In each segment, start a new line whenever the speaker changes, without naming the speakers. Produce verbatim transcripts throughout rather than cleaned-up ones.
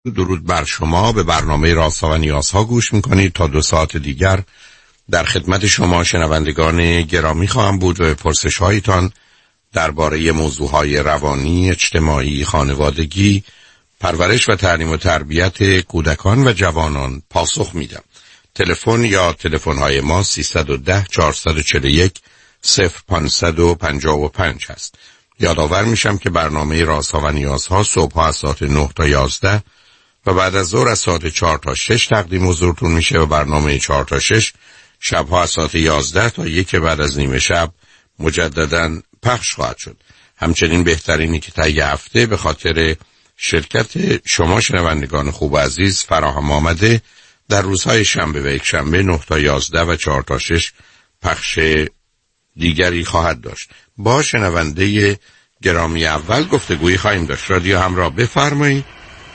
درود بر شما. به برنامه رازها و نیازها گوش میکنید. تا دو ساعت دیگر در خدمت شما شنوندگان گرامی خواهم بود و به پرسش هایتان درباره موضوعهای روانی، اجتماعی، خانوادگی، پرورش و تعلیم و تربیت کودکان و جوانان پاسخ میدم. تلفن یا تلفن های ما سیصد و ده چهارصد و چهل و یک صفر پانصد و پنجاه و پنج هست. یادآور میشم که برنامه رازها و نیازها صبح از ساعت نه تا یازده و بعد از ظهر از ساعت چهار تا شش تقدیم حضورتون میشه و برنامه چهار تا شش شبها از ساعت یازده تا یک بعد از نیمه شب مجدداً پخش خواهد شد. همچنین بهترینی که طی هفته به خاطر شرکت شما شنوندگان خوب و عزیز فراهم آمده در روزهای شنبه و یک شنبه نه تا یازده و چهار تا شش پخش دیگری خواهد داشت. با شنونده گرامی اول گفتگویی خواهیم داشت. رادیو همراه، بفرمایید.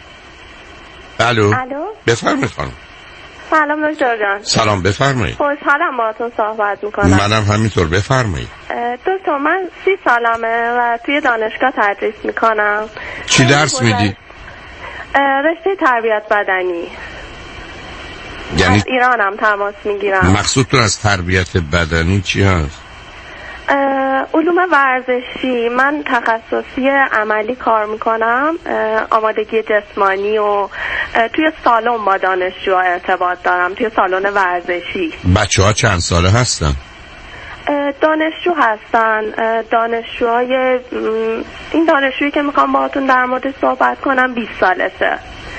الو.
الو.
بفرمایید خانم.
سلام دکتر جان.
سلام، بفرمایید.
خوشحالم باهاتون صحبت میکنم.
منم همینطور، بفرمایید.
دکتر من سی سالمه و توی دانشگاه تدریس میکنم.
چی درس میدی؟
رشته تربیت بدنی.
یعنی
از ایرانم تماس میگیرم.
مقصودتون از تربیت بدنی چی هست؟
علوم ورزشی. من تخصصی عملی کار میکنم، آمادگی جسمانی و توی سالن با دانشجوها ارتباط دارم، توی سالن ورزشی.
بچه ها چند ساله هستن؟
دانشجو هستن. دانشجوهای این دانشجویی که میخوام باهاتون در مورد صحبت کنم بیست سالشه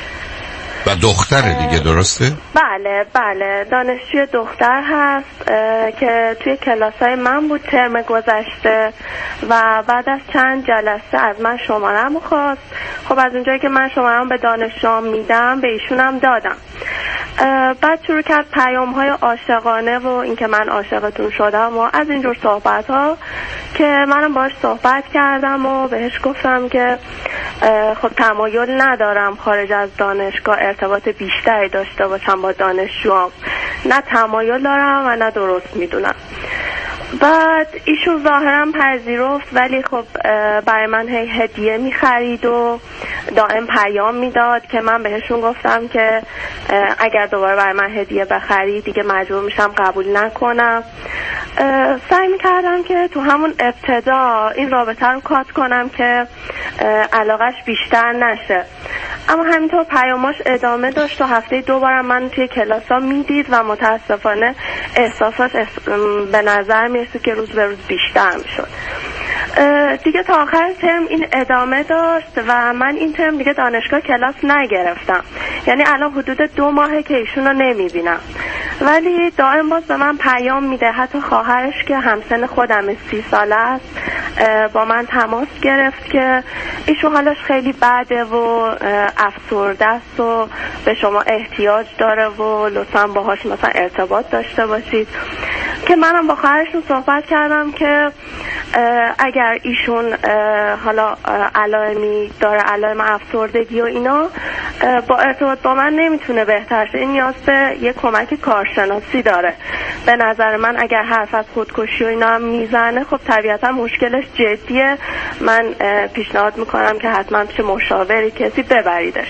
و دختره دیگه، درسته؟
بله بله، دانشجوی دختر هست که توی کلاسای من بود ترم گذشته و بعد از چند جلسه از من شماره‌مو خواست. خب از اونجایی که من شماره‌مو به دانشجوام میدم به ایشونم دادم. بعد شروع کرد پیام‌های عاشقانه و اینکه من عاشقتون شدم و از اینجور صحبت‌ها که منم باهاش صحبت کردم و بهش گفتم که خب تمایل ندارم خارج از دانشگاه ارتباط بیشتری داشته باشم با دانشجوام، نه تمایل دارم و نه درست میدونم. بعد ایشون ظاهرا پذیرفت ولی خب برای من هی هدیه میخرید و دائم پیام میداد که من بهشون گفتم که اگر دوباره برای من هدیه بخرید دیگه مجبور میشم قبول نکنم. سعی میکردم که تو همون ابتدا این رابطه رو کات کنم که علاقش بیشتر نشه، اما همینطور پیاماش ادامه داشت و هفته دو بارم من توی کلاسا میدید و متاسفانه احساسات به نظر میرسه که روز به روز بیشتر میشد. دیگه تا آخر ترم این ادامه داشت و من این ترم دیگه دانشگاه کلاس نگرفتم، یعنی الان حدود دو ماهه که ایشون رو نمیبینم، ولی دائم باز به من پیام میده. حتی خواهرش که همسن خودم سی ساله است با من تماس گرفت که ایشون حالش خیلی بده و افسرده است و به شما احتیاج داره و لطفا باهاش مثلا ارتباط داشته باشید. که منم با خواهرشون صحبت کردم که اگر ایشون حالا علائمی داره، علائم افسردگی و اینا، با ارتباط با من نمیتونه بهتر شه، این نیاز به یه کمک کارشناسی داره. به نظر من اگر حرف از خودکشی و اینا هم میزنه خب طبیعتا مشکلش جدیه. من پیشنهاد میکنم که حتما پیش مشاوری کسی ببریدش.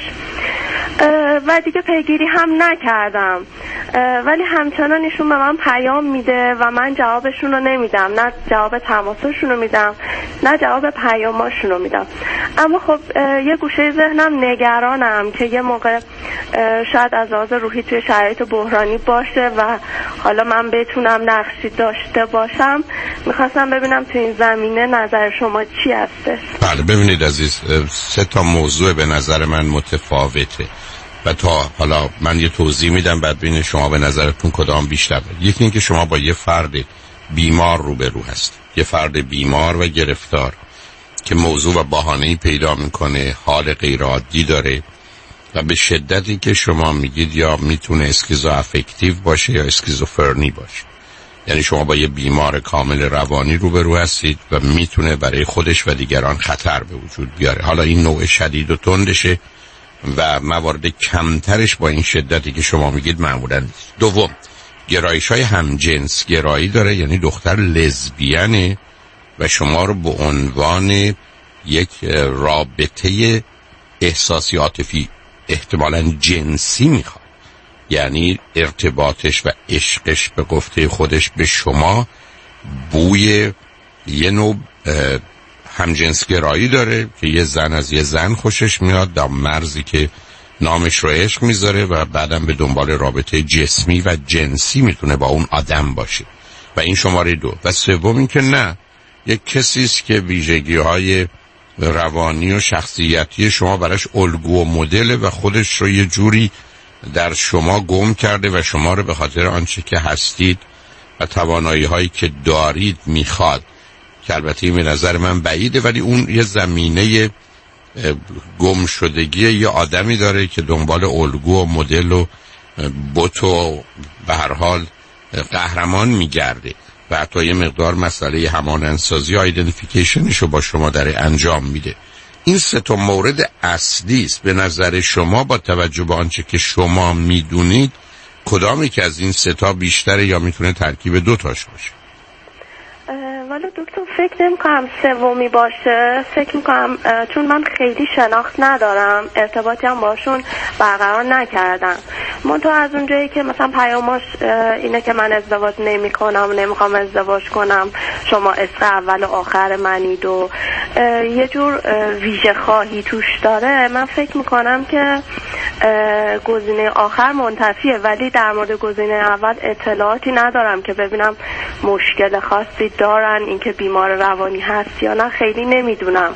و دیگه پیگیری هم نکردم، ولی همچنان ایشون به من پیام میده و من جوابشون رو نمیدم، نه جواب تماسشون رو میدم نه جواب پیاماشون رو میدم. اما خب یه گوشه ذهنم نگرانم که یه موقع شاید از لحاظ روحی توی شرایط بحرانی باشه و حالا من بتونم نقشی داشته باشم. میخواستم ببینم تو این زمینه نظر شما چی هستش؟
بله ببینید عزیز، سه تا موضوع به نظر من متفاوته و تا حالا من یه توضیح میدم بعد ببینید شما به نظرتون کدام بیشتر بود. یکی این که شما با یه فرد بیمار روبرو هست، یه فرد بیمار و گرفتار که موضوع و بهانه‌ای پیدا میکنه، حال غیر عادی داره و به شدتی که شما میگید یا میتونه اسکیزو افکتیو باشه یا اسکیزوفرنی باشه. یعنی شما با یه بیمار کامل روانی روبرو هستید و میتونه برای خودش و دیگران خطر به وجود بیاره. حالا این نوع شدید و تندشه و موارد کمترش با این شدتی که شما میگید معمولا نیست. دوم، گرایش های همجنس گرایی داره، یعنی دختر لزبیانه و شما رو به عنوان یک رابطه احساسی عاطفی احتمالاً جنسی میخواد، یعنی ارتباطش و عشقش به گفته خودش به شما بوی یه نوع همجنسگرایی داره که یه زن از یه زن خوشش میاد در مرزی که نامش رو عشق میذاره و بعدم به دنبال رابطه جسمی و جنسی میتونه با اون آدم باشه و این شماره دو. و سوم این که نه، یک کسی است که ویژگی‌های روانی و شخصیتی شما براش الگو و مدله و خودش رو یه جوری در شما گم کرده و شما رو به خاطر آنچه که هستید و توانایی هایی که دارید میخواد، که البته به نظر من بعیده، ولی اون یه زمینه گم شدگی یه آدمی داره که دنبال الگو و مدل و بت و به هر حال قهرمان میگرده و حتی یه مقدار مسئله همانندسازی آیدنتیفیکیشنش رو با شما داره انجام میده. این سه تا مورد اصلی است. به نظر شما با توجه به آنچه که شما میدونید کدامی که از این سه تا بیشتره یا میتونه ترکیب دو تاش باشه؟
ولی دکتر فکر نمی کنم سومی باشه. فکر می کنم چون من خیلی شناخت ندارم، ارتباطی هم باشون برقرار نکردم. من تو از اونجایی که مثلا پیاماش اینه که من ازدواج نمی کنم، نمیخوام ازدواج کنم، شما عشق اول و آخر منید و یه جور ویژه خواهی توش داره، من فکر می کنم که گزینه آخر منتفیه. ولی در مورد گزینه اول اطلاعاتی ندارم که ببینم مشکل خاصی دارن، اینکه بیمار روانی هست یا نه خیلی نمیدونم.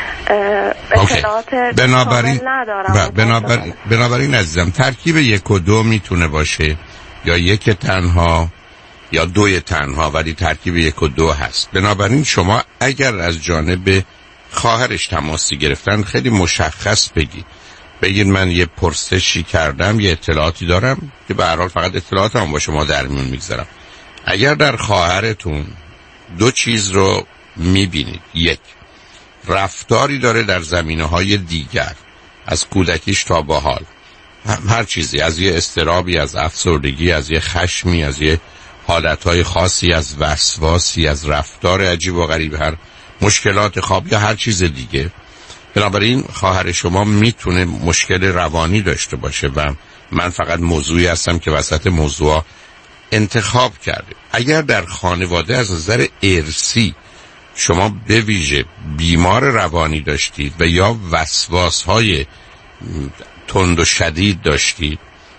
اطلاعات
بنابراین
ندارم.
بنابراین بنابراین عزیزم ترکیب یک و دو میتونه باشه، یا یک تنها یا دوی تنها، ولی ترکیب یک و دو هست. بنابراین شما اگر از جانب خواهرش تماسی گرفتن خیلی مشخص بگید بگید من یه پرسشی کردم، یه اطلاعاتی دارم که به هر حال فقط اطلاعاتم با شما در میون میگذارم. اگر در خواهرتون دو چیز رو میبینید، یک، رفتاری داره در زمینه‌های دیگر از کودکیش تا به حال، هر چیزی، از یه اضطرابی، از افسردگی، از یه خشمی، از یه حالتهای خاصی، از وسواسی، از رفتار عجیب و غریب، هر مشکلات خواب یا هر چیز دیگه، بنابراین خواهر شما میتونه مشکل روانی داشته باشه و من فقط موضوعی هستم که وسط موضوع انتخاب کرده. اگر در خانواده از نظر ارثی شما به ویژه بیمار روانی داشتید و یا وسواس‌های تند و شدید داشتید،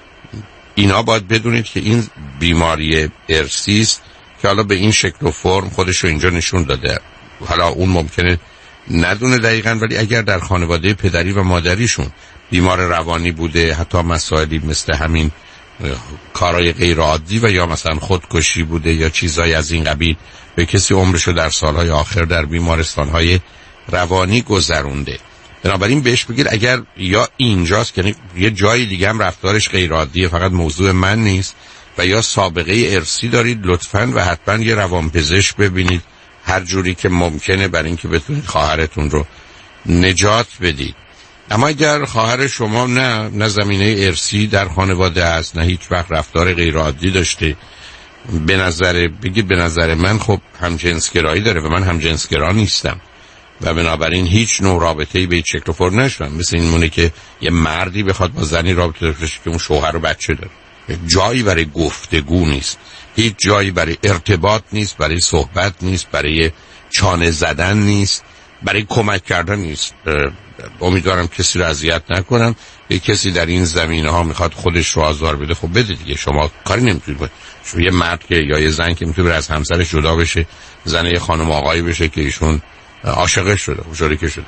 اینا باید بدونید که این بیماری ارثی است که حالا به این شکل و فرم خودش رو اینجا نشون داده. حالا اون ممکنه ندونه دقیقاً، ولی اگر در خانواده پدری و مادریشون بیمار روانی بوده، حتی مسائلی مثل همین کارهای غیر عادی و یا مثلا خودکشی بوده یا چیزای از این قبیل، به کسی عمرشو در سالهای آخر در بیمارستانهای روانی گذرونده، بنابراین بهش بگید اگر یا اینجاست که یه جای دیگه هم رفتارش غیر عادیه، فقط موضوع من نیست، و یا سابقه ارثی دارید، لطفاً و حتما یه روانپزشک ببینید هر جوری که ممکنه برای اینکه بتونید خواهرتون رو نجات بدید. اما اگر خواهر شما نه نه زمینه ارثی در خانواده است، نه هیچ وقت رفتار غیر عادی داشته، به نظر بگید به نظر من خب همجنسگرایی داره و من همجنسگرا نیستم و بنابراین هیچ نوع رابطه‌ای به هیچ شکل و فرم نشدم. مثل این مونه که یه مردی بخواد با زنی رابطه داشته باشه که اون شوهر و بچه داره، جایی برای گفتگو نیست، هیچ جایی برای ارتباط نیست، برای صحبت نیست، برای چانه زدن نیست، برای کمک کردن نیست. امیدوارم کسی رو اذیت نکنم. یه کسی در این زمینه ها میخواد خودش رو آزار بده، خب بده دیگه، شما کاری نمیتونید بکنید. شما یه مرد که یا یه زن که میتونه از همسرش جدا بشه، زن یه خانم آقایی بشه که ایشون عاشقش شده، مشارکه شده،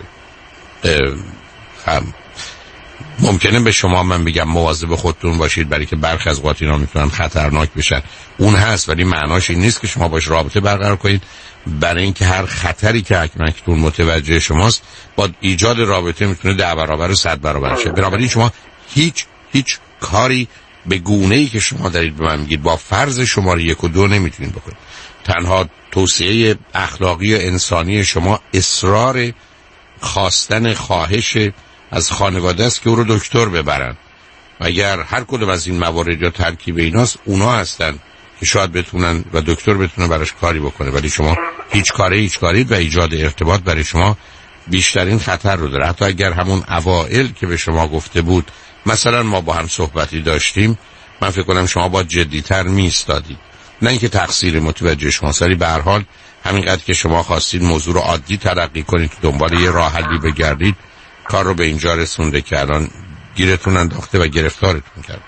هم ممکنه به شما من بگم مواظب خودتون باشید، برای که برخی از اوقات اینا میتونن خطرناک بشن، اون هست، ولی معناش این نیست که شما باش رابطه برقرار کنید، برای اینکه هر خطری که اکنون متوجه شماست با ایجاد رابطه میتونه ده برابر و صد برابر شه. بنابراین شما هیچ هیچ کاری به گونه‌ای که شما دارید به من میگید با فرض شماره یک و دو نمیتونید بکنید. تنها توصیه اخلاقی و انسانی شما اصرار خواستن خواهش از خانواده است که او رو دکتر ببرن، و اگر هر کدوم از این موارد یا ترکیب ایناست، اونا هستن که شاید بتونن و دکتر بتونه براش کاری بکنه، ولی شما هیچ کاری هیچ کارید و ایجاد ارتباط برای شما بیشترین خطر رو داره. حتی اگر همون اوائل که به شما گفته بود مثلا ما با هم صحبتی داشتیم، من فکر کنم شما با جدی‌تر می‌ایستادید. نه اینکه تقصیر متوجه شما، ولی به هر حال همینقدر که شما خواستید موضوع رو عادی تلقی کنید، دنبال یه راه حلی بگردید، کار رو به اینجا رسونده که الان گیرتون انداخته و گرفتارتون کرد.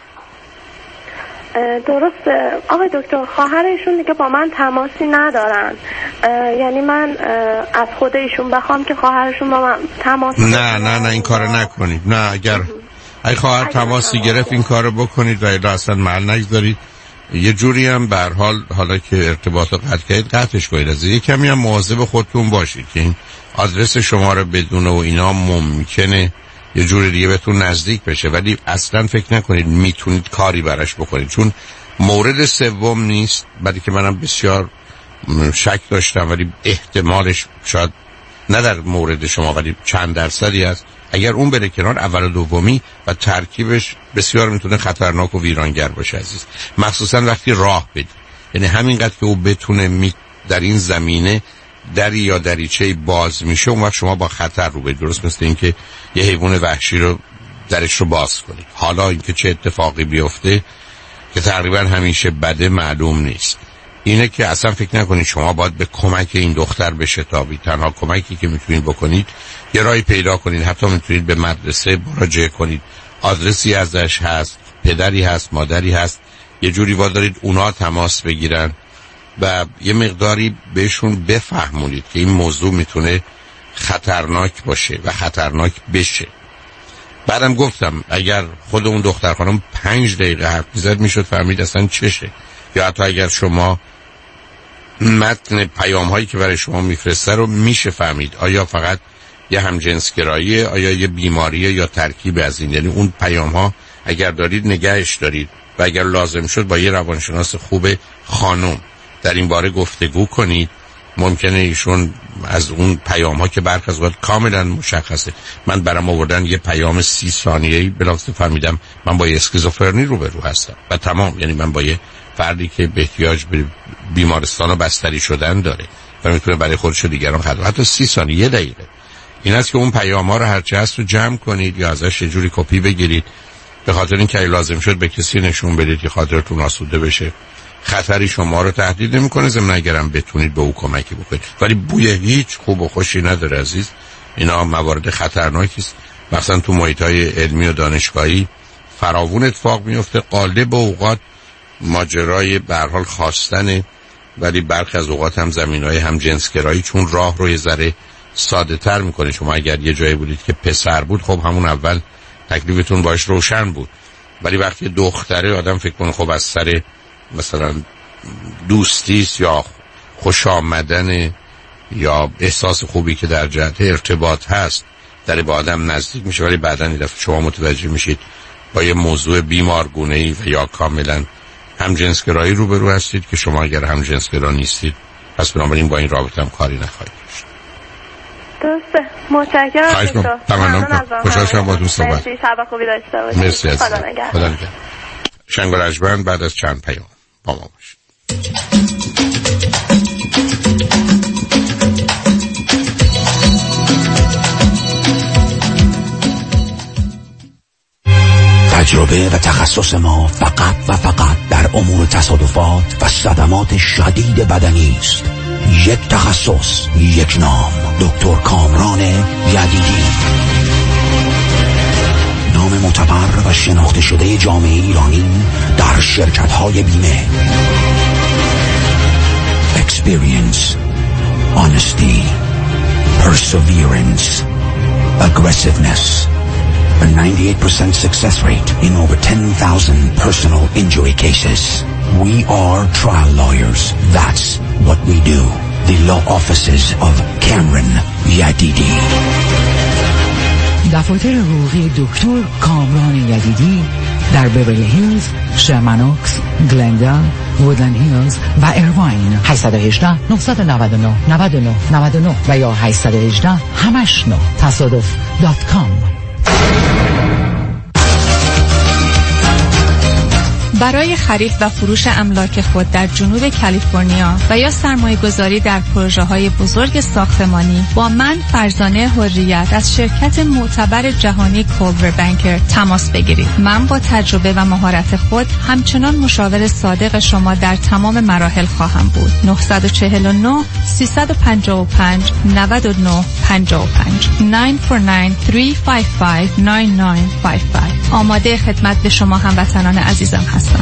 درسته آقای دکتر، خواهر ایشون دیگه با من تماسی ندارن. یعنی من از خود ایشون بخوام که خواهرشون با من تماس
نه نه نه این کارو نکنید. نه اگر ای خواهر تماسی گرفت این کارو بکنید و الا اصلا محل نگذارید. یه جوری هم به هر حال حالا که ارتباط رو قطع کردید قطعش کنید. از یه کمی هم مواظب خودتون باشید که این آدرس شما رو بدونه و اینا ممکنه یه جوری دیگه بهتون نزدیک بشه، ولی اصلا فکر نکنید میتونید کاری براش بکنید، چون مورد سوم نیست. بعدی که منم بسیار شک داشتم ولی احتمالش شاید نه در مورد شما ولی چند درصدی هست. اگر اون بره کنار، اول و دومی و ترکیبش بسیار میتونه خطرناک و ویرانگر باشه عزیز، مخصوصا وقتی راه بدید. یعنی همینقدر که او بتونه می در این زمینه دری یا دریچه باز میشه، اون وقت شما با خطر رو برید. درست مثل این که یه حیوان وحشی رو درش رو باز کنید. حالا اینکه چه اتفاقی بیفته که تقریبا همیشه بده معلوم نیست. اینه که اصلا فکر نکنید شما باید به کمک این دختر بشتابید. تنها کمکی که میتونید بکنید یه راهی پیدا کنید. حتی میتونید به مدرسه مراجعه کنید، آدرسی ازش هست، پدری هست، مادری هست، یه جوری وادارید اونا تماس بگیرن و یه مقداری بهشون بفهمونید که این موضوع میتونه خطرناک باشه و خطرناک بشه. بعدم گفتم اگر خود اون دختر خانم پنج دقیقه حرف میزد میشد فهمید اصلا چشه. یا حتی اگر شما متن پیام هایی که برای شما میفرسته رو میشه فهمید آیا فقط یه همجنسگراییه، آیا یه بیماریه یا ترکیب از این. یعنی اون پیام ها اگر دارید نگهش دارید و اگر لازم شد با یه روانشناس خوب خانم در این باره گفتگو کنید. ممکنه ایشون از اون پیام ها که برخی از وقت کاملا مشخصه، من برام آوردن یه پیام سی ثانیه‌ای بلافاصله فهمیدم من با یه اسکیزوفرنی روبرو هستم و تمام. یعنی من با یه فردی که به احتیاج به بیمارستان و بستری شدن داره و میتونه برای خودش و دیگران خدمت. حتی سی ثانیه یه دقیقه این است که اون پیام ها رو هرچه هست رو جمع کنید یا ازش یه جوری کپی بگیرید، به خاطر اینکه لازم شد به کسی نشون بدید که خاطرتون آسوده بشه. خطری شما رو تهدید نمی‌کنه، ضمن اگرم بتونید به او کمکی بکنید. ولی بوی هیچ خوب و خوشی نداره عزیز. اینا موارد خطرناکی است، مثلا تو محیط‌های علمی و دانشگاهی فراوون اتفاق میفته. غالب اوقات ماجرای به هر حال خواستن، ولی برخی از اوقات هم زمینهای هم جنسگرایی، چون راه رو یه ذره ساده تر میکنه. شما اگر یه جایی بودید که پسر بود، خب همون اول تکلیفتون باش روشن بود، ولی وقتی دختره آدم فکر کنه خب از سر مثلا دوستیست یا خوش آمدن یا احساس خوبی که در جهت ارتباط هست در با آدم نزدیک میشه، ولی بعدن این دفعه شما متوجه میشید با یه موضوع بیمارگونه‌ای و یا کاملا همجنسگرایی روبرو هستید که شما اگر همجنسگرا نیستید پس بنابراین با این رابطه هم کاری نخواهید داشت.
درسته. متشکرم.
تمام. خوشحال شدم باهاتون صحبت.
مرسی. شب خوبی داشته باشید.
مرسی.
خدا نگهدار.
خدا نگهدار. شنگ رجبند بعد از چند پیام با ما باشید.
تجربه و تخصص ما فقط و فقط در امور تصادفات و صدمات شدید بدنی است. یک تخصص، یک نام، دکتر کامران یدیدی. نام معتبر و شناخته شده جامعه ایرانی در شرکت‌های بیمه. Experience, honesty, perseverance, aggressiveness. A ninety-eight percent success rate in over ten thousand personal injury cases. We are trial lawyers. That's what we do. The law offices of Cameron Yadidi.
دفاتر حقوقی دکتر کامران یدیدی در بیورلی هیلز، شرمنوکس، گلندال، وودلند هیلز و ایرواین. هشت یک هشت، نه نه نه، نه نه نه نه و یا هشت یک هشت همش نه تصادف دات کام.
برای خرید و فروش املاک خود در جنوب کالیفرنیا و یا سرمایه گذاری در پروژه های بزرگ ساختمانی با من فرزانه حریت از شرکت معتبر جهانی کولبر بانکر تماس بگیرید. من با تجربه و مهارت خود همچنان مشاور صادق شما در تمام مراحل خواهم بود. نه چهار نه سه پنج پنج نه نه پنج پنج نه چهار نه سه پنج پنج نه نه پنج پنج. آماده خدمت به شما هموطنان عزیزم هستم.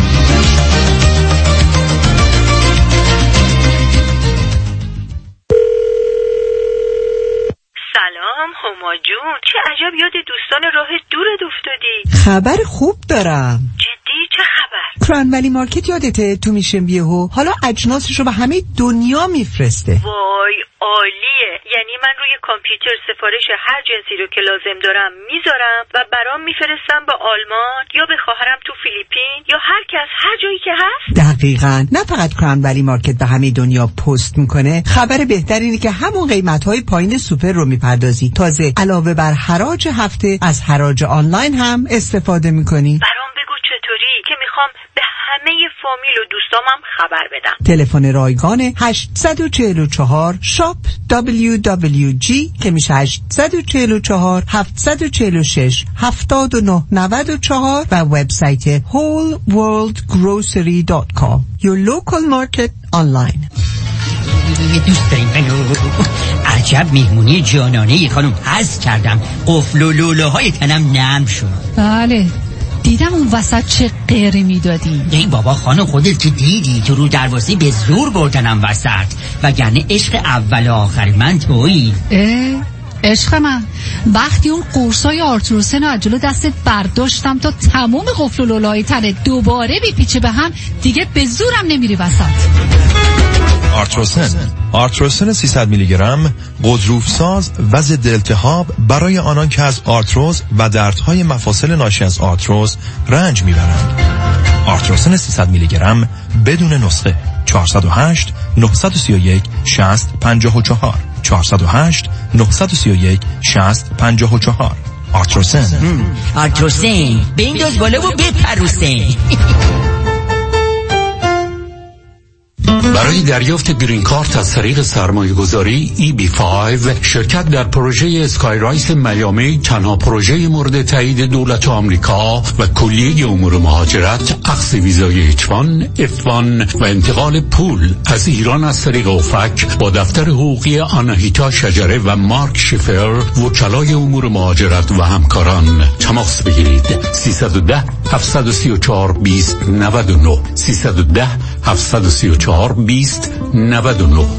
سلام هما جون، چه عجب یاد دوستان راه دورت افتادی.
خبر خوب دارم.
جدی؟ چه خبر؟
کرانولی مارکت یادته تو میشن بیهو حالا اجناسش رو به همه دنیا میفرسته.
وای عالیه، یعنی من روی کامپیوتر سفارش هر جنسی رو که لازم دارم میذارم و برام میفرستم به آلمان یا به خواهرم تو فیلیپین یا هر کس هر جایی که هست.
دقیقاً، نه فقط کرانولی مارکت به همه دنیا پست میکنه، خبر بهتر اینه که همون قیمت‌های پایین سوپر رو میپردازی. تازه علاوه بر حراج هفته از حراج آنلاین هم استفاده میکنی.
برام بگو چطوری که میخوام به همه فامیل و دوستامم خبر بدم.
تلفن رایگان هشت چهار چهار شاپ دبلیو دبلیو جی که میشه هشت چهار چهار هفت چهار شش هفت نه نه چهار و وبسایت هول ورلد گروسری دات کام. Your local market online.
دوست داریم منو. عجب میهمونی جانانه ای خانم، حس کردم قفل و لوله های تنم نرم شد.
بله دیدم اون وسط چه قیره میدادی.
ای بابا خانم خودت که دیدی تو رو دروازه به زور بردنم وسط، وگرنه عشق اول و آخر من تویی.
اه عشق من، وقتی اون قرصای آرتروسن رو جلو دستت برداشتم تا تمام قفل و لوله‌های تنت دوباره بیپیچه به هم، دیگه به زورم نمیری وسط.
آرتروسن آرتروسن سیصد میلی گرم غضروف ساز و ضد التهاب برای آنان که از آرتروز و دردهای مفاصل ناشی از آرتروز رنج میبرند. آرتروسن سیصد میلی گرم بدون نسخه. چهار صفر هشت نه سه یک شصت پنجاه و چهار چهار صفر هشت نه سه یک شصت پنجاه و چهار. آرتروسن
آرتروسن بنداز بالا و بپروسن.
برای دریافت گرین کارت از طریق سرمایه گذاری ای بی پنج شرکت در پروژه اسکای رایس میامی تنها پروژه مورد تایید دولت آمریکا و کلیه امور مهاجرت، اخذ ویزای اچ وان، اف وان و انتقال پول از ایران از طریق اوفک با دفتر حقوقی آناهیتا شجره و مارک شیفر وکلای امور مهاجرت و همکاران تماس بگیرید. سیصد و ده هفتصد و سی و چهار بیست نود و نه سیصد و ده هفتصد و سی و چهار بیست نود و نه.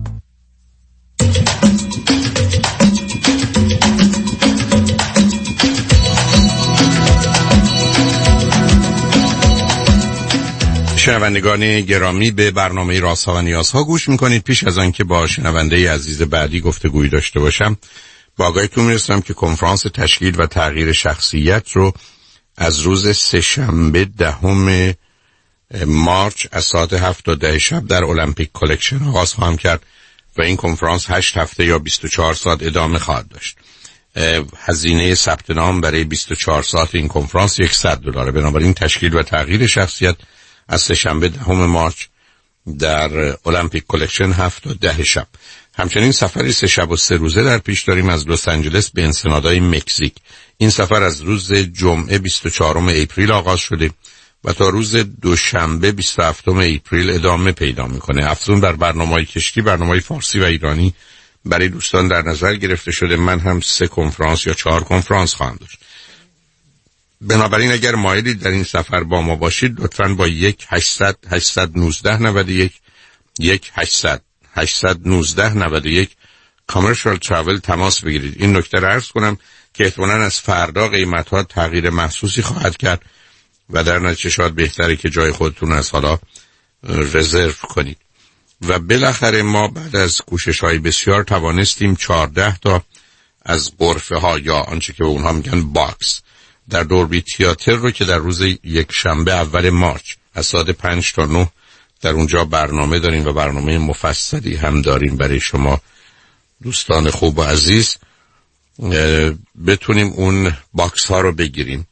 شنوندگان گرامی، به برنامه رازها و نیازها گوش میکنید. پیش از آن که با شنونده عزیز بعدی گفتگویی داشته باشم، با آگاهیتون میرسم که کنفرانس تشکیل و تغییر شخصیت رو از روز سه‌شنبه دهم مارچ از ساعت هفت تا ده شب در المپیک کلکشن آغاز خواهم کرد و این کنفرانس هشت هفته یا بیست و چهار ساعت ادامه خواهد داشت. هزینه ثبت نام برای بیست و چهار ساعت این کنفرانس صد دلاره. بنابراین تشکیل و تغییر شخصیت از سه‌شنبه دهم مارچ در المپیک کلکشن هفت تا ده شب. همچنین سفری سه شب و سه روزه در پیش داریم از لس آنجلس به انسنادای مکزیک. این سفر از روز جمعه بیست و چهارم اپریل آغاز شده و تا روز دوشنبه بیست و هفتم اپریل ادامه پیدا میکنه. افزون بر برنامه‌های کشتی، برنامه‌های فارسی و ایرانی برای دوستان در نظر گرفته شده. من هم سه کنفرانس یا چهار کنفرانس خواهم داشت. بنابراین اگر مایلید در این سفر با ما باشید، لطفاً با یک هشتصد هشتصد و نوزده نود و یک یک هشتصد هشتصد و نوزده نود و یک کامرشال تراول تماس بگیرید. این نکته را عرض کنم که احتمالاً از فردا قیمت‌ها تغییر محسوسی خواهد کرد و در نتیجه شاید بهتره که جای خودتون از حالا رزرو کنید. و بالاخره ما بعد از کوشش‌های بسیار توانستیم چهارده تا از غرفه ها یا آنچه که به اونها میگن باکس در دوربی تئاتر رو که در روز یک شنبه اول مارچ از ساعت پنج تا نه در اونجا برنامه داریم و برنامه مفصلی هم داریم برای شما دوستان خوب و عزیز، بتونیم اون باکس ها رو بگیریم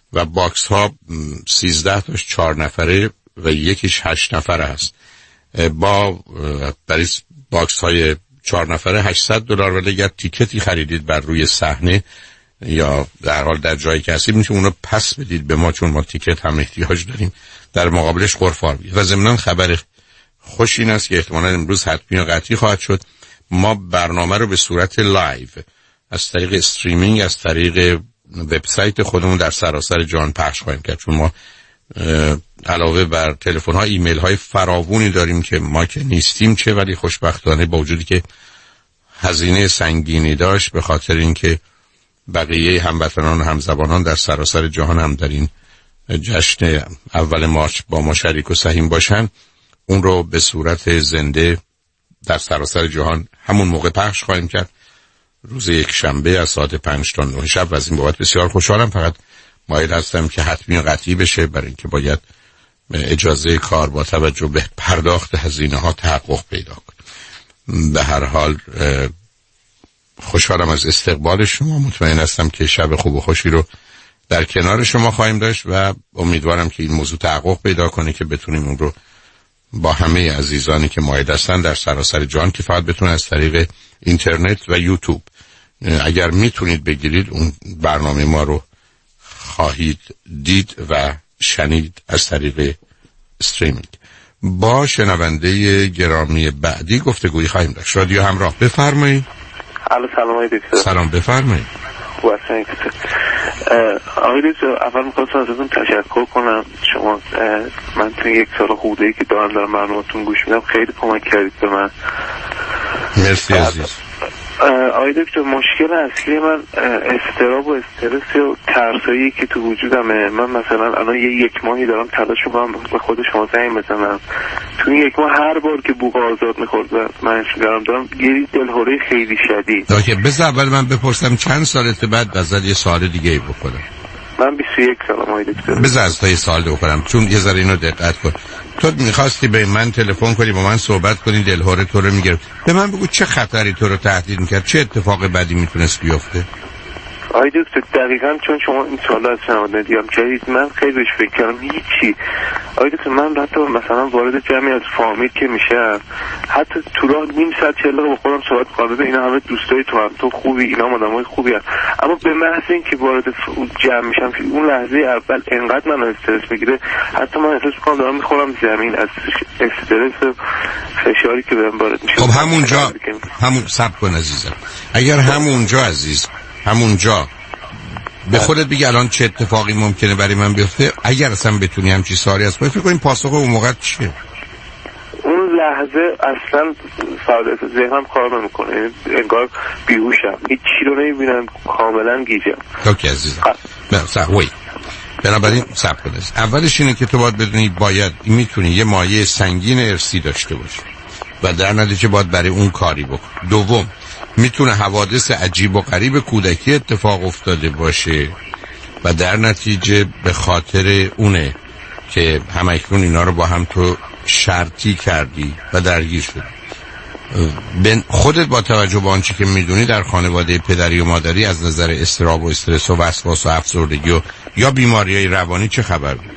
و باکس ها سیزده تاش چهار نفره و یکیش هشت نفره هست. با برای باکس های چهار نفره هشتصد دلار، ولی اگر تیکتی خریدید بر روی صحنه یا در حال در جایی که هستید میشه اونو پس بدید به ما، چون ما تیکت هم احتیاج داریم، در مقابلش غرفار بگید. و ضمناً خبر خوش این است که احتمالاً امروز حتمی و قطعی خواهد شد، ما برنامه رو به صورت لایو از طریق استریمینگ از طریق وبسایت خودمون در سراسر جهان پخش خواهیم کرد، چون ما علاوه بر تلفن ها ایمیل های فراوانی داریم که ما که نیستیم چه، ولی خوشبختانه با وجودی که هزینه سنگینی داشت به خاطر اینکه بقیه هموطنان و همزبانان در سراسر جهان هم در این جشن اول مارچ با ما شریک و سهیم باشن، اون رو به صورت زنده در سراسر جهان همون موقع پخش خواهیم کرد روز یک شنبه از ساعت پنج تا نه شب. و از این بابت بسیار خوشحالم. فقط مایل هستم که حتمی و قطعی بشه، برای اینکه باید اجازه کار با توجه به پرداخت هزینه ها تحقق پیدا کنه. به هر حال خوشحالم از استقبال شما، مطمئن هستم که شب خوب و خوشی رو در کنار شما خواهیم داشت و امیدوارم که این موضوع تحقق پیدا کنه که بتونیم اون رو با همه عزیزانی که مایل هستن در سراسر جهان که فقط بتونن از طریق اینترنت و یوتیوب اگر میتونید بگیرید اون برنامه ما رو خواهید دید و شنید از طریق استریمینگ. با شنونده گرامی بعدی گفتگویی خواهیم داشت. رادیو همراه، بفرمایید.
سلام آقای دکتر.
سلام، بفرمایید.
خوب هستین دکتر؟ آقای دکتر اول می‌خواستم ازتون تشکر کنم. شما من تو یک سال خوده‌ای که دارم دارم برنامه‌تون گوش میدم خیلی کمک کردید به من.
مرسی عزیز.
آقای دکتر مشکل اصلی من استراب و استرس و ترسایی که تو وجودمه. من مثلا الان یه یک ماهی دارم تلاش می‌کنم به خود شما زنگ بزنم. تو این یک ماه هر بار که بوق آزاد می‌خورد من دارم دارم یه دلهوره خیلی شدید.
اوکی، بذار اول من بپرسم چند سالته، بعد بذار یه سوال دیگه ای بکنم.
من بیست و یک سالم آقای دکتر.
بذار از تا یه سوال بکنم چون یه ذره اینو دقت کن. تو میخواستی به من تلفن کنی با من صحبت کنی، دلهوره تو رو میگرفت. به من بگو چه خطری تو رو تهدید میکرد، چه اتفاق بدی میتونست بیفته؟
آقای دکتر دقیقاً چون شما این سوالا از شما دیدم جدید من خیلی بهش فکر کردم. هیچی آقای دکتر، من حتی مثلا وارد جمعی از فامیل که میشم حتی تو راه نیم ساعت چهل دقیقه با خودم صحبت می‌کنم اینا همه دوستای تو هم تو خوبی، اینا آدمای خوبی هستن، اما به محض اینکه وارد جمع میشم که اون لحظه اول انقدر منو استرس میگیره حتی من احساس می‌کنم دارم میخورم زمین از استرس و فشاری که بهم وارد میشه.
خب همونجا همون صبر کن عزیزم، اگر همونجا عزیز همونجا به خودت بگی الان چه اتفاقی ممکنه برای من بیفته، اگر اصلا بتونی همچی سوالی از خودت فکر کنیم پاسخ اون موقع چیه؟
اون لحظه اصلا سعادت ذهنم کار نمیکنه، انگار بیهوشم، هیچ چی رو نمیبینم، کاملا گیجم.
اوکی عزیزم نه سوی بنابراین صبر کن. اولش اینه که تو باید بدونی باید میتونی یه مایه سنگین ارثی داشته باشی و در نتیجه باید برای اون کاری بکن. دوم میتونه حوادث عجیب و غریب کودکی اتفاق افتاده باشه و در نتیجه به خاطر اونه که همکنون اینا رو با هم تو شرطی کردی و درگیر شدی. خودت با توجه به آنچه که میدونی در خانواده پدری و مادری از نظر اضطراب و استرس و وسواس و افسردگی و یا بیماریهای روانی چه خبر بود؟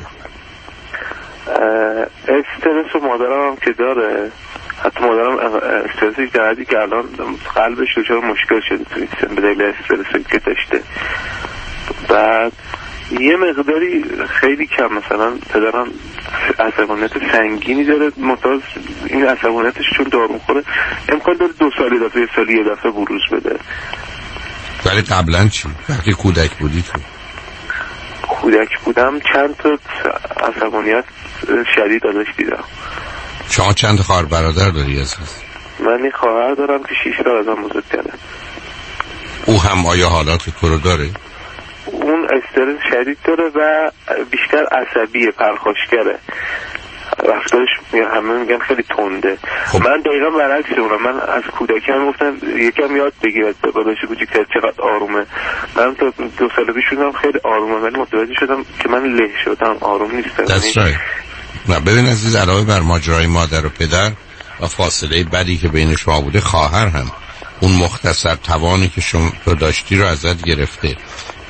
استرس و مادرم هم که داره، حتی مادرم استرسی جهدی که الان قلبش دچار مشکل شده تو این به دلیل استرسی که داشته. بعد یه مقداری خیلی کم مثلا پدرم عصبانیت سنگینی داره، متأز این عصبانیتش چون دارو خوره امکان داره دو سالی دفعه یه سالی یه دفعه بروز بده.
ولی قبلا چی؟ وقتی کودک بودی تو؟
کودک بودم چند تا عصبانیت شدید ازش دیدم.
شما چند خواهر برادر داری عزیز؟
من این خواهر دارم که شیش سال ازم بزرگتره.
او هم آیا حالات تو رو داره؟
اون استرس شدید داره و بیشتر عصبیه، پرخاشگره، رفتارش همه میگن خیلی تنده. خب. من دقیقا برعکس اونم، من از کودکی هم گفتم یکم یاد بگیرد باباش کوچیک‌تر چقدر آرومه. من تا دو سال پیش شدم خیلی آرومه ولی متوجه شدم که من له شدم، آروم نیستم.
That's right. نه ببین عزیز، علاوه بر ماجرای مادر و پدر و فاصله بدی که بین شما بوده، خواهر هم اون مختصر توانی که شما تو داشتی رو ازت گرفته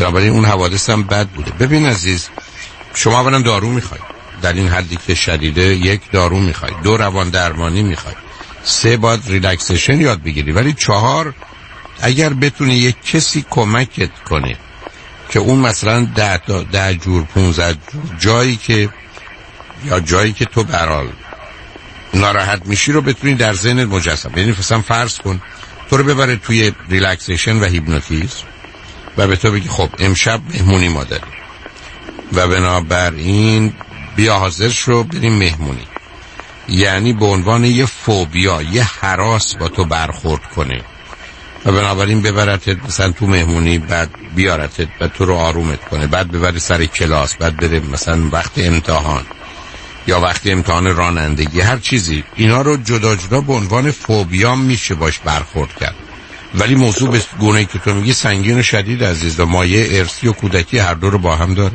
بنابراین اون حوادث هم بد بوده. ببین عزیز، شما اولا دارو میخوای، در این حدی که شدیده یک دارو میخوای، دو روان درمانی میخوای، سه باید ریلکسیشن یاد بگیری، ولی چهار اگر بتونی یک کسی کمکت کنه که اون مثلا ده, ده جور پونزده جور جایی که یا جایی که تو برال ناراحت میشی رو بتونی در ذهنت مجسم، یعنی مثلا فرض کن تو رو ببره توی ریلکسیشن و هیپنوتیزم و به تو بگی خب امشب مهمونی ما داریم و بنابراین بیا حاضر شو بریم مهمونی، یعنی به عنوان یه فوبیا، یه هراس با تو برخورد کنه و بنابراین ببرتت مثلا تو مهمونی، بعد بیارتت و تو رو آرومت کنه، بعد ببری سر کلاس، بعد بره مثلا وقت امتحان یا وقتی امتحان رانندگی، هر چیزی. اینا رو جدا جدا به عنوان فوبیا میشه باش برخورد کرد، ولی موضوع به گونه‌ای که تو میگی سنگین و شدید عزیز و مایه ارثی و کودکی هر دو رو با هم داره.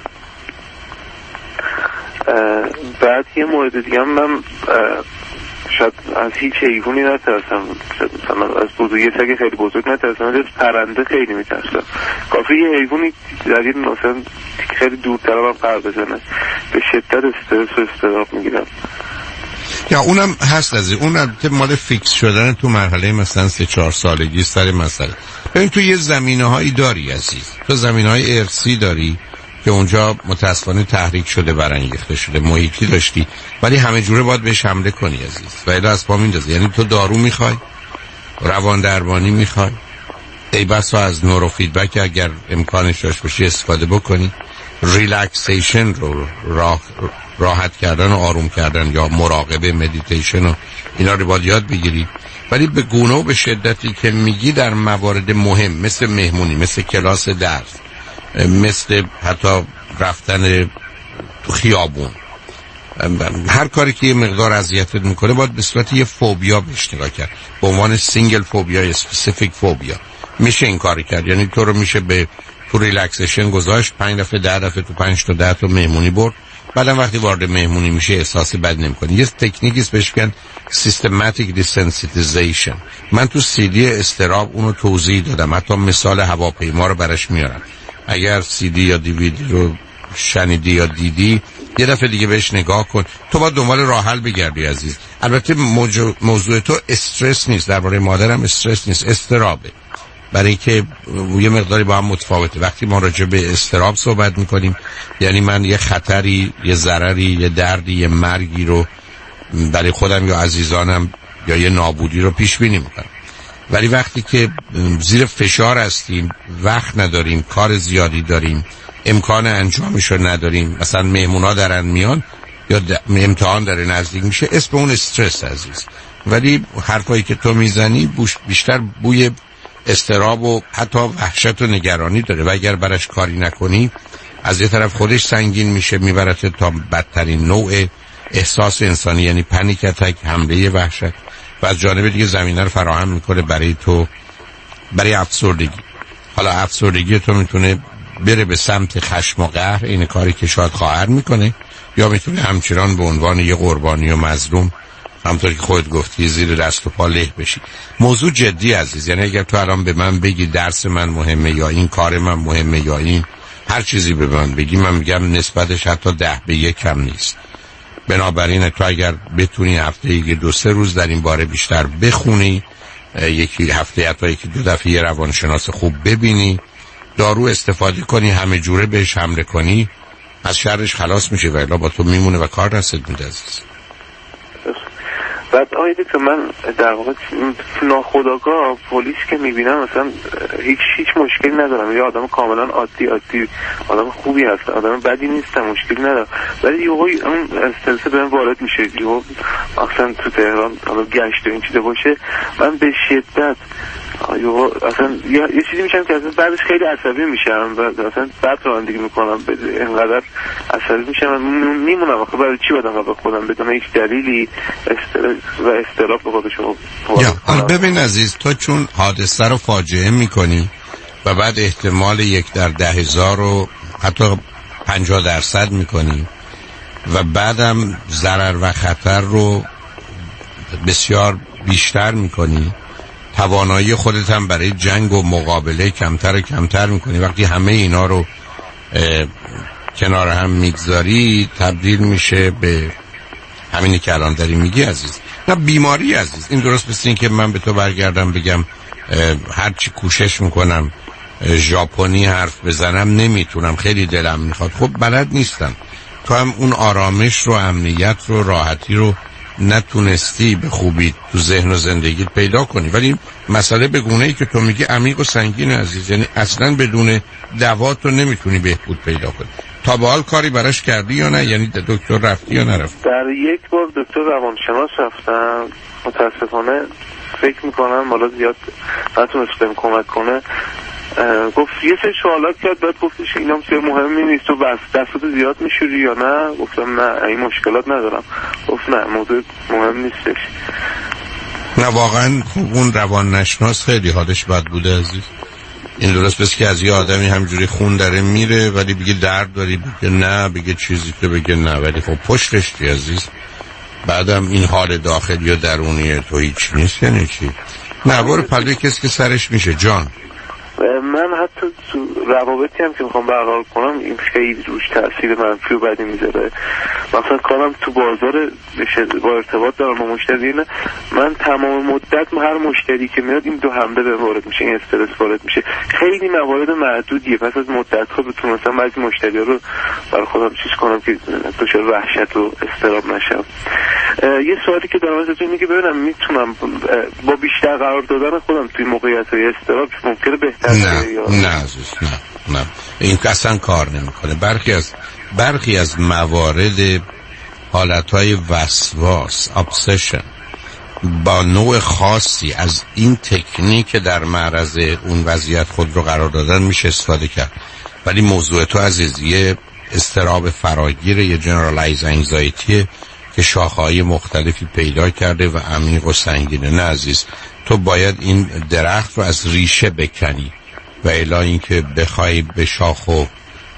بعد یه مورد دیگه هم من شاید از هیچ حیوانی نترسم، مثلا از بزرگی سگ خیلی بزرگ نترسم، از پرنده خیلی میترسم. کافی یه حیوانی در این مثلا خیلی دورتر من پر بزنه به شدت استرس و اضطراب میگیرم.
یا اونم هست از این، اونم مال فیکس شدن تو مرحله مثلا سه چهار سالگی سر مسئله. ببین تو یه زمینه هایی داری عزیز، تو زمینه های ارثی داری که اونجا متاسفانه تحریک شده، برانگیخته شده، محیطی داشتی، ولی همه جوره باید بهش حمله کنی عزیز و الا از پا میندازی. یعنی تو دارو میخوای، روان درمانی میخوای، ای بسا از نورو فیدبک اگر امکانش داشت باشی استفاده بکنی، ریلکسیشن رو راه راحت کردن و آروم کردن یا مراقبه، مدیتیشن و اینا رو باید یاد بگیری، ولی به گونه و به شدتی که میگی در موارد مهم مثل مهمونی، مثل کلاس درس، مثل حتی رفتن تو خیابون، هر کاری که یه مقدار اذیتت میکنه باید به صورت یه فوبیا بهش نگاه کرد، به عنوان سینگل فوبیا یا اسپسیفیک فوبیا میشه این کاری کرد. یعنی تو رو میشه به تو ریلکسیشن گذاشت، پنج دفعه ده دفعه تو پنج تا ده تا مهمونی برد، بعدم وقتی وارد مهمونی میشه احساس بد نمیکنی. یه تکنیکی است بهش میگن سیستماتیک دیسنسیتیزیشن. من تو سی دی استراب اونو توضیح دادم، حتی مثال هواپیما رو براش میارم. اگر سی دی یا دیویدی رو شنیدی یا دیدی یه دفعه دیگه بهش نگاه کن. تو باید دنبال راه حل بگردی عزیز. البته موضوع, موضوع تو استرس نیست، درباره مادرم استرس نیست، استرابه، برای که یه مقداری با هم متفاوته. وقتی ما راجع به استراب صحبت میکنیم یعنی من یه خطری، یه ضرری، یه دردی، یه مرگی رو برای خودم یا عزیزانم یا یه نابودی رو پیش بینی میکنم، ولی وقتی که زیر فشار هستیم، وقت نداریم، کار زیادی داریم، امکان انجامش رو نداریم، مثلا مهمونا دارن میان یا امتحان داره نزدیک میشه، اسم اون استرس عزیز. ولی حرفایی که تو میزنی بیشتر بوی استراب و حتی وحشت و نگرانی داره و اگر برش کاری نکنی از یه طرف خودش سنگین میشه، میبرت تا بدترین نوع احساس انسانی، یعنی پنیک اتک، حمله وحشت، و از جانب دیگه زمینه رو فراهم میکنه برای تو برای افسردگی. حالا افسردگی تو میتونه بره به سمت خشم و قهر، این کاری که شاید خواهر میکنه، یا میتونه همچنان به عنوان یه قربانی و مظلوم همطور که خودت گفتی زیر دست و پا له بشی. موضوع جدی عزیز، یعنی اگر تو الان به من بگی درس من مهمه یا این کار من مهمه یا این هر چیزی به من بگی، من میگم نسبتش حتی ده به یک کم نیست. بنابراین تو اگر بتونی هفته یک دو سه روز در این باره بیشتر بخونی، یکی هفته حتی یکی دو دفعه یه روانشناس خوب ببینی، دارو استفاده کنی، همه جوره بهش حمله کنی، از شرش خلاص میشه و الا با تو میمونه و کار دستت میده عزیز.
بعد آیده که من در واقع ناخودآگاه پلیس که میبینم مثلا هیچ هیچ مشکلی ندارم، یا آدم کاملا عادی عادی آدم خوبی هست، آدم بدی نیستم، مشکلی ندارم، ولی یهو اون استرس بهم وارد میشه، یهو اصلا تو تهران حالا گشت و این چیزا باشه من به شدت یهو اصلا یه چیزی میشم که اصلا بعدش خیلی عصبی میشم و اصلا بعد رانندگی میکنم، اینقدر عصبی میشم میمونم آخه برای چی بدم به خودم بدون هیچ دلیلی استرس و استراب به خودشون.
یا ببین عزیز، تو چون حادثه رو فاجعه میکنی و بعد احتمال یک در ده هزار رو حتی پنجاه درصد میکنی و بعدم ضرر و خطر رو بسیار بیشتر میکنی، توانایی خودت هم برای جنگ و مقابله کمتر و کمتر میکنی. وقتی همه اینا رو کنار هم میگذاری تبدیل میشه به همینی که الان داری میگی عزیز. نه بیماری عزیز، این درست مثل این که من به تو برگردم بگم هرچی کوشش میکنم ژاپنی حرف بزنم نمیتونم، خیلی دلم میخواد. خب بلد نیستم. تو هم اون آرامش رو، امنیت رو، راحتی رو نتونستی به خوبی تو ذهن و زندگیت پیدا کنی. ولی مسئله به گونه‌ای که تو میگی عمیق و سنگین عزیز، یعنی اصلا بدون دوا تو نمیتونی بهبود پیدا کنی. تا به حال کاری براش کردی یا نه؟ یعنی دکتر رفتی یا نرفتی؟
در یک بار دکتر روانشناس رفتم، متاسفانه فکر میکنم حالا زیاد نتونست بهم کمک کنه. گفت یه سری سوالات کرد، بعد گفتش اینام چیز مهمی نیست، تو بس دستتو زیاد میشوری یا نه؟ گفتم نه این مشکلات ندارم. گفت نه موضوع مهم نیستش.
نه واقعا اون روان نشناس خیلی حالش بد بوده عزیز. این درست بس که از یه آدمی همجوری خون داره میره ولی بگه درد داری بگه نه، بگه چیزی که بگه نه، ولی خب پشتش چی عزیز؟ بعدم این حال داخلی و درونی تو هیچ نیست یعنی چی؟ نه برو پلوی کسی که سرش میشه جان.
من حتی تو روابطی هم که میخوام برقرار کنم این خیلی روش تاثیر منفی و بدی میذاره. مثلا کارم تو بازار با ارتباط دارم با مشتریان، من تمام مدت هر مشتری که میاد این دو حمله به وارد میشه، این استرس وارد میشه. خیلی موارد معدودیه، پس از مدت ها بتونم مثلا بعضی مشتری ها رو برای خودم چیز کنم که دچار وحشت و اضطراب نشم. یه سوالی که دارم ازتون اینه که ببینم میتونم با بیشتر قرار دادن خودم توی موقعیت‌های اضطراب ممکنه بهتر
نه نه عزیز نه نه این اصلا کار نمیکنه. برخی از برخی از موارد حالتهای وسواس، ابسشن، با نوع خاصی از این تکنیک در معرض اون وضعیت خود رو قرار دادن میشه استفاده کرد. ولی موضوع تو عزیز یه اضطراب فراگیر، یه جنرالایز انگزایتی که شاخه‌های مختلفی پیدا کرده و عمیق و سنگینه. نه عزیز، تو باید این درخت رو از ریشه بکنی و الا اینکه بخوای به شاخ و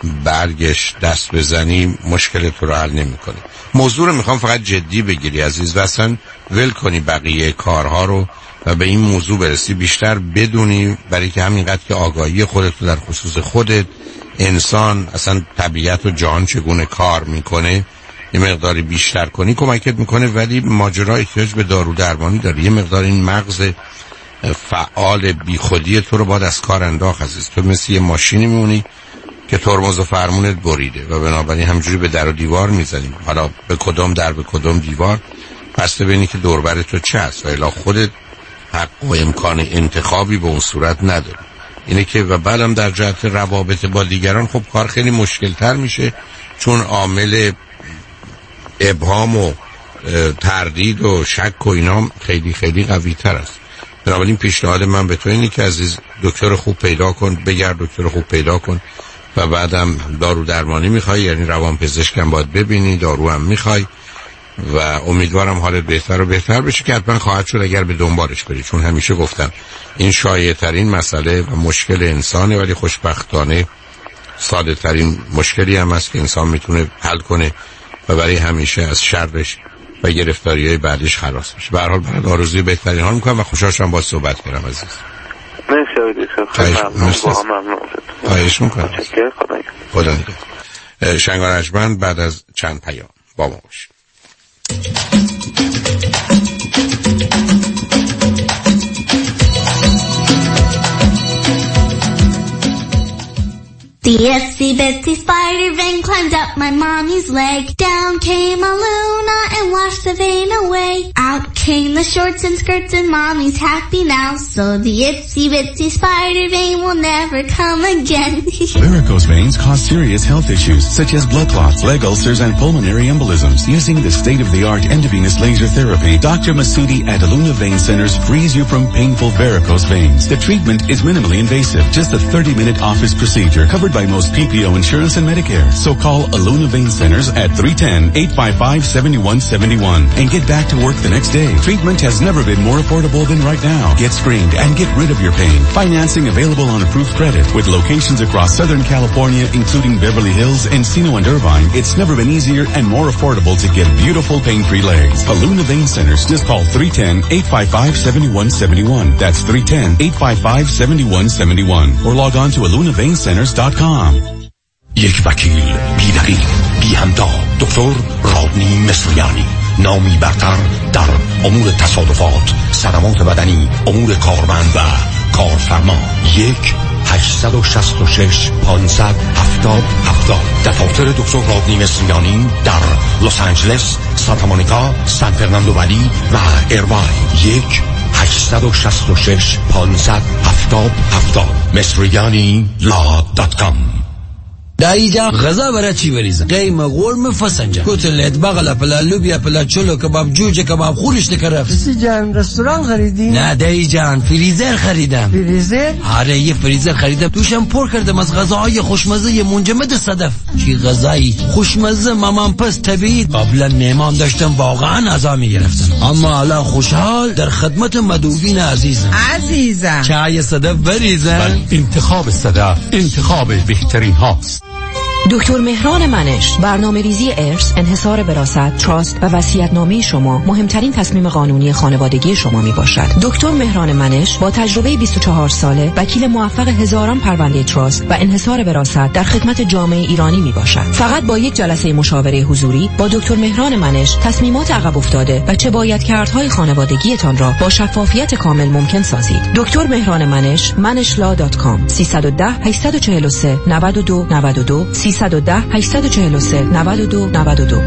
برگش دست بزنی مشکل تو رو حل نمی‌کنه. موضوع رو میخوام فقط جدی بگیری عزیز و اصلا ول کنی بقیه کارها رو و به این موضوع برسی، بیشتر بدونی، برای که همینقدر که آگاهی خودت رو در خصوص خودت، انسان، اصلا طبیعت و جهان چگونه کار میکنه یه مقداری بیشتر کنی کمکت میکنه. ولی ماجرا احتیاج به دارو درمانی داره. یه مقدار این مغز فعال بیخودی تو رو باید از کار انداخت عزیز. تو مثل یه ماشینی میمونی که ترمز و فرمونت بریده و بنابراین همجوری به در و دیوار میزنیم. حالا به کدام در به کدام دیوار بسته بینی که دوربر تو چه هست و الا خودت حق و امکان انتخابی به اون صورت نداری. اینه که و بعدم در جهت روابط با دیگران خب کار خیلی مشکل تر میشه، چون عامل ابهام و تردید و شک و اینا خیلی خیلی قوی تر است. بنابراین پیشنهاد من به تو اینه که عزیز دکتر خوب پیدا کن، بگرد دکتر خوب پیدا کن و بعدم دارو درمانی میخوای، یعنی روان پزشکم باید ببینی، دارو هم میخوای و امیدوارم حالت بهتر و بهتر بشه که حتما خواهد شد اگر به دنبالش بری. چون همیشه گفتم این شایع ترین مسئله و مشکل انسانه، ولی خوشبختانه ساده ترین مشکلی هم هست که انسان میتونه حل کنه و برای همیشه از شرش و گرفتاری های بعدش خلاص میشه. به هر حال برات آرزوی بهترین ها میکنم و خوشحال شدم با صحبت کردم عزیز.
مرسی خیلی ممنون.
خواهش میکنم. خدا نگهدار. شنگان اجمن بعد از چند پیام با ما باش.
The itsy bitsy spider vein climbed up my mommy's leg. Down came a Luna and washed the vein away. Out came the shorts and skirts and mommy's happy now. So the itsy bitsy spider vein will never come again.
Varicose veins cause serious health issues such as blood clots, leg ulcers, and pulmonary embolisms. Using the state-of-the-art endovenous laser therapy, Doctor Masudi at Luna Vein Centers frees you from painful varicose veins. The treatment is minimally invasive, just a thirty-minute office procedure covered by by most P P O insurance and Medicare. So call Aluna Vein Centers at three one zero, eight five five, seven one seven one and get back to work the next day. Treatment has never been more affordable than right now. Get screened and get rid of your pain. Financing available on approved credit with locations across Southern California, including Beverly Hills, Encino, and Irvine. It's never been easier and more affordable to get beautiful pain-free legs. Aluna Vein Centers. Just call three one zero, eight five five, seven one seven one. That's three one zero, eight five five, seven one seven one. Or log on to aluna vein centers dot com.
یک وکیل بی‌دقیق، بی‌همتا، دکتر رادنی مصریانی، نامی برتر در امور تصادفات، صدمات بدنی، امور کارمند و کارفرما. یک هشتصد و شصت و شش پانصد هفتاد هفتاد. دفاتر دکتر رادنی مصریانی در لس آنجلس، سانتا مونیکا، سان فرناندو ولی و ایرواین. یک هشتصد و شصت و شش پانصد هفتاد هفتاد. مصریانی لا دات کام.
دایی جان غذا برای چی بریزم؟ قیمه قرمه فسنجان کتلت بغل پلا لوبیا پلا چلو کباب جوجه کباب خورش نکرفت.
کسی جان رستوران خریدی؟
نه دایی جان فریزر خریدم.
فریزر؟
آره یه فریزر خریدم توشم پر کردم از غذاهای خوشمزه منجمد صدف. چی غذایی خوشمزه مامان پس طبیعی. قبلا مهمان داشتم واقعا عزا میگرفتم، اما حالا خوشحال در خدمت مدعوین عزیزم.
عزیزم
چای صدف بریزم.
انتخاب صدف انتخاب بهترین هاست.
دکتر مهران منش، برنامه‌ریزی ارث، انحصار وراثت، تراست و وصیت‌نامه شما مهمترین تصمیم قانونی خانوادگی شما میباشد. دکتر مهران منش با تجربه بیست و چهار ساله، وکیل موفق هزاران پرونده تراست و انحصار وراثت در خدمت جامعه ایرانی میباشد. فقط با یک جلسه مشاوره حضوری با دکتر مهران منش تصمیمات عقب افتاده و چه باید کردهای خانوادگیتان را با شفافیت کامل ممکن سازید. دکتر مهران منش منش لا دات کام. سیصد و ده هشتصد و چهل و سه نود و دو نود و دو سیصد و ده هشتصد و چهل و سه نود و دو نود و دو.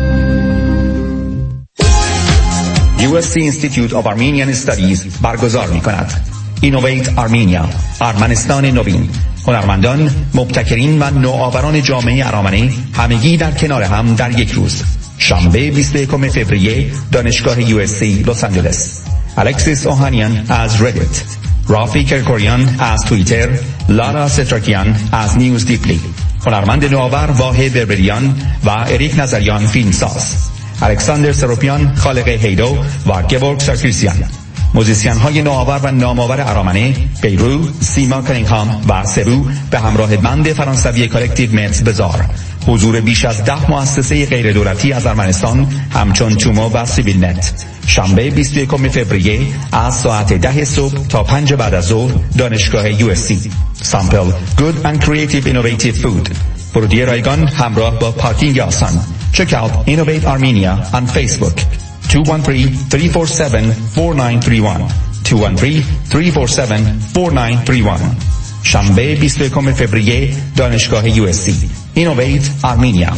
یو اس سی Institute of Armenian Studies برگزار می‌کند. Innovate Armenia، ارمنستان نوین. هنرمندان، مبتکرین و نوآوران جامعه ارامنه همگی در کنار هم در یک روز. شنبه بیست و یکم فوریه، دانشگاه یو اس سی لس آنجلس. الکسیس اوهانیان از ردیت، رافی کرکوریان از توییتر، لارا ستراکیان از نیوز دیپلی. هنرمند نوآور واحد بربریان و اریک نظریان فیلمساز. الکساندر سروپیان خالق هیدو و گبورگ سارکیسیان. موزیسین های نوآور و نامآور ارامنه بیرو، سیما کنینگهام و سبو به همراه بند فرانسوی کالکتیو متس بزار. حضور بیش از ده مؤسسه غیر دولتی از ارمنستان همچون تومو و سیویل نت. شنبه بیست و یکم فوریه از ساعت ده صبح تا پنج بعد از ظهر، دانشگاه یو اس سی. سامپل Good and Creative Innovative Food. ورودی رایگان همراه با پارکینگ آسان. Check out Innovate Armenia on Facebook. two one three, three four seven, four nine three one. two one three, three four seven, four nine three one. شنبه بیست و یکم فوریه، دانشگاه یو اس سی. Innovate Armenia.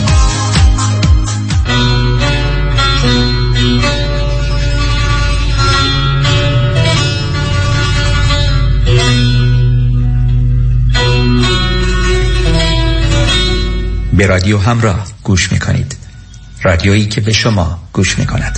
به رادیو همراه گوش میکنید، رادیویی که به شما گوش میکند.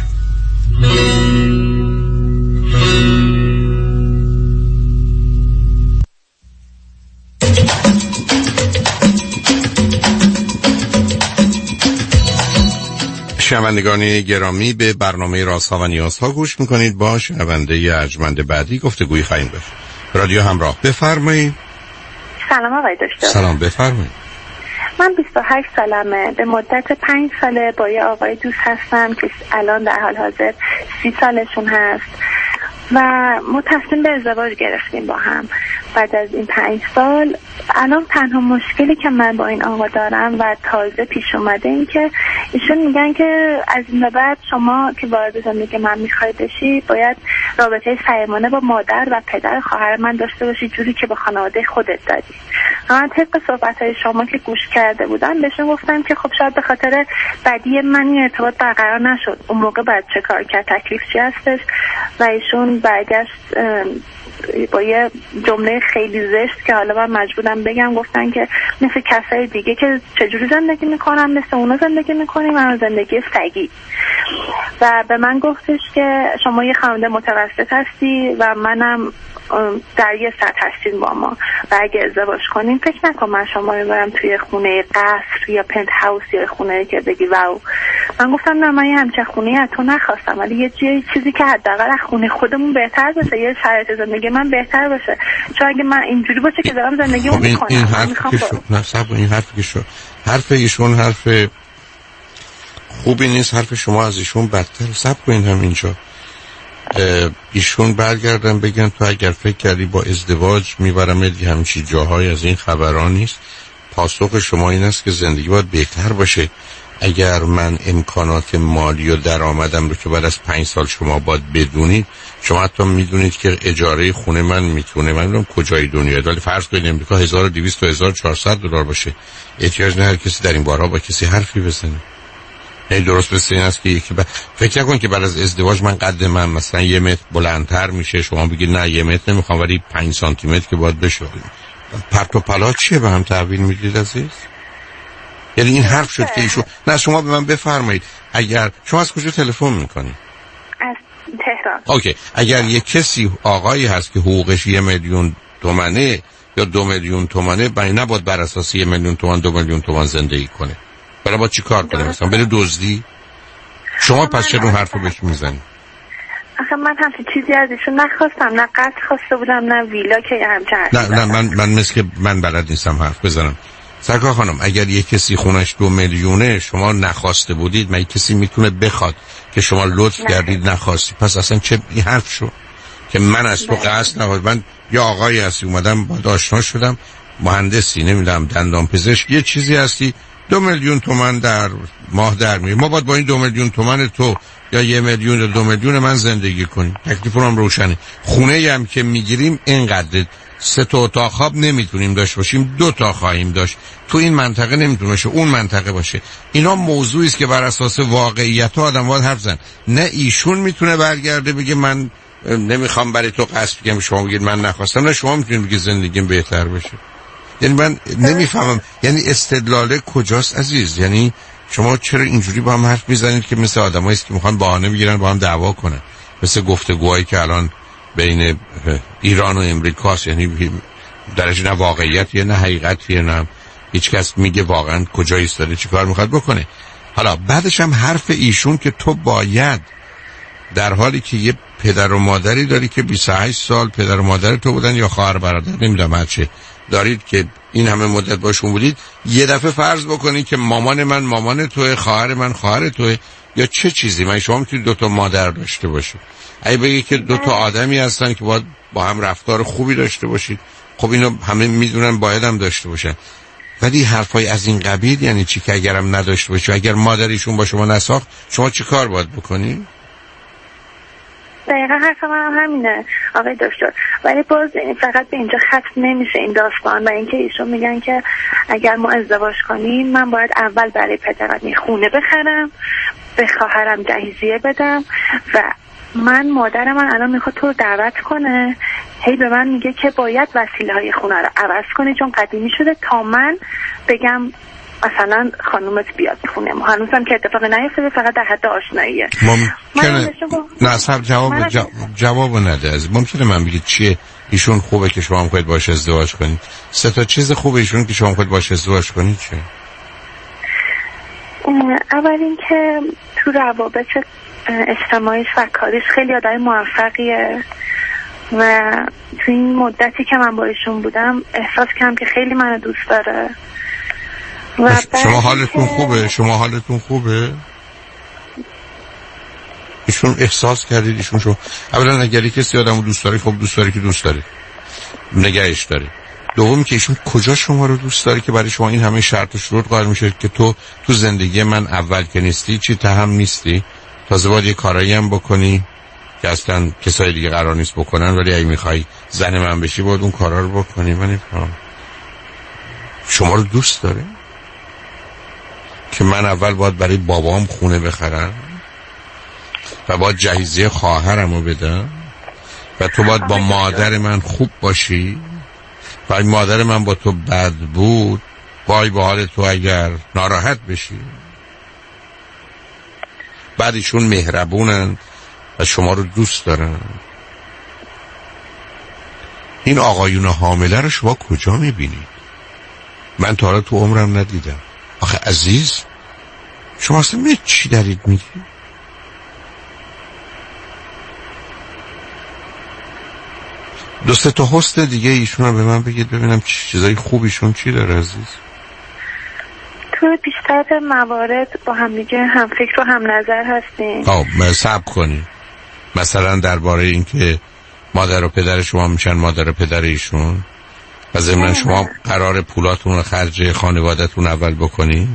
شنوندگان گرامی، به برنامه رازها و نیازها گوش میکنید. با شنونده ارجمند بعدی گفتگوی خواهیم داشت. رادیو همراه، بفرمایید.
سلام آقای دکتر.
سلام، بفرمایید.
من بیست و هشت سالمه. به مدت پنج ساله با یه آقای دوست هستم که الان در حال حاضر سی سالشون هست و ما تصمیم به ازدواج گرفتیم با هم. بعد از این پنج سال الان تنها مشکلی که من با این آقا دارم و تازه پیش اومده این که ایشون میگن که از این بعد شما که وارد زندگی من میخوای بشی باید رابطه صمیمانه با مادر و پدر خواهر من داشته باشی جوری که با خانواده خودت دادی. من طبق صحبت‌های شما که گوش کرده بودم بهشون گفتم که خب شاید به خاطر بدی من این ارتباط برقرار نشد. اون موقع بعد چه کار کرد؟ تکلیف چی هستش؟ و ایشون برگشت با یه جمله خیلی زشت که حالا من مجبورم بگم، گفتن که مثل کسای دیگه که چجوری زندگی میکنم مثل اونا زندگی میکنیم، من زندگی سگی. و به من گفتش که شما یه خانواده متوسط هستی و منم در یه سطح هستین با ما و اگه ازدواج کنیم فکر نکن من شما رو برم توی خونه قصر یا پنت هاوس یا خونه که بگی واو. من گفتم نه، من یه همچه خونه از تو نخواستم، ولی یه چیزی که حداقل از خونه خودمون بهتر باشه، یه شرایط زندگی من بهتر باشه، چون اگه من اینجوری باشه که دارم زندگیمو میکنم.
این حرف که شد نه صاحب، این حرف که شد حرف ایشون حرف خوبی نیست، حرف شما از ایشون بدتر. صبر کنین همینجا ایشون برگردن بگن تو اگر فکر کردی با ازدواج میبرم یه همچی جاهای از این خبران نیست. پاسخ شما این است که زندگی باید بهتر باشه. اگر من امکانات مالی و درآمدم رو که بعد از پنج سال شما باید بدونید، شما حتی میدونید که اجاره خونه من میتونه، من میدونم کجای دنیا، ولی فرض کنید امریکا هزار و دویست تا هزار و چهارصد دلار باشه، احتیاج نه هر کسی در این بارها با کسی حرفی بزنه. نه درست مثل این است که یکی ب... فکر نکن که بعد از ازدواج من قد من مثلا یه متر بلندتر میشه، شما بگید نه یه متر نمیخوام ولی پنج سانتی متر که باید بشه. پرت و پلا چیه به هم تحویل میدید عزیز؟ یعنی این حرف شد که ایشون نه شما به من بفرمایید اگر شما از کجا تلفن میکنید؟
از تهران.
اوکی، اگر یه کسی آقایی هست که حقوقش یه میلیون تومنه یا دو میلیون تومنه، برای نباید بر اساس یه میلیون تومان دو میلیون تومان زندگی کنه. برای با چی کار کنه؟ مثلا بره دزدی؟ شما پس چرا اون حرفو بهش میزنی؟
آخه من همچین چیزی از ایشون نخواستم، نه قصد خواسته بودم نه ویلا که همچین.
نه نه من من مثل که من بلد نیستم حرف بزنم. سرکار خانم اگر یک کسی خونش دو میلیونه شما نخواسته بودید، من کسی میتونه بخواد که شما لطف نه. کردید نخواستی؟ پس اصلا چه این حرف شو که من از تو قصد نبود. من یا آقایی هستی اومدم با آشنا شدم، مهندسی نمیدونم دندان پزشک یه چیزی هستی، دو میلیون تومان در ماه در میاری، ما باید با این دو میلیون تومان تو یا یه میلیون یا دو میلیون من زندگی کنیم. تکلیفم روشنه. خونه هم که میگیریم اینقدر، سه تا اتاق خواب نمیتونیم داشت باشیم، دو تا خواهیم داشت. تو این منطقه نمیتونه باشه، اون منطقه باشه. اینا موضوعی است که بر اساس واقعیت آدم باید حرف زن. نه ایشون میتونه برگرده بگه من نمیخوام برای تو قصد بگم، شما بگید من نخواستم، نه شما میتونید بگید زندگیم بهتر بشه. یعنی من نمیفهمم یعنی استدلال کجاست عزیز؟ یعنی شما چرا اینجوری با هم حرف میزنید که مثل آدمایی است که میخوان بهانه بگیرن با هم دعوا کنن، مثل گفتگوهایی که الان بین ایران و امریکاست، یعنی درش نه واقعیتیه نه حقیقتیه، نه هیچ کس میگه واقعا کجا ایستاده چی کار میخواد بکنه. حالا بعدش هم حرف ایشون که تو باید، در حالی که یه پدر و مادری داری که بیست و هشت سال پدر و مادر تو بودن یا خواهر برادر نمیدونم هر چه دارید که این همه مدت باشون بودید، یه دفعه فرض بکنید که مامان من مامان توه، خواهر من خواهر توه، یا چه چیزی. من شما میتونید دو تا مادر داشته باشید، اگه بگی که دو تا آدمی هستن که باید با هم رفتار خوبی داشته باشید، خب اینو همه میدونن باید هم داشته باشن. ولی حرفای از این قبیل یعنی چی که اگرم نداشته باشید، اگر مادریشون با شما نساخت شما چی کار باید بکنی؟
دقیقا حرف من هم همینه آقای دکتر، ولی باز فقط به اینجا ختم نمیشه این داستان. و اینکه ایشون میگن که اگر ما ازدواج کنیم من باید اول برای پدرم یه خونه بخرم، به خواهرم جهیزیه بدم، و من مادر من الان میخواد تو رو دعوت کنه، هی به من میگه که باید وسیله های خونه رو عوض کنی چون قدیمی شده، تا من بگم مثلا خانومت بیاد خونه ما. هنوزم که اتفاق نیفتاده، فقط در حد آشناییه.
ممکنه نه صاحب جواب جواب, جواب نده از ممکنه من بگید چیه ایشون خوبه که شما هم خواهید باشه ازدواج کنید؟ سه تا چیز خوبه ایشون که شما خواهید باشه ازدواج کنید چیه؟
اول این که تو روابط اجتماعیش و کاریش خیلی آدم موفقیه و تو این مدتی که من با ایشون بودم احساس کردم که خیلی منو دوست داره. و
شما حالتون خوبه؟ شما حالتون خوبه؟ ایشون احساس کردید ایشون شو اولا اگر کسی آدمو دوست داره خب دوست داره که دوست داره نگهش داره. دوم که ایشون کجا شما رو دوست داره که برای شما این همه شرط و شروط قائل میشه که تو تو زندگی من اول که نیستی چی تهم نیستی، تازه باید یه کارایی هم بکنی که اصلا کسای دیگه قرار نیست بکنن، ولی اگه میخوای زن من بشی باید اون کارا رو بکنی. من نمیفهمم شما رو دوست داره که من اول باید برای بابام خونه بخرم و باید جهیزیه خواهرم رو بدم و تو باید با مادر من خوب باشی و مادر من با تو بد بود وای به حال تو اگر ناراحت بشی. بعد ایشون مهربونن و شما رو دوست دارن. این آقایون حامله رو شما کجا میبینید؟ من تا حالا تو عمرم ندیدم. آخه عزیز شما اصلا می چی دارید میگید؟ دو سه تا هست دیگه ایشون رو به من بگید ببینم چیزای خوبیشون چی داره عزیز.
تو بیشتر موارد با هم دیگه هم فکر و هم نظر هستیم.
خب صبر کنید. مثلا درباره اینکه مادر و پدر شما میشن مادر و پدر ایشون و ضمن شما قرار پولاتون رو خرج خانوادتون اول بکنی؟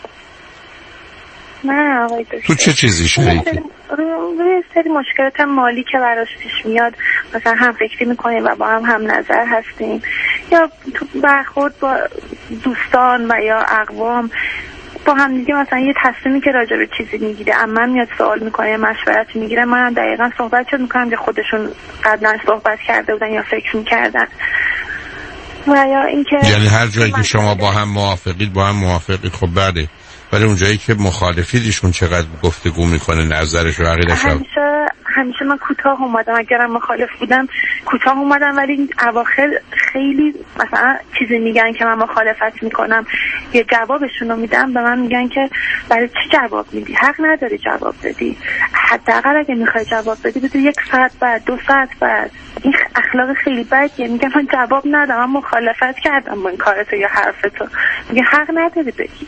نه آقای دکتر.
تو چه چیزی شریکی؟
روی سری مشکلات مالی که براش پیش میاد مثلا هم فکری میکنیم و با هم هم نظر هستیم، یا تو برخورد با دوستان و یا اقوام با هم دیگه مثلا یه تصمیمی که راجع به چیزی میگیره اما میاد سوال میکنه، مشورت میگیره، من هم دقیقا صحبت شد میکنم که خودشون قبلا صحبت کرده بودن یا فکر میکردن. و یا اینکه
یعنی هر جایی که شما با هم موافقید با هم موافقید. خب بله، ولی اون جایی که مخالفید ایشون چقدر گفتگو میکنه، نظرش و عقیدش؟
همیشه همیشه من کوتاه اومدم، اگرم مخالف بودم کوتاه اومدم، ولی این اواخر خیلی مثلا چیزی میگن که من مخالفت میکنم یه جوابشون رو میدم، به من میگن که برای چی جواب میدی؟ حق نداری جواب بدی، حداقل اگه میخوای جواب بدی بده یک ساعت بعد، دو ساعت بعد. این اخلاق خیلی بدیه. میگم من جواب ندم، من مخالفت کردم با این کارتو یا حرفتو. میگه حق نداری بگی.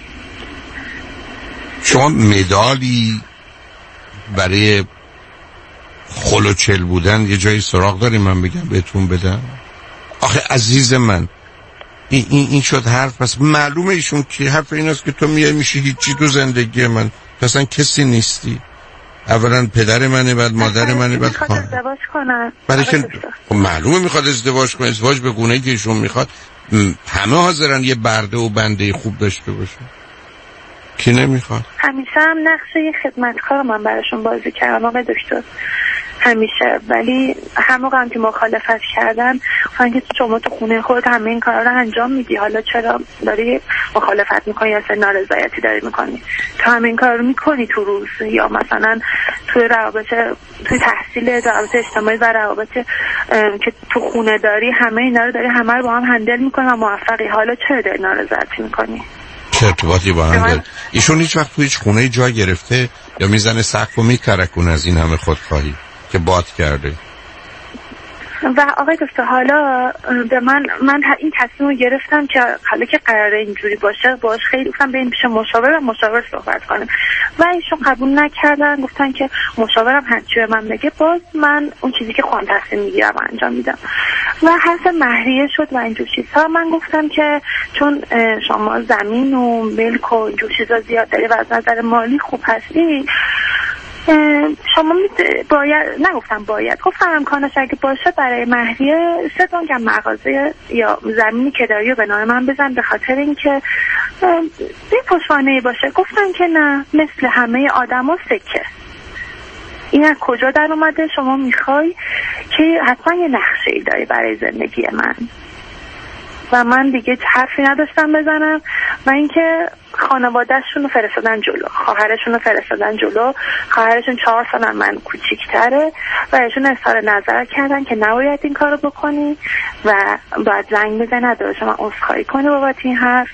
شما مدالی برای خلوچل بودن یه جایی سراغ داری من بگم بهتون بدم؟ آخه عزیز من این, این, این شد حرف. پس معلومه ایشون کی حرف این است که تو میای میشی هیچی تو زندگی من، اصلا کسی نیستی. اولا پدر منه، بعد مادر منه، بعد
میخواد ازدواج کنه.
برای که معلومه میخواد ازدواج کنه. ازدواج به گونه‌ای که ایشون میخواد. همه حاضرن یه برده و بنده خوب داشته باشه. کی نمیخواد؟
همیشه هم نقش یه خدمتکار من براشون بازی کردم آقای دکتر، همیشه. ولی هم موقع هم که مخالفت کردن گفتن که شما تو خونه خودت همه این کارا رو انجام میدی، حالا چرا داری مخالفت میکنی یا سر نارضایتی داری میکنی؟ تو همه این کارا رو میکنی تو روز، یا مثلا توی روابط، توی تحصیل، روابط اجتماعی و روابط که تو خونه داری، همه اینا رو داری همه رو با هم هندل میکنی و موفقی، حالا چرا داری نارضایتی میکنی؟
چه ارتباطی با هم داره؟ ایشون هیچ وقت تو هیچ خونه جا گرفته یا میزنه سقف و میترکونه از این همه خودخواهی که باد کرده؟
و آقای دکتر حالا به من من این تصمیم رو گرفتم که حالا که قراره اینجوری باشه باش خیلی گفتم بریم پیش مشاور و مشاور صحبت کنیم و ایشون قبول نکردن، گفتن که مشاورم هرچی به من بگه باز من اون چیزی که خودم تصمیم میگیرم انجام میدم. و حرف مهریه شد و اینجور چیزها. من گفتم که چون شما زمین و ملک و اینجور چیزا زیاد داری و از نظر مالی خوب هستی، شما باید، نگفتم باید، گفتم امکانش اگه باشه برای مهریه سه دونگم مغازه یا زمینی که داری و به نام من بزن، به خاطر اینکه یه پشتوانه‌ای باشه. گفتن که نه، مثل همه آدما سکه. این از کجا در اومده؟ شما میخوای که حتما یه نقشه‌ای داری برای زندگی من. و من دیگه حرفی نداشتم بزنم و اینکه خانواده‌شون رو فرستادن جلو، خواهرشون رو فرستادن جلو. خواهرشون چهار سال من کوچیک‌تره و ایشون اظهار نظر کردن که نباید این کارو بکنی و باید زنگ بزنی، نداره شما عذرخواهی کنی بابت این حرف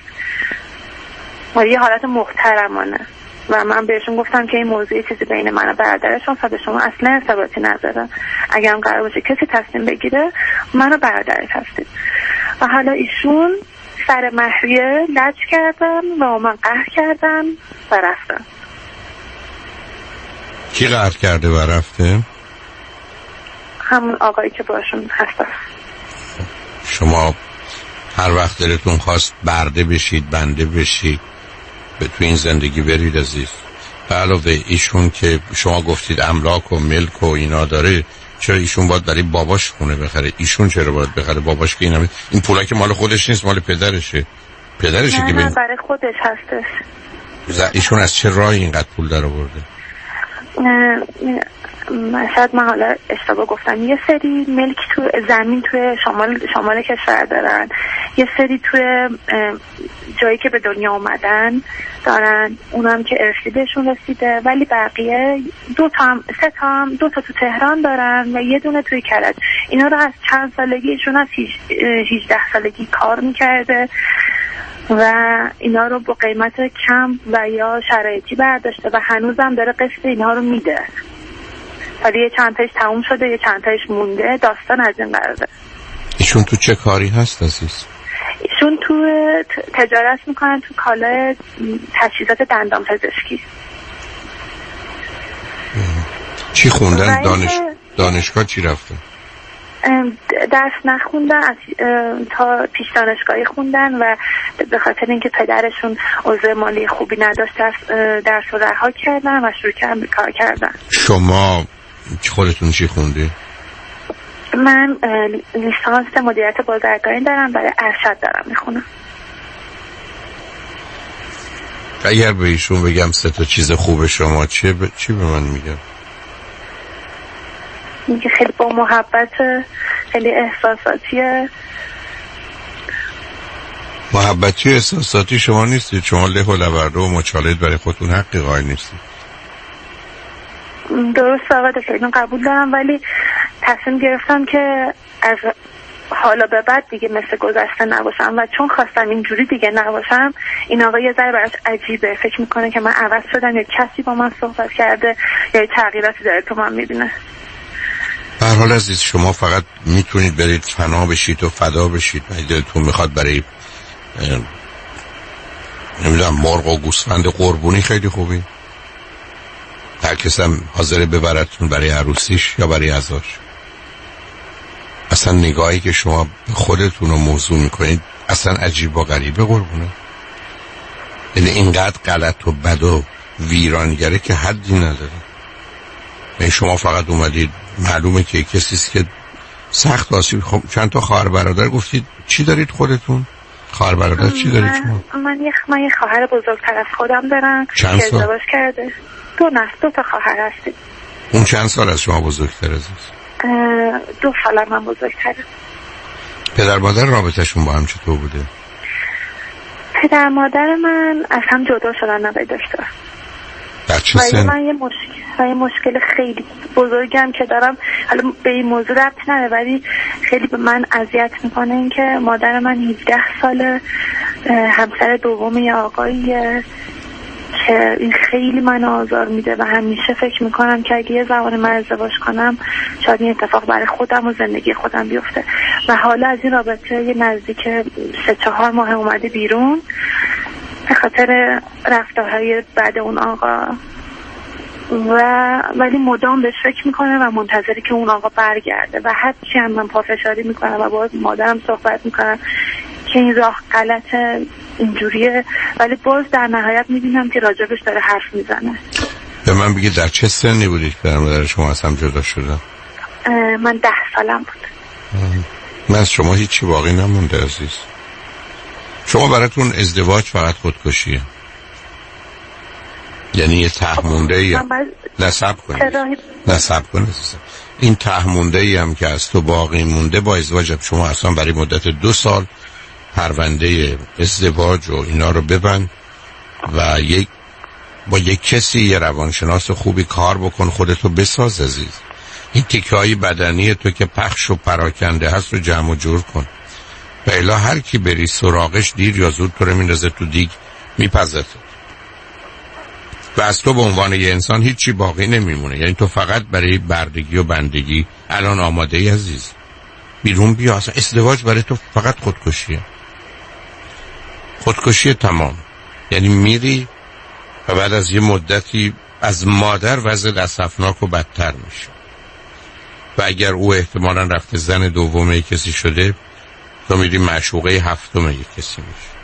و یه حالت محترمانه. و من بهشون گفتم که این موضوع چیزی بین من و برادرشون و شما اصلا ارتباطی نداره. اگه هم قرار باشه کسی تصمیم بگیره، من و برادرت هستید. و حالا ایشون سر مهریه لج کردن و من قهر کردن و رفتن.
کی قهر کرده و رفته؟
همون آقایی که باشون هستن.
شما هر وقت دلتون خواست برده بشید، بنده بشید، به تو این زندگی برید عزیز. به علاوه ایشون که شما گفتید املاک و ملک و اینا داره، چرا ایشون باید برای باباش خونه بخره؟ ایشون چرا باید بخره؟ باباش که این همه این پولا که مال خودش نیست، مال پدرشه. پدرشه
نه
که
نه
به...
برای خودش هستش.
ایشون از چه راهی اینقدر پول در آورده؟
شاید من حالا اشتباه گفتم، یه سری ملک تو زمین توی شمال شمال کشور دارن، یه سری توی جایی که به دنیا اومدن دارن، اونم که ارثی بهشون رسیده، ولی بقیه دو تا هم سه تا هم دو تا تو تهران دارن و یه دونه توی کرج. اینا رو از چند سالگی ایشون از هجده سالگی کار میکرده و اینا رو با قیمت کم و یا شرایطی برداشته و هنوزم داره قسط اینها رو میده، ولی یه چند تایش تموم شده، یه چند تایش مونده. داستان از این قراره.
ایشون تو چه کاری هست عزیز؟
ایشون تو تجارت میکنن تو کالای تجهیزات دندان پزشکی.
چی خوندن؟ دانش... دانشگاه چی رفتن؟
درس نخوندن، از تا پیش دانشگاهی خوندن و به خاطر اینکه پدرشون اوضاع مالی خوبی نداشت درس رو رها کردن و شروع کردن به کار کردن.
شما خودتون چی خوندی؟
من لیسانس مدیریت بازرگانی دارم، برای ارشد دارم میخونم.
اگر به ایشون بگم سه تا چیز خوب شما چی ب... چی به من میگم؟
میگه خیلی با محبت، خیلی احساساتیه.
محبتی و احساساتی شما نیستید، شما له و لورده و مچالید برای خودتون حقی قائل نیستید.
درست آقا دکتر، اینو قبول دارم، ولی تصمیم گرفتم که از حالا به بعد دیگه مثل گذشته نباشم و چون خواستم اینجوری دیگه نباشم، این آقا یه ذره براش عجیبه، فکر میکنه که من عوض شدم یا کسی با من صحبت کرده یا تغییراتی داره تو من میبینه.
به هر حال عزیز، شما فقط میتونید برید فنا بشید و فدا بشید. دلتون میخواد برای نمیدونم مرغ و گوسفند قربونی، خیلی خوبی. هر کس هم حاضر ببرتون برای عروسیش یا برای عزاش. اصلا نگاهی که شما خودتون رو موضوع میکنید اصلا عجیب و غریبه قربونه. یعنی اینقدر غلط و بد و ویرانگره که حدی نداره. یعنی شما فقط اومدید، معلومه که کسیست که سخت آسیب. خب چند تا خواهر برادر گفتید، چی دارید خودتون؟ خواهر برادر چی دارید شما؟
من یه من یه خواهر بزرگتر از خودم دارم که ازدواج کرده. دو نسل دو تا خواهر هستیم.
اون چند سال از شما بزرگتر عزیز؟
دو سال من بزرگتره.
پدر مادر رابطهشون با هم چطور بوده؟
پدر مادر من از هم جدا شدن، نوید داشته.
در چه سن؟
من یه مشکل یه مشکل خیلی بزرگم که دارم، حالا به این موضوع ربط نداره ولی خیلی به من اذیت میکنه این که مادر من هجده ساله همسر دوم یه آقاییه که این خیلی من آزار میده و همیشه فکر میکنم که اگه یه زمان من ازدواج کنم شاید این اتفاق برای خودم و زندگی خودم بیفته و حالا از این رابطه یه نزدیک سه چهار ماه اومده بیرون به خاطر رفتارهای بعد اون آقا و ولی مدام بهش فکر میکنه و منتظری که اون آقا برگرده و هرچی هم من پافشاری میکنم و با مادرم صحبت میکنم که این راه غلطه اینجوریه، ولی باز در نهایت میبینم که راجبش داره حرف میزنه.
به من بگید در چه سنی بودید که در مادر شما از هم جدا شدن؟
من ده سالم بود.
من از شما هیچی باقی نمونده عزیز. شما براتون ازدواج فقط خودکشیه، یعنی یه ته مونده ای هم نصب کنید نصب کنید این ته مونده ای هم که از تو باقی مونده با ازدواج شما اصلا برای مدت دو سال پرونده ازدواج و اینا رو ببند و یک با یک کسی یه روانشناس خوبی کار بکن، خودتو بساز عزیز. این تیکه های بدنی تو که پخش و پراکنده هست رو جمع و جور کن و الا هر کی بری سراغش دیر یا زود تو رو میندازه تو دیگ میپزته و از تو به عنوان یه انسان هیچی باقی نمیمونه. یعنی تو فقط برای بردگی و بندگی الان آماده ای عزیز. بیرون بیا، اصلا ازدواج برای تو فقط خودکشیه، خودکشی تمام. یعنی میری و بعد از یه مدتی از مادر وضع اسفناک و بدتر میشه و اگر او احتمالاً رفته زن دومه کسی شده، تو میری معشوقه هفتمه یک کسی میشه.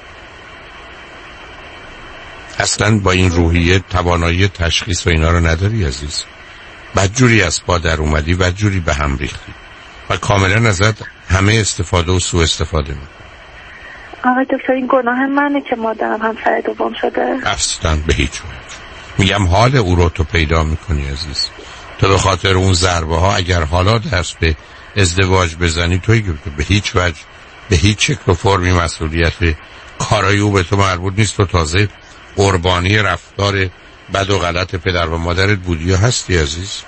اصلا با این روحیه توانایی تشخیص و اینا رو نداری عزیز. بدجوری از پا در اومدی، بدجوری به هم ریختی و کاملا ازت همه استفاده و سوء استفاده میکنی.
آقای دکتر این گناه منه که مادرم همسر دوم شده؟
اصلا به هیچ وجه. میگم حال او رو تو پیدا میکنی عزیز. تو به خاطر اون ضربه ها اگر حالا دست به ازدواج بزنی توی به هیچ وجه به هیچ شکل و فرمی مسئولیت کارای او به تو مربوط نیست. تو تازه قربانی رفتار بد و غلط پدر و مادرت بودی یا هستی عزیز.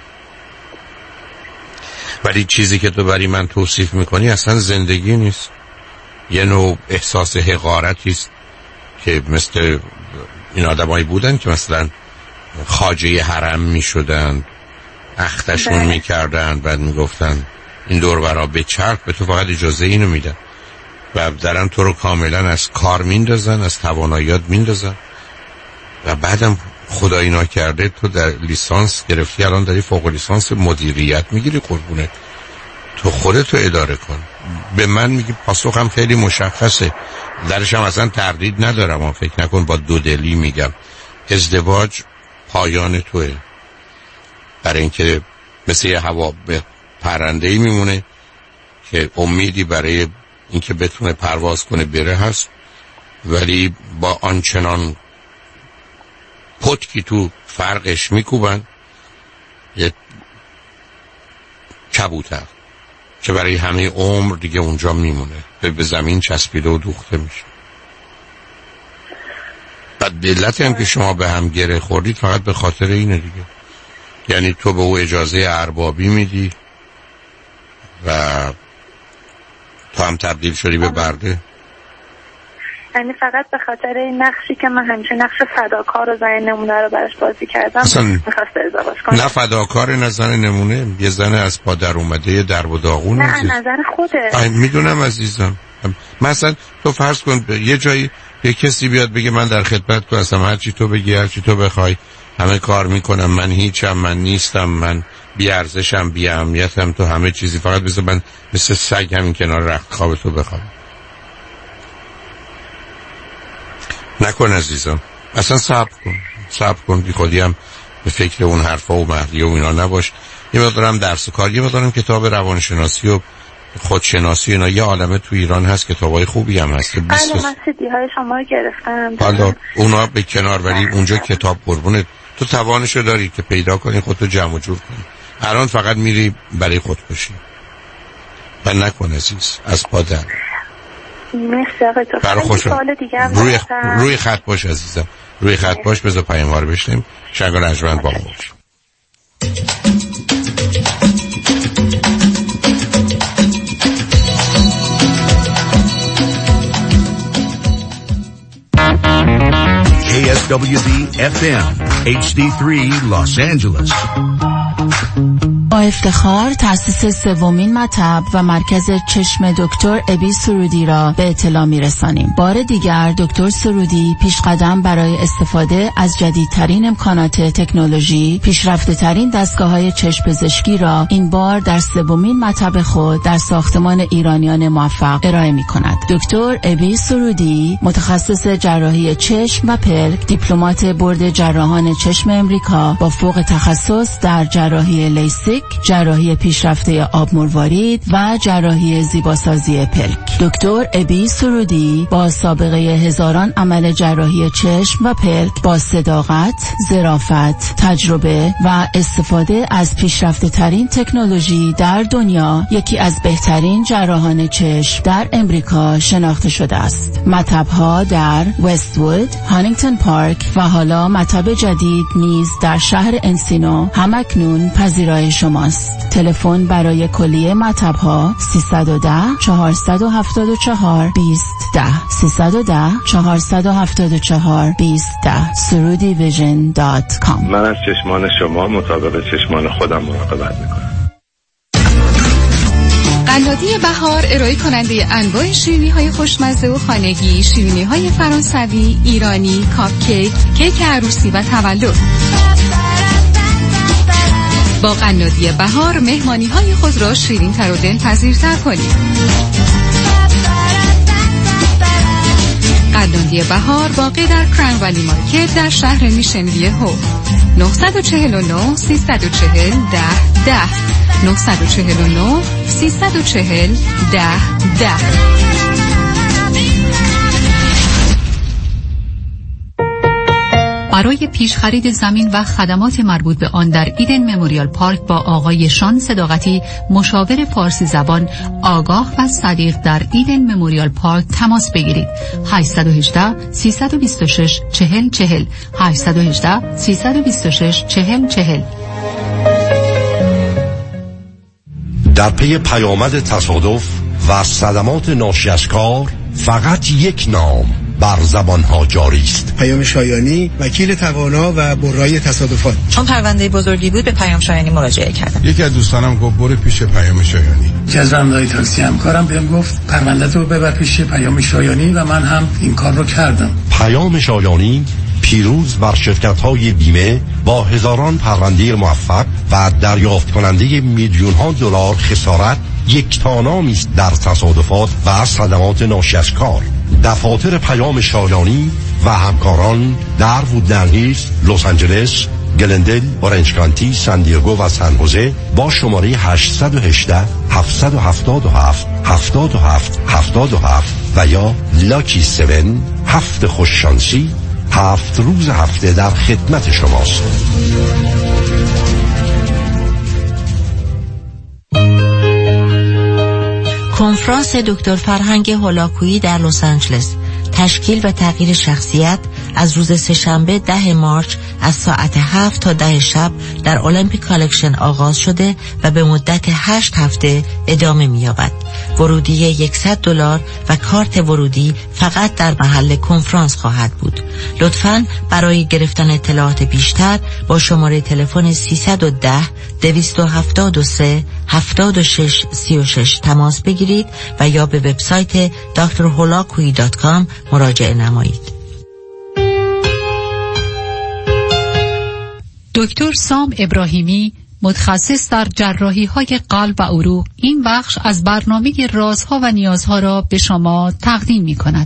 ولی چیزی که تو برای من توصیف میکنی اصلا زندگی نیست، یه نوع احساس حقارتی است که مثل این آدمایی بودن که مثلا خواجه حرم میشدن، اختشون میکردن، بعد میگفتن این دور برا به چرخ، به تو فقط اجازه اینو میدن و درن تو رو کاملا از کار میندازن، از تواناییات میندازن و بعدم خدایی ناکرده تو در لیسانس گرفتی، الان داری فوق لیسانس مدیریت میگیری. قربونت تو خودتو اداره کن. به من میگی پاسخم خیلی مشخصه، درش هم اصلا تردید ندارم. من فکر نکن با دودلی میگم ازدواج پایان توه، برای اینکه مثل یه هوا به پرنده‌ای میمونه که امیدی برای اینکه بتونه پرواز کنه بره هست، ولی با آنچنان پتکی تو فرقش میکوبن یه کبوتر که برای همه عمر دیگه اونجا میمونه، به زمین چسبیده و دوخته میشه. بعد علتی هم که شما به هم گره خوردید فقط به خاطر اینه دیگه، یعنی تو به او اجازه اربابی میدی و تو هم تبدیل شدی به برده.
یعنی فقط به خاطر این نقشی که من همیشه نقش فداکار و زن نمونه رو براش بازی کردم میخواست ازدواج کنم. نه
فداکار، نه زن نمونه، یه زن از پادر اومده در و داغون.
نه عزیز. نظر خوده.
میدونم عزیزم. مثلا تو فرض کن یه جایی یه کسی بیاد بگه من در خدمت تو هستم، هر چی تو بگی، هر چی تو بخوای، همه کار میکنم، من هیچم، من نیستم، من بی ارزشم، بی اهمیتم، تو همه چیزی، فقط بذار من مثل سگ همین کنار رخت خواب تو بخوام. نکن عزیزم، اصلا صبر کن، صبر کن، بی خودی هم به فکر اون حرفا و مهدی و اینا نباش. یه مقدارم درس و کار، یه مقدارم کتاب روانشناسی و خودشناسی، اینا یه عالمه تو ایران هست، کتابای خوبی هم هست.
بله من سیدی های شما رو گرفتم.
حالا اونا به کنار، ولی اونجا کتاب قربونت تو توانشو داری که پیدا کنی، خودتو جمع و جور کنی. الان فقط میری برای خودکشی. و نکن عزیز، از پا در.
مرسی آقای دکتر.
برای خوش روی روی خط باش عزیزم، روی خط باش، بذار پیام‌ها رو بشنیم. شنگ و نجوند با ما باش.
K S W D F M H D three Los Angeles.
با افتخار تأسیس سومین مطب و مرکز چشم دکتر ابی سرودی را به اطلاع می‌رسانیم. بار دیگر دکتر سرودی پیشقدم برای استفاده از جدیدترین امکانات تکنولوژی، پیشرفته‌ترین دستگاه‌های چشم پزشکی را این بار در سومین مطب خود در ساختمان ایرانیان موفق ارائه می‌کند. دکتر ابی سرودی متخصص جراحی چشم و پلک، دیپلمات بورد جراحان چشم امریکا با فوق تخصص در جراحی لیسیک، جراحی پیشرفته آب مروارید و جراحی زیباسازی پلک. دکتر ابی سرودی با سابقه هزاران عمل جراحی چشم و پلک با صداقت، ظرافت، تجربه و استفاده از پیشرفته ترین تکنولوژی در دنیا یکی از بهترین جراحان چشم در امریکا شناخته شده است. مطب‌ها در وست‌وود، هانینگتون پارک و حالا مطب جدید نیز در شهر انسینو همکنون پذیرای شماست. تلفن برای کلیه مطب‌ها سیصد و ده چهارصد و هفتاد و چهار بیست ده سیصد و ده چهارصد و هفتاد و چهار بیست ده سرودی ویژن دات کام.
من از چشمان شما مطابق چشمان خودم مراقبت میکنم.
قنادی بهار ارائه کننده انواع شیرینی‌های خوشمزه و خانگی، شیرینی‌های فرانسوی، ایرانی، کاپ کیک، کیک عروسی و تولد. با قنادی بهار مهمانی‌های خود را شیرین‌تر و دلپذیرتر کنید. قنادی بهار واقع در کران ولی مارکت در شهر میشن ویه هو. نه چهار نه سیصد و چهل ده ده نه چهار نه سیصد و چهل ده ده. برای پیش خرید زمین و خدمات مربوط به آن در ایدن مموریال پارک با آقای شان صداقتی، مشاور فارسی زبان آگاه و صدیق در ایدن مموریال پارک تماس بگیرید. هشت یک هشت سه دو شش چهل چهل هشت یک هشت سه دو شش چهل چهل.
در پی پیامد تصادف و صدمات ناشی از کار فقط یک نام بر زبانها جاری است.
پیام شایانی، وکیل توانا و برای تصادفات.
چون پرونده بزرگی بود به پیام شایانی مراجعه کردم.
یکی از دوستانم گفت برو پیش پیام شایانی.
جزرمدای تاکسی همکارم بهم گفت پرونده تو ببر پیش پیام شایانی و من هم این کار رو کردم.
پیام شایانی پیروز بر شرکت‌های بیمه با هزاران پرونده موفق و دریافت کننده میلیون ها دلار خسارت یک تانامی است در تصادفات و صدمات ناشی از کار. دفاتر پیام شایانی و همکاران در وودلند هیلز، لس آنجلس، گلندل، اورنج کانتی، سان دیگو و سن خوزه با شماره هشت یک هشت هفت هفت هفت هفت هفت هفت هفت و یا لاکی هفت هفت خوششانسی هفت روز هفته در خدمت شماست.
کنفرانس دکتر فرهنگ هولاکویی در لس آنجلس، تشکیل و تغییر شخصیت، از روز سه‌شنبه ده مارس از ساعت هفت تا ده شب در المپیک کالکشن آغاز شده و به مدت هشت هفته ادامه می‌یابد. ورودی صد دلار و کارت ورودی فقط در محل کنفرانس خواهد بود. لطفاً برای گرفتن اطلاعات بیشتر با شماره تلفن سیصد و ده دویست و هفتاد و سه هفتاد و شش سی و شش تماس بگیرید و یا به وبسایت دکتر هولاکویی دات کام مراجعه نمایید.
دکتر سام ابراهیمی، متخصص در جراحی‌های قلب و عروق، این بخش از برنامه رازها و نیازها را به شما تقدیم می‌کند.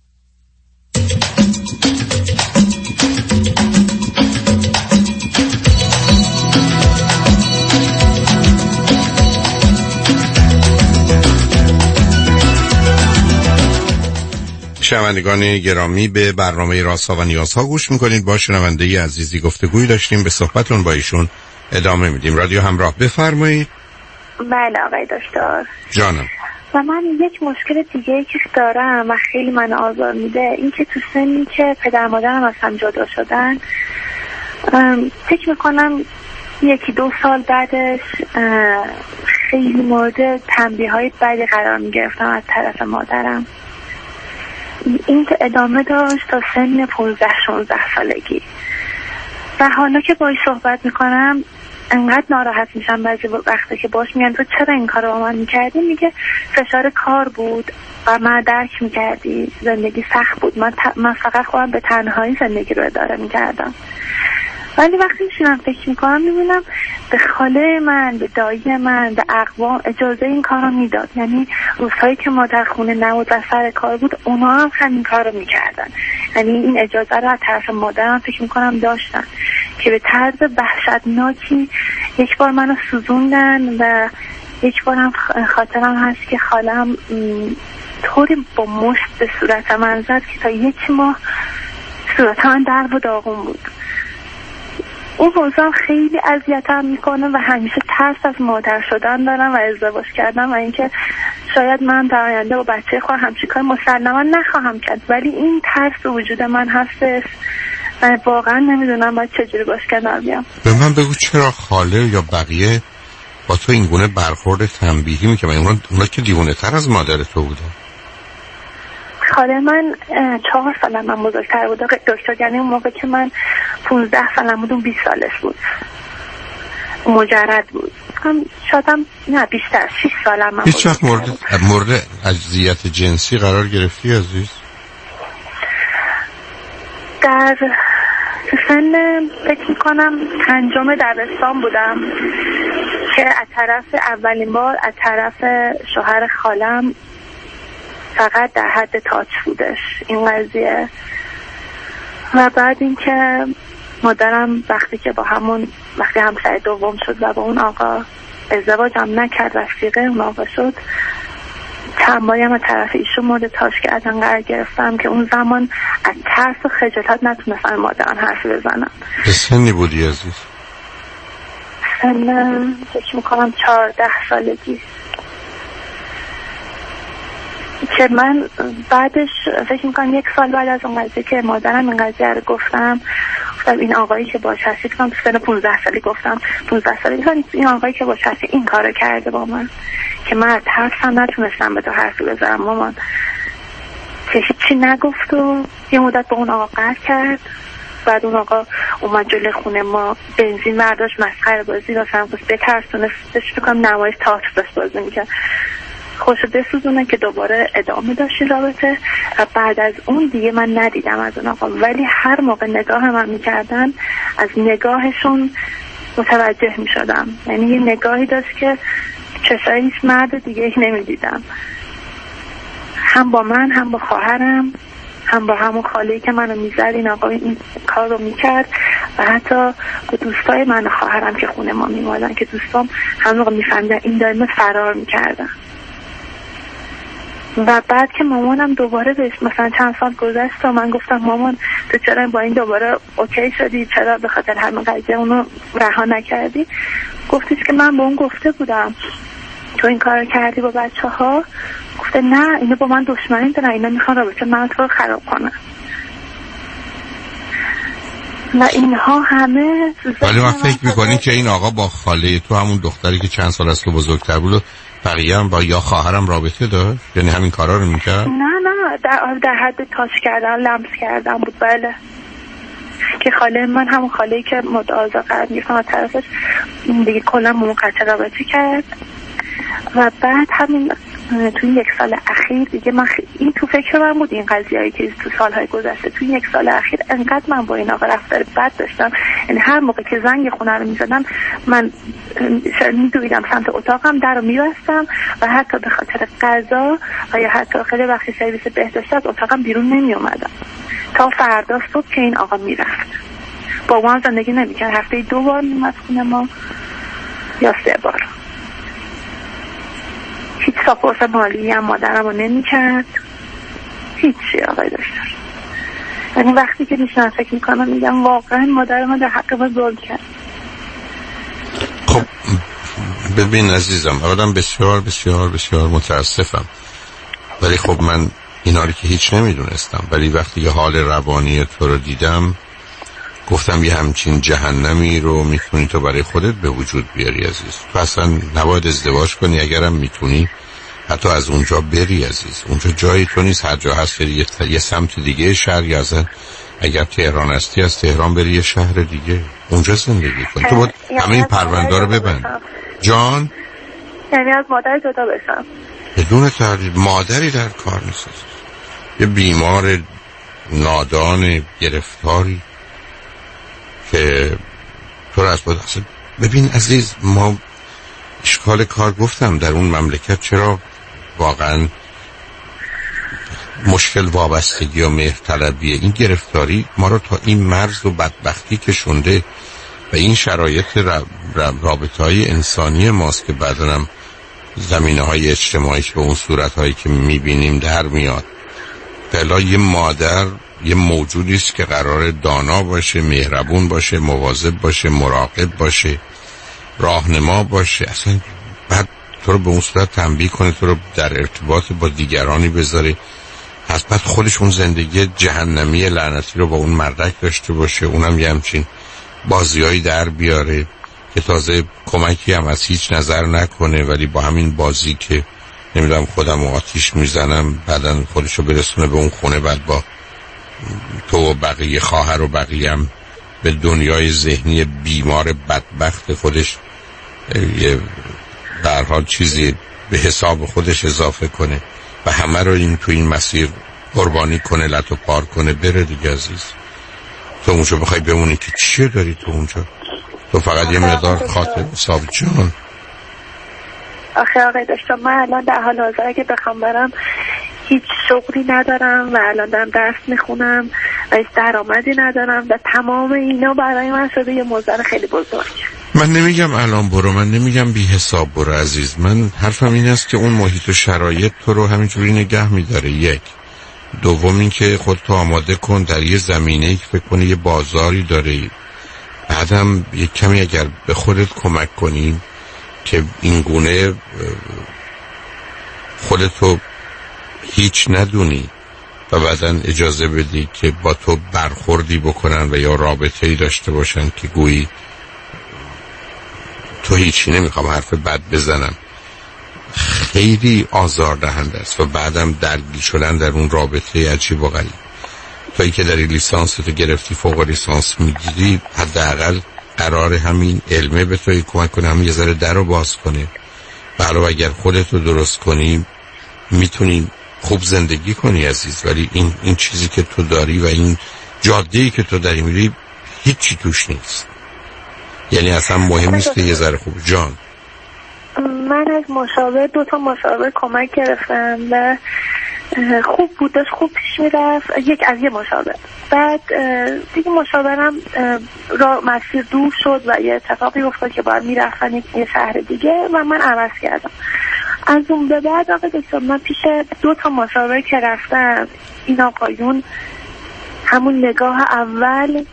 شنوندگان گرامی، به برنامه رازها و نیازها گوش میکنید. با شنونده عزیزی گفتگوی داشتیم، به صحبتون با ایشون ادامه میدیم. رادیو همراه، بفرمایید.
بله آقای دکتر.
جانم.
و من یک مشکل دیگه که دارم و خیلی من آزار میده، این که تو سنی که پدر مادرم از هم جدا شدن، فکر میکنم یکی دو سال بعدش خیلی مورد تنبیه های بدی قرار میگرفتم از طرف مادرم. این ادامه داشت تا سن پانزده شانزده سالگی و حالا که باهاش صحبت میکنم انقدر ناراحت میشم بعضی وقتا که باش میگن تو چرا این کار رو با من میکردی؟ میگه فشار کار بود و من درک میکردی، زندگی سخت بود، من, ت... من فقط خودم به تنهایی زندگی رو اداره میکردم. ولی وقتی میشینم فکر میکنم میبینم به خاله من، به دایی من، به اقوام اجازه این کار رو میداد. یعنی روزهایی که مادر خونه نبود و سر کار بود اونا هم همین کار رو میکردن. یعنی این اجازه رو از طرف مادرم فکر میکنم داشتن که به طرز وحشتناکی یک بار منو سوزوندن و یک بار هم خاطرم هست که خالم طوری با مشت به صورت من زد که تا یک ماه صورت من درب و داغون بود. این موضوع خیلی اذیتم میکنه و همیشه ترس از مادر شدن دارم و ازدواج کردم و اینکه شاید من در آینده با بچه خودم همچین کار مسلما نخواهم کرد، ولی این ترس به وجود من هستش و واقعا نمیدونم باید چجوری باش کنار بیام.
به من بگو چرا خاله یا بقیه با تو این گونه برخورد تنبیهی میکنن؟ اونا, اونا که دیوونه تر از مادر تو بودن.
خاله من چهار سالم من بزرگتر بود دکتر، یعنی اون موقع که من پونزده سالم بود اون بیست سالش بود، مجرد بود. هم شادم نه بیشتر شش سالم من.
هیچ وقت مورد مورد اذیت جنسی قرار گرفتی عزیز؟
در سن فکر میکنم پنجم دبستان بودم که از طرف اولین بار از طرف شوهر خالم فقط در حد تاچ بودش این قضیه. و بعد اینکه مادرم وقتی که با همون وقتی همسر دوم شد و با اون آقا ازدواج هم نکرد، رفیقه اون آقا شد، چند باری هم از طرف ایشون مورد تاش کردن قرار گرفتم که اون زمان از ترس و خجالت نتونستم مادران حرفی بزنم.
به سنی بودی عزیز؟
سن فکر میکنم چهارده سالگی که من بعدش فکر میکنم یک سال بعد از اون قضیه که مادرم این قضیه رو گفتم گفتم این آقایی که باش هستی تو سن پونزده سالی گفتم پونزده سالی گفتم این آقایی که باش هستی این کارو کرده با من که من از ترسم نتونستم به تو حرفی بزنم مامان، که هیچی نگفت و یه مدت با اون آقا قهر کرد. بعد اون آقا اومد جلوی خونه ما بنزین برداشت مسخره بازی داشتم بس بترسونستش بکنم نمایش تئاتر داشت بازی میکرد خوشو بسوزونه که دوباره ادامه داشتی رابطه. و بعد از اون دیگه من ندیدم از اون آقا، ولی هر موقع نگاه من میکردن از نگاهشون متوجه میشدم، یعنی یه نگاهی داشت که چشای هیچ مرد دیگه ای نمیدیدم، هم با من هم با خواهرم هم با همون خاله‌ای که منو میزد این آقا این کار رو میکرد. و حتی با دوستای من و خواهرم که خونه ما میمادن که دوستام هم موقع میفهمیدن این دائما فرار میکردن. و بعد که مامانم دوباره بهش مثلا چند سال گذشت و من گفتم مامان تو چرا با این دوباره اوکی شدی، چرا به خاطر همین قضیه اونو رها نکردی؟ گفتیش که من با اون گفته بودم تو این کار کردی با بچه ها. گفته نه اینا با من دشمنی دارن، اینا میخوان رابطه من تو رو خراب کنن. و اینها همه
ولی من فکر میکنی که این آقا با خاله تو همون دختری که چند سال از تو بزرگتر بود و بقیه هم با یا خواهرم رابطه داشت؟ یعنی همین کارا رو میکرد؟
نه نه در, در حد تاچ کردن لمس کردن بود. بله که خاله من همون خاله‌ای که متعاضا قرار میگفتم از طرفش دیگه کلا موقت رابطه کرد. و بعد همین تو یک سال اخیر دیگه من این تو فکر من بود این قضیه‌ای که تو سالهای گذشته تو یک سال اخیر انقدر من با این آقا رفتار بد داشتم، یعنی هر موقع که زنگ خونه رو می‌زدم من می‌دویدم سمت اتاقم در رو می‌بستم و حتی به خاطر غذا و یا حتی خیلی وقتی سرویس بهداشت از اتاقم بیرون نمی‌اومدم تا فردا صبح که این آقا میرفت. با ما زندگی نمی‌کرد، هفته دو بار میومد خونه ما یا سه بار. هیچ ساپورت مالی هم مادرم رو نمی کرد، هیچی آقای داشتر. یعنی وقتی که میشنم فکر میکنم میگم واقعا مادر ما در حق ما ظلم کرد.
خب ببین عزیزم، اولا بسیار بسیار بسیار متاسفم، ولی خب من اینا رو که هیچ نمیدونستم، ولی وقتی که حال روانی تو رو دیدم گفتم یه همچین جهنمی رو میتونی تو برای خودت به وجود بیاری عزیز. تو اصلا نباید ازدواج کنی، اگرم میتونی حتی از اونجا بری عزیز. اونجا جایی تو نیست، هر جا هست بری یه, یه سمت دیگه شهر، یا اگر تهران هستی از تهران بری یه شهر دیگه اونجا زندگی کن. تو باید همه این پرونده رو ببند جان،
یعنی از مادر جدا بشم
بدون تردید. مادری در کار نیست، یه بیمار نادان گرفتاری که تو را از باید اصلا ببین عزیز. ما اشکال کار گفتم در اون مملکت چرا واقعا مشکل وابستگی و مهرطلبیه، این گرفتاری ما رو تا این مرز و بدبختی کشونده و این شرایط رابطه های انسانی ماست که بعداً هم زمینه های اجتماعیش به اون صورت هایی که میبینیم در میاد. بلا یه مادر یه موجودی است که قرار دانا باشه، مهربون باشه، مواظب باشه، مراقب باشه، راهنما باشه، اصلا بعد تو رو به اون صورت تنبیه کنه، تو رو در ارتباط با دیگرانی بذاره، از بعد خودش اون زندگی جهنمی لعنتی رو با اون مردک داشته باشه، اونم یه همچین بازیایی در بیاره که تازه کمکی هم از هیچ نظر نکنه، ولی با همین بازی که نمیدونم خودم و آتیش میزنم بعدن خودش رو برسونه به اون خونه، بعد با تو و بقیه خواهر و بقیه هم به دنیای ذهنی بیمار بدبخت خودش یه در حال چیزی به حساب خودش اضافه کنه و همه رو این تو این مسیر قربانی کنه، لط و پار کنه، بره دیگه عزیز. تو اونجا بخوای بمونی که چیه داری تو اونجا؟ تو فقط یه مقدار خاطر حساب جان.
آخه آقای داشتم من الان در حال حاضر اگه بخوام برم هیچ شغلی ندارم و الان دارم درس میخونم و هیچ درآمدی ندارم و تمام اینا برای من شده یه موضوع خیلی بزرگ.
من نمیگم الان برو، من نمیگم بی حساب برو عزیز. من حرفم این است که اون محیط و شرایط تو رو همینجوری نگه میداره. یک دوم این که خودتو آماده کن در یه زمینه‌ای که فکر کنی یه بازاری داره. بعدم یه کمی اگر به خودت کمک کنی که این گونه خودتو هیچ ندونی و بعدن اجازه بدی که با تو برخوردی بکنن و یا رابطه‌ای داشته باشن که گویی تو هیچی، نمیخوام حرف بد بزنم، خیلی آزاردهنده است و بعدم درگیر شدن در اون رابطه عجیب و غریب. تویی که در لیسانس تو گرفتی، فوق لیسانس میگیری، حداقل قرار همین علمه به توی کمک کنه، همین یه ذره در رو باز کنه. علاوه اگر خودت رو درست کنی میتونی خوب زندگی کنی عزیز. ولی این این چیزی که تو داری و این جاده‌ای که تو داری میری هیچی توش نیست. یعنی اصلا مهم نیست که یه ذره خوب. جان
من از مشاور دو تا مشاور کمک گرفتم و خوب بود، داشت خوب پیش میرفت. یک از یه مشاور، بعد دیگه مشاورم را مسیر دور شد و یه اتفاقی افتاد که باید میرفتن یه شهر دیگه و من عوض کردم. از اون به بعد آقای دکتر من پیش دو تا مشاور که رفتم، این آقایون همون نگاه اول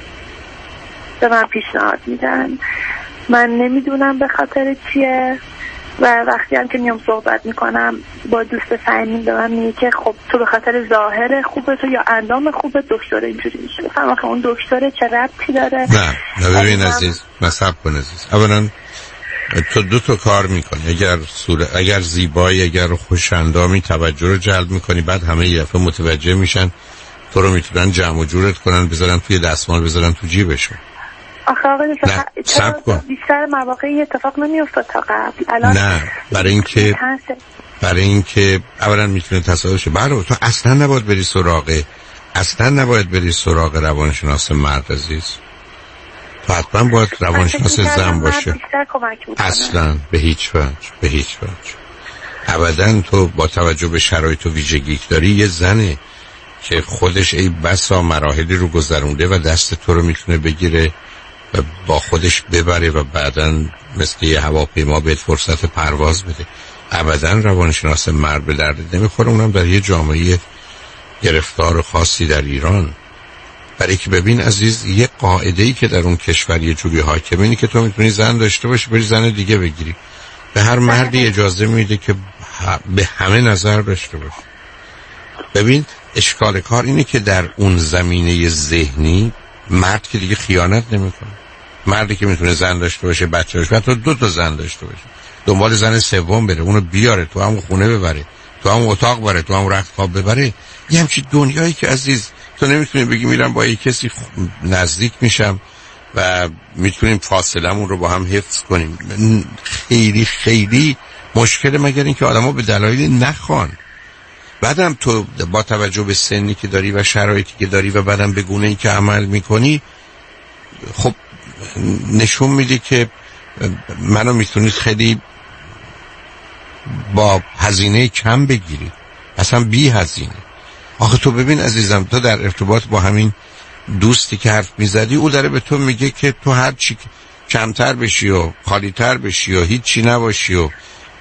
به من پیشنهاد میدن. من نمیدونم به خاطر چیه و وقتی هم که میام صحبت میکنم با دوست صمیمی به من میگه که خب تو به خاطر ظاهر خوبه تو یا اندام خوبه دکتر اینجوری میشه. بفهم آخه اون دکتر چه ربطی داره؟
نه نه ببین عزیز، مصب کن عزیز. اولا تو دو تا کار میکنی، اگر صورت اگر زیبایی، اگر خوش‌اندامی توجه رو جلب میکنی، بعد همه یه دفعه متوجه میشن تو رو میتونن جمع و جورت کنن، بذارن توی دستمال، بذارن تو جیبشون.
آخه آقا چرا بیشتر مواقع این اتفاق نمیافتاد تا قبل؟ الان
نه برای اینکه برای اینکه اولا میتونه تصادف شه. برای تو اصلا نباید بری سراغ اصلا نباید بری سراغ روانشناس مرد عزیز. تو حتما باید روانشناس زن باشه. اصلا به هیچ وجه به هیچ وجه ابدا. تو با توجه به شرایط و ویژگی داری، یه زنه که خودش ای بسا مراحلی رو گذرونده و دست تو رو میتونه بگیره و با خودش ببره و بعداً مثل یه هواپیما بهت فرصت پرواز بده. ابداً روانشناس مرد به درد نمیخوره، اونم در یه جامعه گرفتار خاصی در ایران. برای که ببین عزیز، یه قاعده‌ای که در اون کشور یه جوری حاکمه اینه که تو میتونی زن داشته باشی بری زن دیگه بگیری. به هر مردی اجازه میده که به همه نظر داشته باشه. ببین اشکال کار اینه که در اون زمینه ذهنی مرد که دیگه خیانت نمیکنه. مردی که میتونه زن داشته باشه، بچه داشته باشه، دو تا زن داشته باشه، دنبال زن سوم بره، اونو بیاره تو همون خونه ببره، تو همون اتاق بره، تو همون رخت خواب ببره. یه همچین دنیایی که عزیز تو نمیتونی بگی میرم با یک کسی نزدیک میشم و میتونیم فاصلمون رو با هم حفظ کنیم. خیلی خیلی مشکل، مگر اینکه آدما به دلایل نخوان. بعدم تو با توجه به سنی که داری و شرایطی که داری و بعدم به گونه‌ای که عمل میکنی، خب نشون میده که منو میتونید خیلی با هزینه کم بگیری، اصلا بی هزینه. آخه تو ببین عزیزم، تو در ارتباط با همین دوستی که حرف میزدی، او داره به تو میگه که تو هر چی کمتر بشی و خالیتر بشی و هیچی نباشی و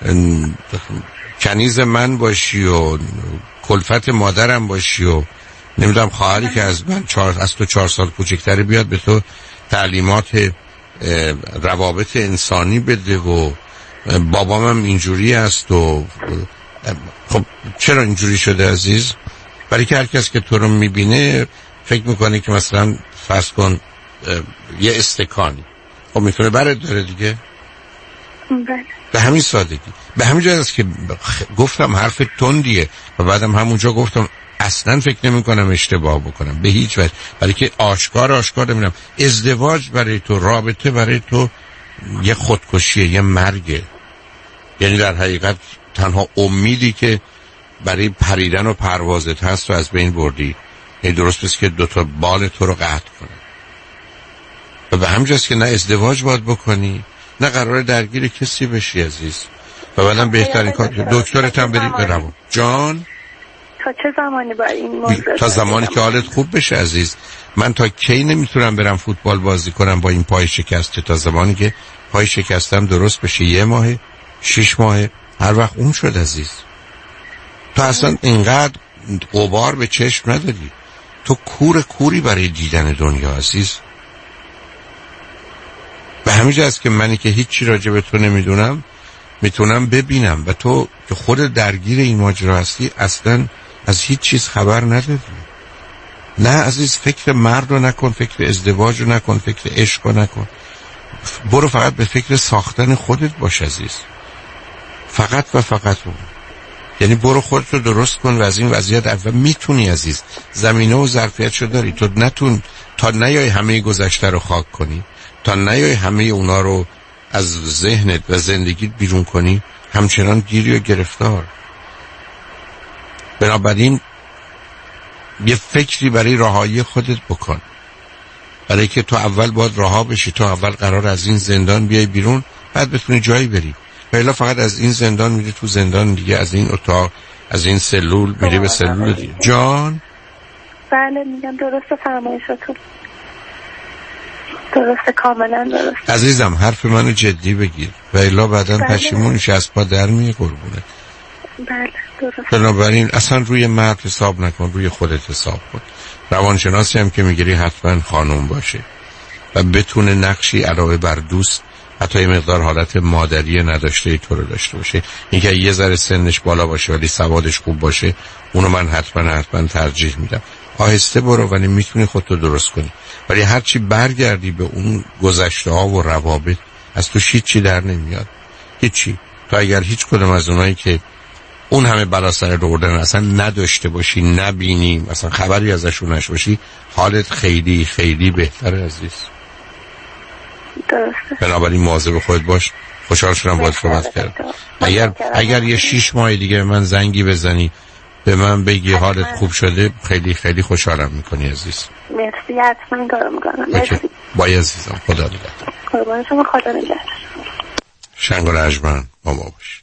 کنیز من باشی و کلفت مادرم باشی و نمیدونم خواهری که از من چهار از تو چهار سال کوچکتره بیاد به تو تعلیمات روابط انسانی بده و بابامم اینجوری است. و خب چرا اینجوری شده عزیز؟ برای که هر کس که تو رو میبینه فکر میکنه که مثلا فرض کن یه استکانی خب میتونه برات داره دیگه.
بله.
به همین سادگی. به همین جا است که گفتم حرف تندیه و بعدم همونجا گفتم اصلا فکر نمی کنم اشتباه بکنم به هیچ وجه. برای که آشکار آشکار نمیدونم ازدواج برای تو، رابطه برای تو یه خودکشیه، یه مرگه. یعنی در حقیقت تنها امیدی که برای پریدن و پروازت هست و از بین بردی. یعنی درست بست که دوتا بال تو رو قطع کنه. و به همجاست که نه ازدواج باید بکنی نه قرار درگیر کسی بشی عزیز. و بعدم بهترین کار دکترت هم بری برو. جان
تا چه زمانی باید این موضوع؟
تا زمانی که حالت خوب بشه عزیز. من تا کی نمیتونم برم فوتبال بازی کنم با این پای شکسته؟ تا زمانی که پای شکستم درست بشه. یه ماه، شش ماه، هر وقت اون شد عزیز. تو اصلا اینقدر غبار به چشم نداری. تو کور کوری برای دیدن دنیا عزیز. به همین جاست که منی که هیچی راجع به تو نمیدونم میتونم ببینم و تو که خود درگیر این ماجرا هستی اصلا از هیچ چیز خبر نداری. نه عزیز، فکر مرد رو نکن، فکر ازدواج رو نکن، فکر عشق رو نکن. برو فقط به فکر ساختن خودت باش عزیز. فقط و فقط اون. یعنی برو خودت رو درست کن و از این وضعیت اول میتونی عزیز. زمینه و ظرفیتشو داری. تو نتون تا نیای همه گذشته رو خاک کنی، تا نیای همه اونا رو از ذهنت و زندگیت بیرون کنی، همچنان گیری و گرفتار. بنابراین یه فکری برای رهایی خودت بکن، برای که تو اول باید رها بشی. تو اول قرار از این زندان بیای بیرون، بعد بتونی جایی بری. ولی فقط از این زندان میری تو زندان دیگه، از این اتاق، از این سلول میری به سلول دیگه. جان
بله میگم درسته فرمایشاتون، درسته، کاملا درسته
عزیزم. حرف منو جدی بگیر و الا بعداً پشیمونش از پا در میه قربونه.
بله درسته.
بنابراین اصلا روی مرد حساب نکن، روی خودت حساب کن. روانشناسی هم که میگیری حتما خانم باشه و بتونه نقشی علاوه بر دوست، حتی یه مقدار حالت مادری نداشته ای تو رو داشته باشه. اینکه یه ذره سنش بالا باشه ولی سوادش خوب باشه، اونو من حتما حتما ترجیح میدم. آهسته برو ولی میتونی خودتو درست کنی. ولی هرچی برگردی به اون گذشته ها و روابط، از تو هیچی در نمیاد، هیچی. تو اگر هیچ کدوم از اونایی که اون همه بلا سر آوردن اصلا نداشته باشی، نبینی، مثلا خبری ازشون نشوشی، حالت خیلی خیلی بهتره عزیز.
درسته.
بنابراین مواظب خودت باش. خوشحال شدم باهات صحبت کردم. اگر اگر یه شیش ماه دیگه من زنگی بزنی به من بگی حالت خوب شده، خیلی خیلی خوشحالم میکنی عزیز.
مرسی، حتما کارو میکنم. مرسی.
بای عزیزم، خدا نگهدار.
قربان شما، خدا نگهدار.
شنگ و رجمن با ما باش.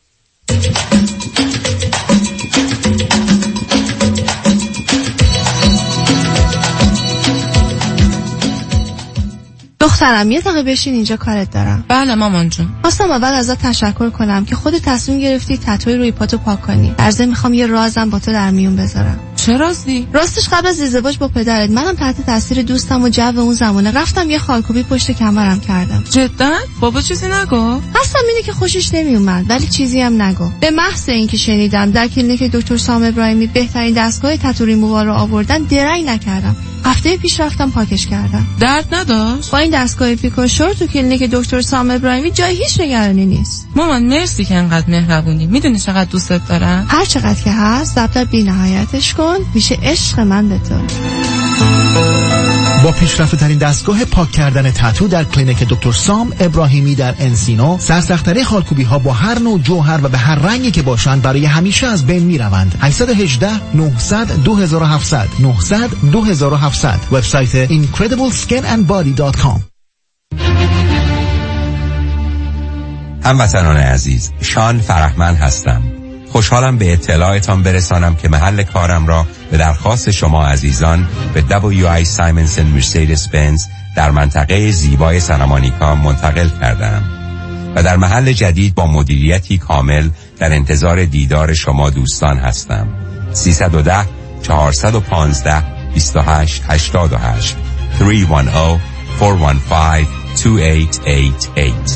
دخترم یه دقیقه بشین اینجا، کارت دارم.
بله مامان جون.
خواستم اول ازت تشکر کنم که خودت تصمیم گرفتی تتوی روی پاتو پاک کنی. در ضمن میخوام یه رازم با تو در میون بذارم.
چه رازی؟
راستش قبل از ازدواج با پدرت منم تحت تاثیر دوستم و جو اون زمانه رفتم یه خالکوبی پشت کمرم کردم.
جدا؟ بابا چیزی نگو؟
قصدم اینه که خوشش نمیومد، ولی چیزی هم نگو. به محض اینکه شنیدم در کلینیک دکتر سام ابراهیمی بهترین دستگاه تتو ریمووال رو آوردن، درنگ نکردم. هفته پیش رفتم پاکش کردم.
درد نداشت؟
با این دستگاه پیکوشور تو کلینیک دکتر سام ابراهیمی جای هیچ نگرانی نیست.
مامان مرسی که انقدر مهربونی. میدونی چقدر دوستت دارم.
هر چقدر که هست ضبط بی‌نهایتش کن، میشه عشق من به تو.
با پیشرفته ترین دستگاه پاک کردن تتو در کلینیک دکتر سام ابراهیمی در انسینو، سرسخت‌ترین خالکوبی ها با هر نوع جوهر و به هر رنگی که باشند برای همیشه از بین میروند. هشت یک هشت نه صفر صفر دو هفت صفر صفر نه صفر صفر دو هفت صفر صفر وبسایت اینکردیبل اسکن اند بادی دات کام.
هموطنان عزیز، شان فرهمند هستم. خوشحالم به اطلاعتان برسانم که محل کارم را به درخواست شما عزیزان به دبلیو آی سایمنسن مرسیدس بنز در منطقه زیبای سانتامونیکا منتقل کردم و در محل جدید با مدیریتی کامل در انتظار دیدار شما دوستان هستم. سیصد و ده چهارصد و پانزده بیست و هشت هشتاد و هشت سه یک صفر چهار یک پنج دو هشت هشت هشت.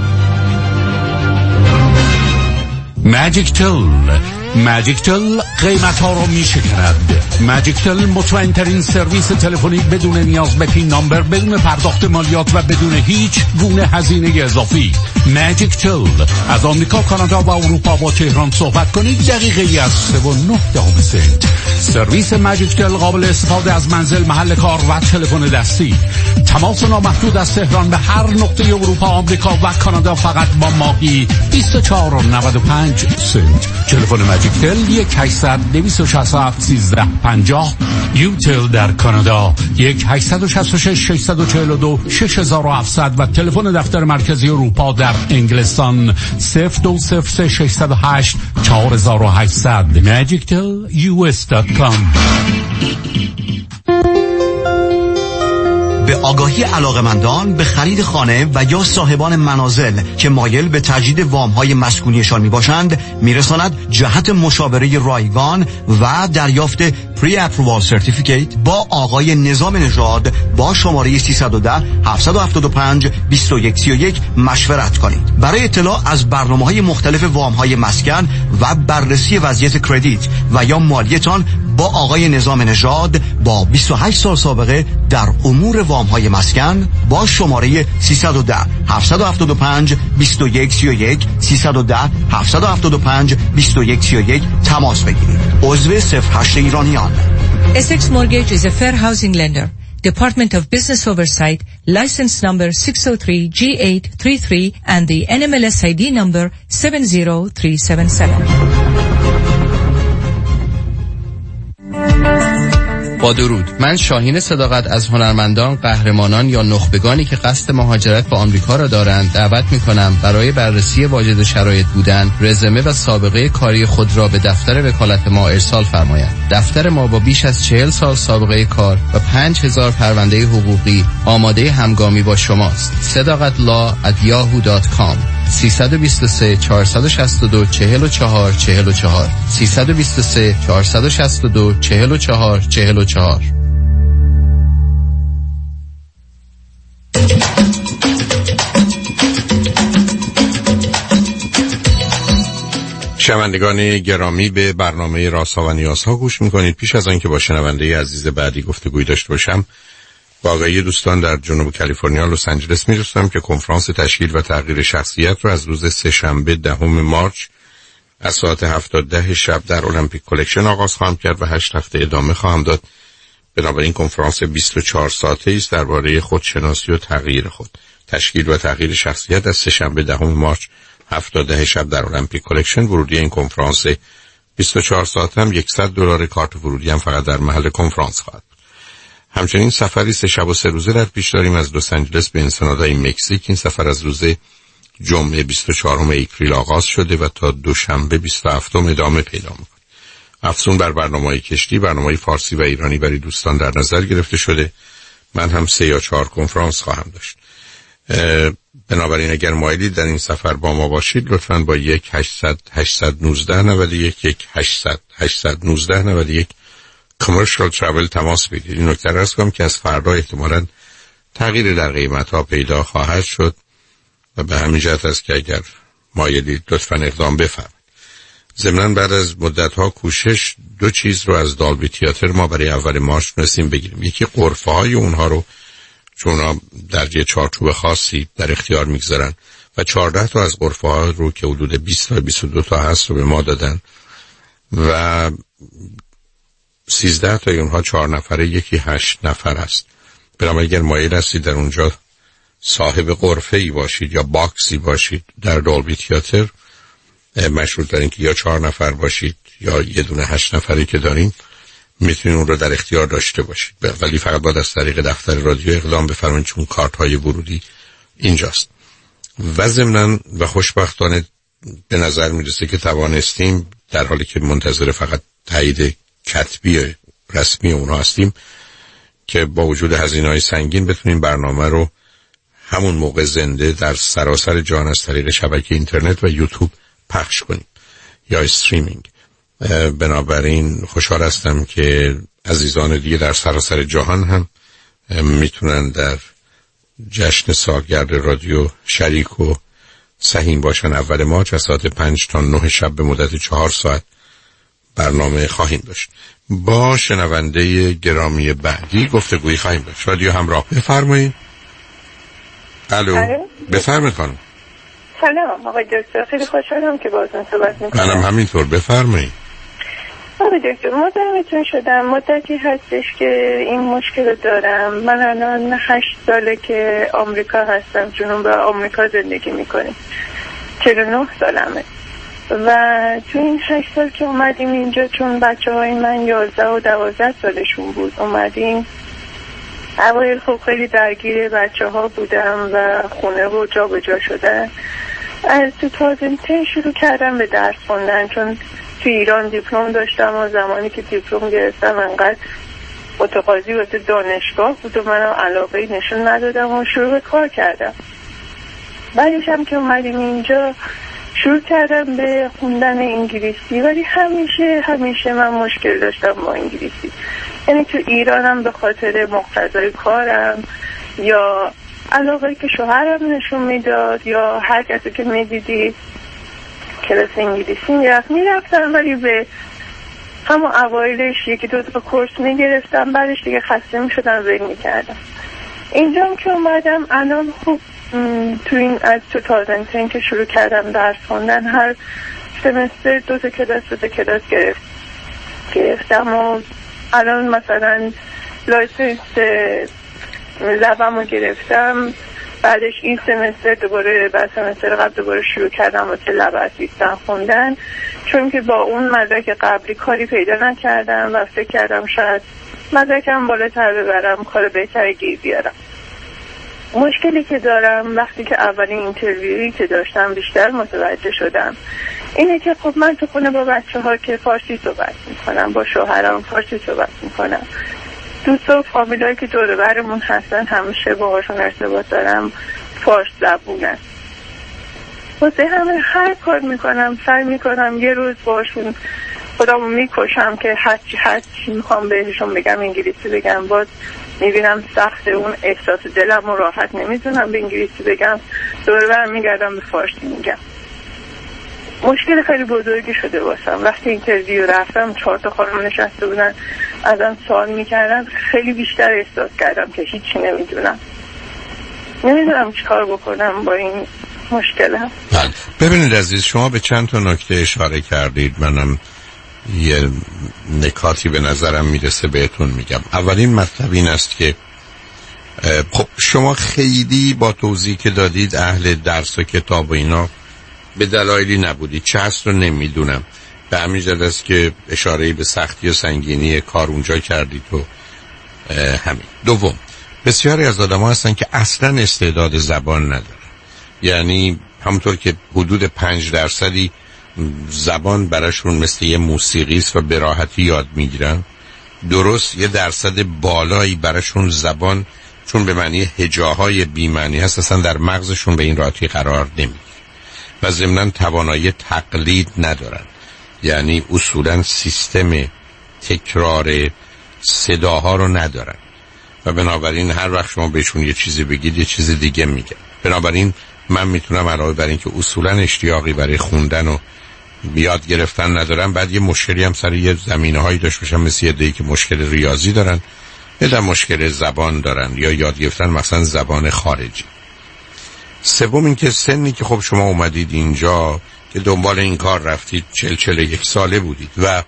ماجیک تل ماجیک تل قیمت ها رو می شکند. ماجیک تل مطمئن ترین سرویس تلفنی بدون نیاز به پین نامبر، بدون پرداخت مالیات و بدون هیچ گونه هزینه اضافی. ماجیک تل از آمریکا، کانادا و اروپا با تهران صحبت کنید دقیقه ای از سه و نه دهم سنت. سرویس ماجیک تل قابل استفاده از منزل، محل کار و تلفن دستی. تماس نامحدود از تهران به هر نقطه اروپا، آمریکا و کانادا فقط با ماهی بیست و چهار و نود و پنج سنت. تلفن ماجیک تل یک هشتصد دویست و شصت و هفت سیزده پنجاه. یوتل در کانادا یک هشتصد و شصت و شش ششصد و چهل و دو شش هزار و هفتصد و تلفن دفتر مرکزی اروپا در انگلستان صفر دو صفر سه ششصد و هشت چهار هزار و هشتصد. ماجیک تل یو اس دات کام.
به آگاهی علاقمندان به خرید خانه و یا صاحبان منازل که مایل به تجدید وام‌های مسکونیشان میباشند میرساند جهت مشاوره رایگان و دریافت پری اپرووال سرتیفیکیت با آقای نظام نژاد با شماره سیصد و ده هفتصد و هفتاد و پنج بیست و یک سی و یک مشورت کنید. برای اطلاع از برنامه‌های مختلف وام‌های مسکن و بررسی وضعیت کردیت و یا مالیتان با آقای نظام نژاد با بیست و هشت سال سابقه در امور وام‌های مسکن با شماره سیصد و ده هفتصد و هفتاد و پنج بیست و یک سی و یک سیصد و ده هفتصد و هفتاد و پنج بیست و یک سی و یک تماس بگیرید. عضو صفر هشت ایرانیان.
Essex Mortgage is a fair housing lender. Department of Business Oversight, license number six oh three G eight three three and the N M L S I D number seven zero three seven seven.
با درود، من شاهین صداقت از هنرمندان، قهرمانان یا نخبگانی که قصد مهاجرت به آمریکا را دارند دعوت می‌کنم برای بررسی واجد شرایط بودن، رزومه و سابقه کاری خود را به دفتر وکالت ما ارسال فرمایند. دفتر ما با بیش از چهل سال سابقه کار و پنج هزار پرونده حقوقی آماده همگامی با شماست. صداقت لا ات یاهو دات کام. سه دو سه چهار شش دو چهار چهار چهار چهار سه دو سه چهار شش دو چهار چهار چهار چهار.
شنوندگان گرامی، به برنامه رازها و نیازها گوش میکنید. پیش از آن که با شنونده عزیز بعدی گفتگوی داشته باشم، با آقای دوستان در جنوب کالیفرنیا لس آنجلس میرسم که کنفرانس تشکیل و تغییر شخصیت رو از روز سه شنبه دهم مارچ از ساعت هفت تا ده شب در المپیک کلکشن آغاز خواهم کرد و هشت هفته ادامه خواهم داد. بنابراین کنفرانس بیست و چهار ساعته است درباره خودشناسی و تغییر خود. تشکیل و تغییر شخصیت از سه شنبه دهم مارچ هفت تا ده شب در المپیک کلکشن. ورودی این کنفرانس بیست و چهار ساعته هم صد دلار، کارت ورودی هم فقط در محل کنفرانس خواهد. همچنین سفری سه شب و سه روزه در پیش داریم از لس آنجلس به انسنادای مکزیک. این سفر از روز جمعه بیست و چهارم اپریل آغاز شده و تا دوشنبه بیست و هفتم ادامه پیدا می‌کنه. افزون بر برنامه‌های کشتی، برنامه‌های فارسی و ایرانی برای دوستان در نظر گرفته شده. من هم سه یا چهار کنفرانس خواهم داشت. بنابراین اگر مایلید در این سفر با ما باشید، لطفاً با یک هشتصد هشتصد و نوزده نود و یک یک هشتصد هشتصد و نوزده نود و یک کامرشال ترافل تماس بگیرید. این نکته را عرض کنم که از فردا احتمالاً تغییر در قیمت‌ها پیدا خواهد شد و به همین جهت است که اگر مایلید لطفاً اقدام بفرمایید. ضمناً بعد از مدت‌ها کوشش دو چیز رو از دالبی تئاتر ما برای اول مارچ تونستیم بگیریم. یکی غرفه‌های اونها رو، چون اونا در یه چارچوب خاصی در اختیار میگذارن و چهارده تا از غرفه‌ها رو که حدود بیست تا بیست و دو تا هست رو به ما دادن و سیزده تا اونها چهار نفره، یکی هشت نفر است. بنابراین اگر مایل هستید در اونجا صاحب غرفه‌ای باشید یا باکسی باشید در دالبی تئاتر، مشروط دارین که یا چهار نفر باشید یا یه دونه هشت نفری که دارین، میتونین اون رو در اختیار داشته باشید، ولی فقط باید از طریق دفتر رادیو اقدام بفرمایید چون کارت های ورودی اینجاست. و ضمناً و خوشبختانه به نظر میرسه که توانستیم در حالی که منتظر فقط تایید کتبی رسمی اونا هستیم که با وجود هزینه‌های سنگین بتونیم برنامه رو همون موقع زنده در سراسر جهان از طریق شبکه اینترنت و یوتیوب پخش کنیم یا استریمینگ. بنابراین خوشحال هستم که عزیزان دیگه در سراسر جهان هم میتونن در جشن سالگرد رادیو شریک و سهیم باشن. اول مارچ از ساعت پنج تا نه شب به مدت چهار ساعت برنامه خواهیم داشت. با شنونده گرامی بعدی گفتگویی خواهیم داشت. رادیو همراه، بفرمایید. الو، بفرمایید خانم.
سلام آقای دکتر، خیلی خوشحالم که باهاتون صحبت می‌کنم.
منم همینطور، بفرمایید.
آقای دکتر، مزاحمتون شدم. مدتی هستش که این مشکل دارم. من الان هشت ساله که آمریکا هستم، جنوب آمریکا زندگی میکنم. چهل و نه سالمه. و تو این هشت سال که اومدیم اینجا، چون بچه های من یازده و دوازده سالشون بود اومدیم، اوایل خب خیلی درگیر بچه ها بودم و خونه و جا به جا شدن. از تو تازنته شروع کردم به درس خوندن، چون تو ایران دیپلم داشتم و زمانی که دیپلم گرفتم انقدر متقاضی واسه دانشگاه بود و من علاقه نشون ندادم و شروع به کار کردم. بعدش هم که اومدیم اینجا شروع کردم به خوندن انگلیسی، ولی همیشه همیشه من مشکل داشتم با انگلیسی. یعنی تو ایرانم به خاطر مقتضای کارم یا علاقه که شوهرم نشون میداد یا هر کسی که میدیدی کلاس انگلیسی میرفت میرفتم، ولی به همون اوایلش یکی دو تا کورس میگرفتم، بعدش دیگه خسته میشدم ول میکردم. اینجا هم که اومدم الان خوب تو این از تو تازنده که شروع کردم درس خوندن، هر سمستر دو تا کلاس دو تا کلاس گرفت گرفتم و الان مثلا لایسنس لبم رو گرفتم. بعدش این سمستر دوباره بعد سمستر قبل دوباره شروع کردم واسه لب اسیستن خوندن، چون که با اون مدرک قبلی کاری پیدا نکردم و فکر کردم شاید مدرکم بالاتر ببرم، کار بهتری گیر بیارم. مشکلی که دارم وقتی که اولین اینترویویی که داشتم بیشتر متوجه شدم اینه که خب من تو خونه با بچه ها که فارسی صحبت میکنم، با شوهرم فارسی صحبت میکنم، دوست و فامیلایی که دور برمون هستن همیشه باهاشون ارتباط دارم، فارس زبونن. واسه همه هر کار میکنم سعی میکنم یه روز باشون خودمو میکشم که هرچی هرچی میخوام بهشون بگم انگلیسی بگم، باز میبینم سخت، اون احساس دلم رو راحت نمیتونم به انگلیسی بگم، دور برم میگردم به فارسی میگم. مشکل خیلی بزرگی شده واسم. وقتی اینترویو رفتم چهار تا خانم نشسته بودن ازم سوال میکردن، خیلی بیشتر احساس کردم که هیچی نمیدونم، نمیدونم چی کار بکنم با این مشکلم.
ببینید عزیز، شما به چند تا نکته اشاره کردید، منم یه نکاتی به نظرم میرسه بهتون میگم. اولین مطلب این است که خب شما خیلی با توضیح که دادید اهل درس و کتاب و اینا به دلایلی نبودید، چه هست رو نمیدونم، به همین جد است که اشارهی به سختی و سنگینی کار اونجا کردید و همین. دوم، بسیاری از آدم ها هستن که اصلا استعداد زبان ندارن، یعنی همونطور که حدود پنج درصدی زبان براشون مثل یه موسیقی است و به راحتی یاد میگیرن، درست یه درصد بالایی براشون زبان چون به معنی هجاهای بی‌معنی هست اصلا در مغزشون به این راحتی قرار نمیگیره و ضمناً توانایی تقلید ندارن، یعنی اصولاً سیستم تکرار صداها رو ندارن و بنابراین هر وقت شما بهشون یه چیزی بگید یه چیز دیگه میگن. بنابراین من میتونم علاوه بر این که اصولاً اشتیاقی برای خوندن و یاد گرفتن ندارم، بعد یه مشکلی هم سر یه زمینه‌هایی داشت باشم، مثل یه دیگه که مشکل ریاضی دارن، یا مشکل زبان دارن یا یاد گرفتن مثلا زبان خارجی. سوم این که سنی که خب شما اومدید اینجا که دنبال این کار رفتید چل چل یک ساله بودید و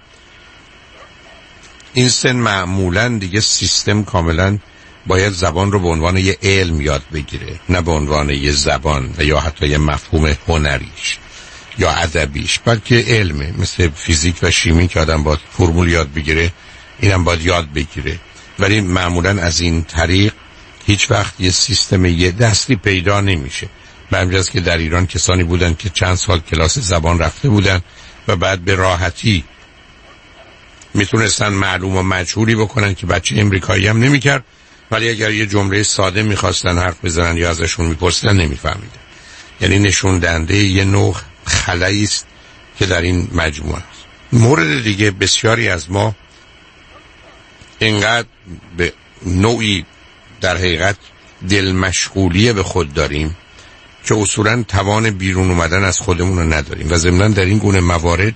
این سن معمولاً دیگه سیستم کاملاً باید زبان رو به عنوان یه علم یاد بگیره، نه به عنوان یه زبان و یا حتی یه مفهوم هنریش یا ادبیش، بلکه علمه، مثل فیزیک و شیمی که آدم باید فرمول یاد بگیره، اینم باید یاد بگیره. ولی معمولاً از این طریق هیچ وقت یه سیستم یه دستی پیدا نمیشه. به همین جاست که در ایران کسانی بودن که چند سال کلاس زبان رفته بودن و بعد به راحتی میتونستن معلوم و مجهولی بکنن که بچه امریکایی هم نمیکرد، ولی اگر یه جمله ساده میخواستن حرف بزنن یا ازشون میپرسیدن نمیفهمیدن. یعنی نشون دهنده یه نوع خلایی است که در این مجموعه است. مورد دیگه، بسیاری از ما اینقدر به نوعی در حقیقت دل مشغولیه به خود داریم که اصولاً توان بیرون اومدن از خودمون رو نداریم و ضمناً در این گونه موارد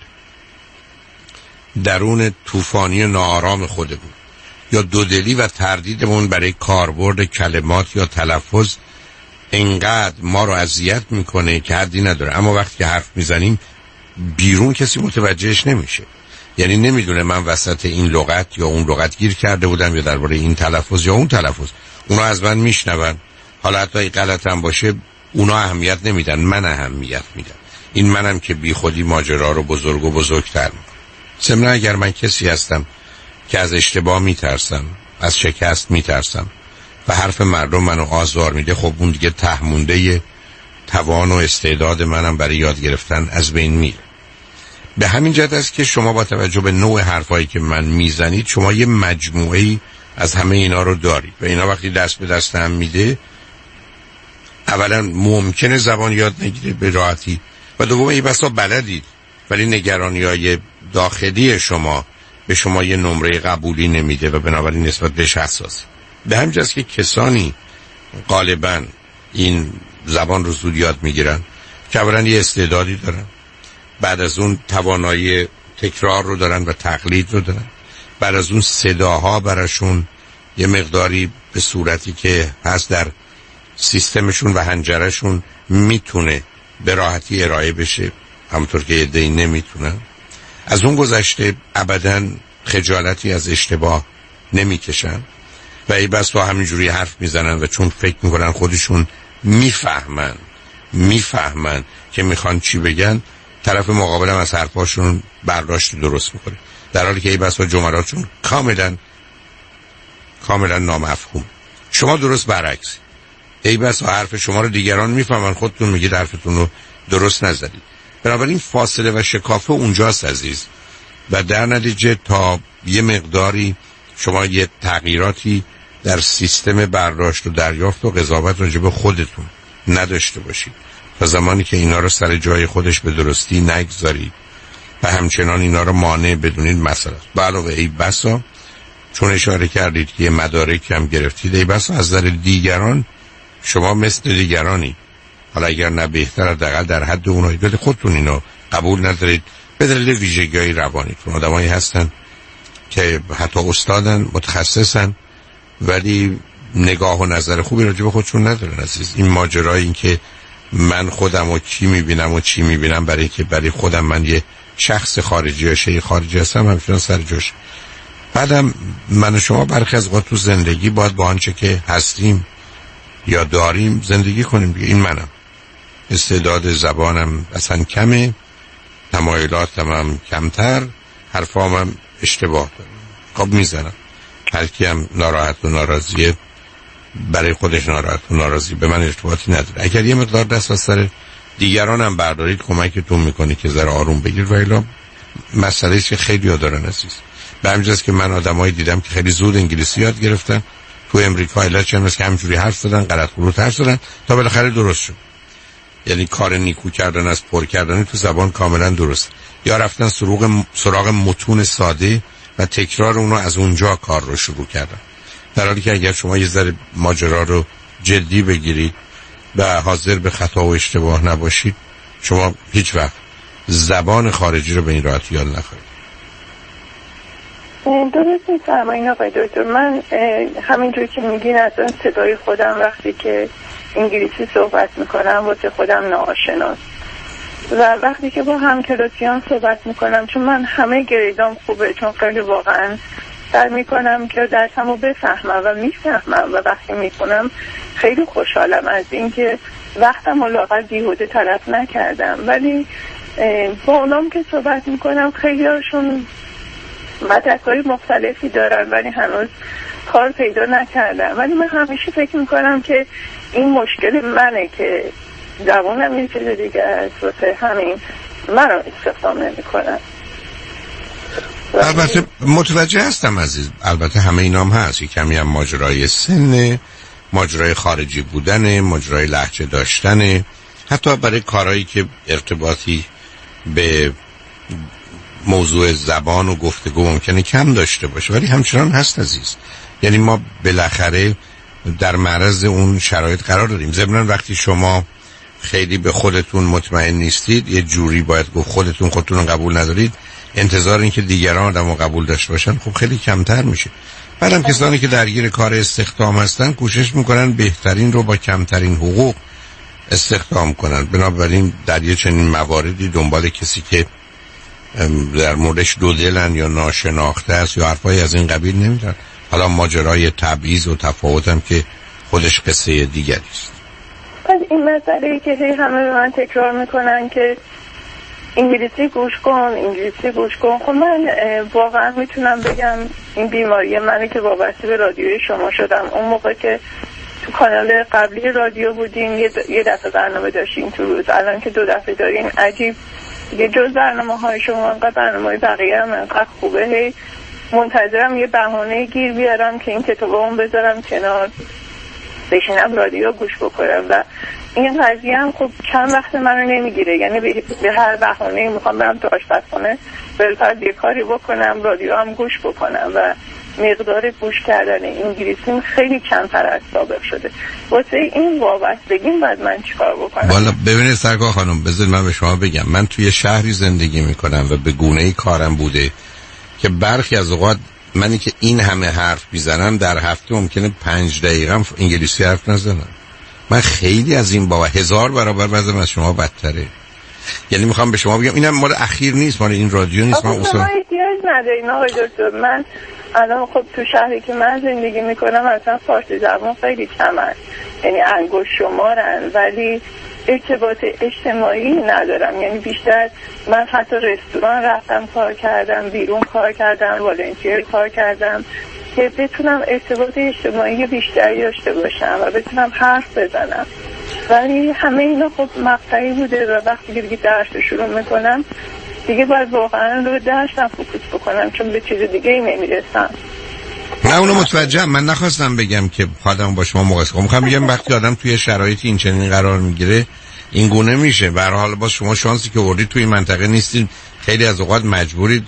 درون طوفانی ناآرام خودمون یا دودلی و تردیدمون برای کاربرد کلمات یا تلفظ اینقدر ما رو اذیت میکنه که حدی نداره. اما وقتی که حرف میزنیم بیرون کسی متوجهش نمیشه، یعنی نمیدونه من وسط این لغت یا اون لغت گیر کرده بودم یا درباره این تلفظ یا اون تلفظ. اونا از من میشنون، حالا حتی غلط هم باشه اونا اهمیت نمیدن، من اهمیت میدم. این منم که بی خودی ماجرا رو بزرگ و بزرگتر میکنم. ضمن اگر من کسی هستم که از اشتباه میترسم، از شکست میترسم و حرف مردم منو آزار میده، خب اون دیگه تهمونده توان و استعداد منم برای یاد گرفتن از بین میره. به همین جهت است که شما با توجه به نوع حرفایی که من میزنید شما یه مجموعه‌ای از همه اینا رو دارید و اینا وقتی دست به دست هم میده، اولا ممکنه زبان یاد نگیره به راحتی و دوم ای بسا بلدید ولی نگرانی‌های داخلی شما به شما یه نمره قبولی نمیده و بنابراین نسبت بهش حساس. به همین جاست که کسانی غالباً این زبان رو زود یاد میگیرن که اولا یه استعدادی دارن، بعد از اون توانایی تکرار رو دارن و تقلید رو دارن، بعد از اون صداها براشون یه مقداری به صورتی که هست در سیستمشون و حنجرهشون میتونه به راحتی ارائه بشه، همونطور که یه دی نمیتونن. از اون گذشته ابداً خجالتی از اشتباه نمیکشن و ای بس با همینجوری حرف میزنن و چون فکر میکنن خودشون میفهمن میفهمن که میخوان چی بگن، طرف مقابلم از حرفاشون برداشت درست میکنه، در حالی که ای بس با جملاتشون کاملا کاملا نامفهوم. شما درست برعکس، ای بس حرف شما رو دیگران میفهمن، خودتون میگید حرفتون رو درست نزدید. بنابراین فاصله و شکافه اونجاست عزیز و در نتیجه تا یه مقداری شما یه تغییراتی در سیستم برداشت و دریافت و قضاوت راجع به خودتون نداشته باشید تا زمانی که اینا رو سر جای خودش به درستی نگذارید و همچنان اینا رو مانع بدونید مسئله است. به علاوه ای بسا چون اشاره کردید که یه مدارک هم گرفتید، ای بسا از نظر دیگران شما مثل دیگرانی، حالا اگر نه بهتر حداقل در حد اونایی، ولی خودتون اینو قبول ندارید به دلیل ویژگی‌های روانیتون. آدمایی هستن که حتی استادن، متخصصن، ولی نگاه و نظر خوبی راجع به خودشون ندارن عزیز. این ماجرای این که من خودم و چی میبینم و چی میبینم برای که برای خودم من یه شخص خارجی یا شیء خارجی هستم همچنان سر جاش. بعدم من و شما برخی از اوقات تو زندگی باید با آنچه که هستیم یا داریم زندگی کنیم دیگه. این منم، استعداد زبانم اصلا کمه، تمایلاتم هم کمتر، حرفام هم اشتباه دارم، خب میزنم. هر کی هم ناراحت و ناراضیه برای خودش ناراحت و ناراضی، به من ارتباطی نداره. اگر یه مقدار دست از سر دیگران هم بردارید کمکتون میکنه که ذره آروم بگیر. و الا مسئله است که خیلی ها دارن عزیز. به همین جاست که من آدمایی دیدم که خیلی زود انگلیسی یاد گرفتن تو امریکا، علت چند است که همینجوری حرف زدن، غلط غلط حرف زدن تا بالاخره درست شد. یعنی کار نیکو کردن از پر کردن تو زبان کاملا درست. یا رفتن سراغ سراغ متون ساده و تکرار اونو از اونجا کار رو شروع کردن. در حالی که اگر شما یه ذره ماجرا رو جدی بگیرید و حاضر به خطا و اشتباه نباشید، شما هیچ وقت زبان خارجی رو به این راحتی یاد نخواهید.
درست میفرمایید آقای دکتر. من همینجور که میگین از اون صدای خودم وقتی که انگلیسی صحبت میکنم واسه خودم ناآشناست و وقتی که با همکلاسیان صحبت میکنم، چون من همه گریدام خوبه، چون خیلی واقعا سعی میکنم که درسمو بفهمم و میفهمم و وقتی میکنم خیلی خوشحالم از اینکه وقتم رو لااقل بیهوده تلف نکردم. ولی با اونام که صحبت میکنم خیلی هاشون مدرک‌های مختلفی دارن ولی هنوز کار پیدا نکردم. ولی من همیشه فکر میکنم که این مشکل منه که زبانم یه چیز دیگه است، واسه همین من رو استخدام نمی کنم.
البته متوجه هستم عزیز، البته همه اینام هست، یک کمی هم ماجرای سن، ماجرای خارجی بودن، ماجرای لهجه داشتن، حتی برای کارهایی که ارتباطی به موضوع زبان و گفتگو ممکنه کم داشته باشه، ولی همچنان هست عزیز. یعنی ما بالاخره در معرض اون شرایط قرار داریم. ضمناً وقتی شما خیلی به خودتون مطمئن نیستید، یه جوری باید گفت خودتون خودتون رو قبول ندارید، انتظار این که دیگران آدم رو قبول داشته باشن خب خیلی کمتر میشه. بعدم کسانی که درگیر کار استخدام هستن کوشش میکنن بهترین رو با کمترین حقوق استخدام کنن. بنابراین در یه چنین مواردی دنبال کسی که در موردش دو دلن یا ناشناخته است یا حرفای از این قبیل نمیدن. حالا ماجرای تبعیض و تفاوت هم که خودش قصه دیگری است.
پس این مسئله که همه به من تکرار میکنن که انگلیسی گوش کن انگلیسی گوش کن. خب من واقعا میتونم بگم این بیماری منه که وابسته به رادیوی شما شدم. اون موقع که تو کانال قبلی رادیو بودیم یه, د... یه دفعه برنامه داشتیم تو روز، الان که دو دفعه داریم عجیب دیگه. جز برنامه های شما انقدر برنامه های بقیه هم انقدر خوبه، هی منتظرم یه بهانه گیر بیارم که این کتابامو بذارم کنار بشینم رادیو گوش بکنم و این قضیه هم خب چند وقت منو نمیگیره، یعنی به, به هر بهانه میخوام برم تو آشپزخونه بالفرض یه کاری بکنم رادیو هم گوش بکنم و مقدار گوش کردن انگلیسیم خیلی کمتر از سابق شده. واسه این وابستگیم بعد من چیکار بکنم؟
والا ببینید سرکار خانم، بذارید من به شما بگم، من توی شهری زندگی میکنم و به گونه‌ای کارم بوده که برخی از اوقات منی که این همه حرف میزنم در هفته ممکنه پنج دقیقه انگلیسی حرف نزنم. من خیلی از این بابا هزار برابر وزنم از شما بدتره. یعنی میخوام به شما بگم اینم مال اخیر نیست، مال این رادیو نیست. من
اصلا احتیاج ندارین آقای دکتر. من الان خب تو شهری که من زندگی میکنم اصلا فارسی زبان خیلی کم هست، یعنی انگشت شمارن، ولی ارتباط اجتماعی ندارم. یعنی بیشتر من حتی رستوران رفتم کار کردم، بیرون کار کردم، والنتیر کار کردم که بتونم ارتباط اجتماعی بیشتری داشته باشم و بتونم حرف بزنم، ولی همه اینا خب مقطعی بوده و وقتی که دیگه درس شروع میکنم دیگه باید واقعا رو درسم فوکوس بکنم چون به چیز دیگه ای نمیرسم.
نه اونو متوجهم، من نخواستم بگم که خودم با شما مقایسه کنم، میخوام بگم وقتی آدم توی شرایطی این چنین قرار میگیره این گونه میشه. به هر حال باز شما شانسی که وردید توی منطقه نیستید، خیلی از اوقات مجبورید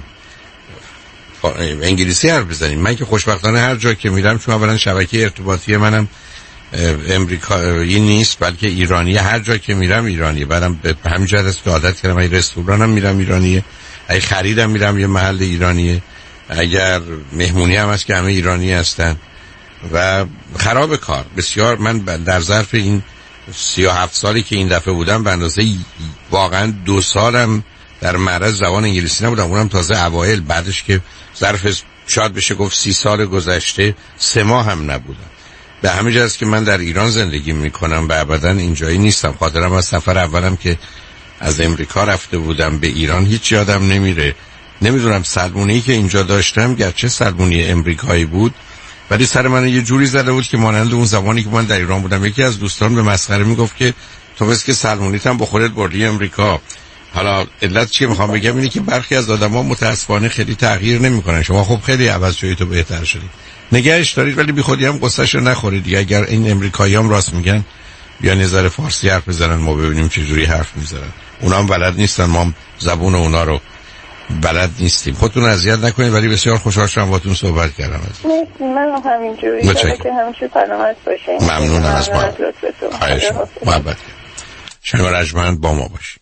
انگلیسی حرف بزنید. من که خوشبختانه هر جا که میرم، چون اولا شبکه ارتباطی منم امریکایی نیست بلکه ایرانیه، هر جا که میرم ایرانیه. بعدم به همین جهت است که عادت کردم اگه رستورانم میرم ایرانیه، اگه خریدم میرم یه محل ایرانیه، اگر مهمونی هم هست که همه ایرانی هستن و خراب کار بسیار. من در ظرف این سی و هفت سالی که این دفعه بودم به اندازه واقعا دو سالم در معرض زبان انگلیسی نبودم، اونم تازه اوایل، بعدش که ظرف شاید بشه گفت سی سال گذشته سه ماه هم نبودم. به همین جهت است که من در ایران زندگی میکنم و ابدا اینجایی نیستم. خاطرم از سفر اولم که از امریکا رفته بودم به ایران هیچ یادم نمیره. نمیدونم سلمونی که اینجا داشتم گرچه سلمونی امریکایی بود ولی سر من یه جوری زده بود که مانند اون زمانی که من در ایران بودم. یکی از دوستان به مسخره میگفت که تو بس که سلمونیت هم با خودت بردی امریکا. حالا علت چیه میخوام بگم اینه که برخی از آدما متاسفانه خیلی تغییر نمیکنن. شما خب خیلی عوض شدید تو بهتر شدید، نگهش دارید ولی بی خودی هم قصه‌شو نخورید دیگه. اگر این امریکاییام راست میگن بیا نظر فارسی حرف بزنن ما ببینیم چه جوری حرف میزنن. اونا هم بلد نیستن، ما هم زبون اونا رو بلد نیستیم. خودتون اذیت نکنید، ولی بسیار خوشحال شدم باهاتون صحبت کردم.
مرسی، من همینجوری ان که همیشه سلامت باشین.
ممنونم از ما. خواهش می‌کنم. محبت. شما رجمند با ما باشید.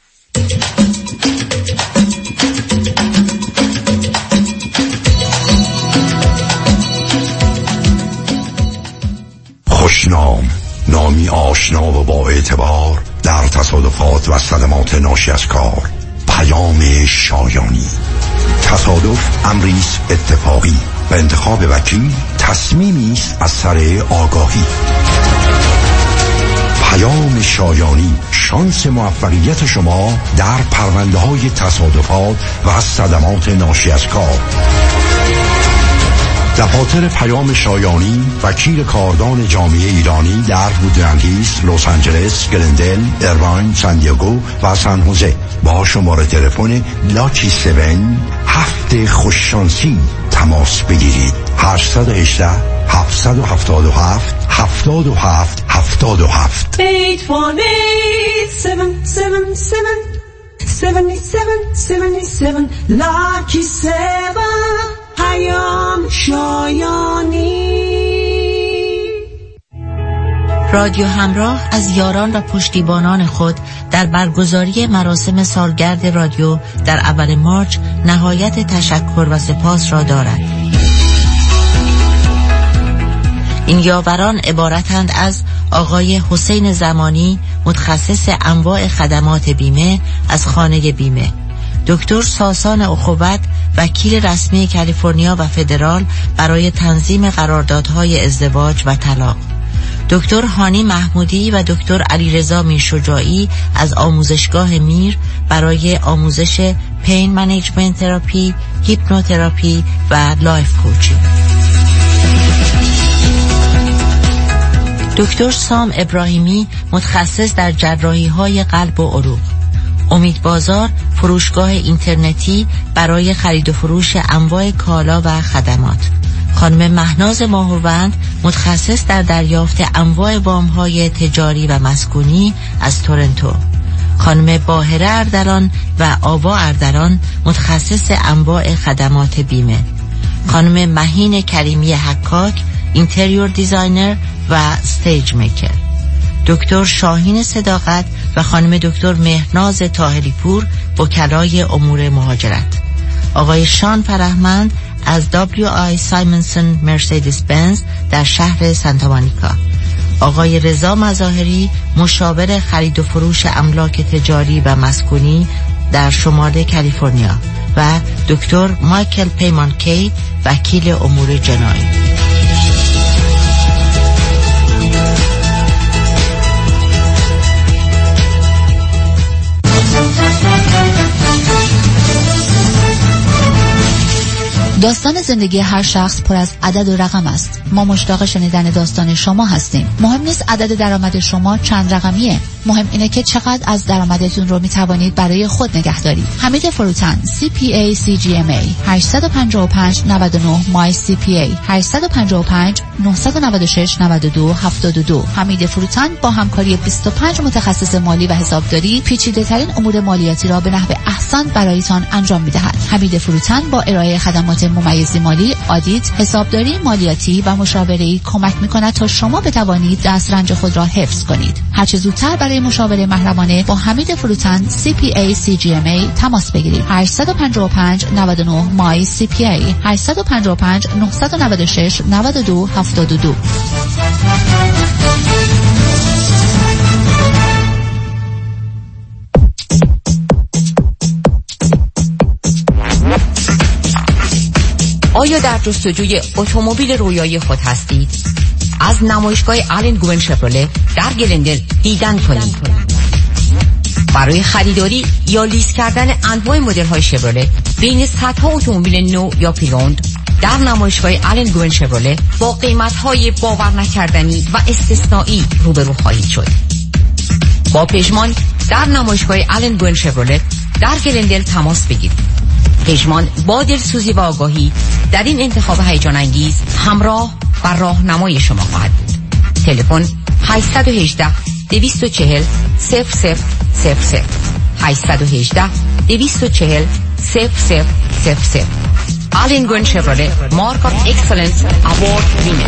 خوشنام، نامی آشنا و با اعتبار در تصادفات و صدمات ناشی از کار. پیام شایانی. تصادف امری است اتفاقی و انتخاب وکیل تصمیمی است از سر آگاهی. پیام شایانی، شانس موفقیت شما در پرونده‌های تصادفات و صدمات ناشی از کار. دفاتر پیام شایانی، وکیل کاردان جامعه ایرانی در وودلند هیلز، لس آنجلس، گلندل، ایرواین، سان دیگو و سان خوزه با شماره تلفن لاکی هفت هفت خوششانسی تماس بگیرید. هشت یک هشت هفت هفت هفت هفت هفت هفت هفت
هشت یک هشت هفت هفت هفت هفت هفت لاکی هفت پیام شایانی.
رادیو همراه از یاران و پشتیبانان خود در برگزاری مراسم سالگرد رادیو در اول مارچ نهایت تشکر و سپاس را دارد. این یاوران عبارتند از آقای حسین زمانی، متخصص انواع خدمات بیمه از خانه بیمه، دکتر ساسان اخوت، وکیل رسمی کالیفرنیا و فدرال برای تنظیم قراردادهای ازدواج و طلاق، دکتر هانی محمودی و دکتر علیرضا میرشجاعی از آموزشگاه میر برای آموزش پین منیجمنت تراپی، هیپنوتراپی و لایف کوچینگ. دکتر سام ابراهیمی متخصص در جراحی‌های قلب و عروق. امید بازار فروشگاه اینترنتی برای خرید و فروش انواع کالا و خدمات. خانم مهناز ماهوند متخصص در دریافت انواع وام‌های تجاری و مسکونی از تورنتو. خانم باهره اردلان و آوا اردلان متخصص انواع خدمات بیمه. خانم مهین کریمی حکاک اینتریور دیزاینر و استیج میکر. دکتر شاهین صداقت و خانم دکتر مهناز طاهری پور وکلای امور مهاجرت. آقای شان فرهمند از دبلیو آی سایمنسون مرسدس بنز در شهر سانتا مونیکا. آقای رضا مظاهری مشاور خرید و فروش املاک تجاری و مسکونی در شمال کالیفرنیا و دکتر مایکل پیمان کی وکیل امور جنایی.
داستان زندگی هر شخص پر از عدد و رقم است. ما مشتاق شنیدن داستان شما هستیم. مهم نیست عدد درآمد شما چند رقمیه. مهم اینه که چقدر از درآمدتون رو میتوانید برای خود نگه دارید. حمید فروتن سی پی ای سی جی ام ای هشت پنج پنج نه نه مای سی پی ای هشت پنج پنج نه نه شش نه دو هفت دو. حمید فروتن با همکاری بیست و پنج متخصص مالی و حسابداری پیچیده ترین امور مالیاتی را به نحو احسن برایتان انجام میدهد. حمید فروتن با ارائه خدمات ممیز مالی، آدیت، حسابداری مالیاتی و مشاوره‌ای کمک می‌کند تا شما بتوانید دسترنج خود را حفظ کنید. هر چه زودتر برای مشاوره محرمانه با حمید فروتن سی پی ای سی جی ام ای تماس بگیرید. هشت پنج پنج نه نه مای سی پی ای هشت پنج پنج نه نه شش نه دو هفت دو.
آیا در جستجوی اتومبیل رویایی خود هستید؟ از نمایشگاه آلن گوون شفرله در گلندل دیدن کنید. برای خریداری یا لیز کردن انواع مدل‌های شفرله بین صدها اتومبیل نو یا پری‌اوند در نمایشگاه آلن گوون شفرله با قیمت‌های باور نکردنی و استثنایی روبرو خواهید شد. با پژمان در نمایشگاه آلن گوون شفرله در گلندل تماس بگیرید. پژمان با دلسوزی و آگاهی در این انتخاب هیجان انگیز همراه و راهنمای شما خواهد بود. تلفن هشت یک هشت دو چهار صفر صفر صفر صفر هشت یک هشت دو چهار صفر صفر صفر صفر. آلن گوون شفرله مارک آف اکسلنس اوارد وینر.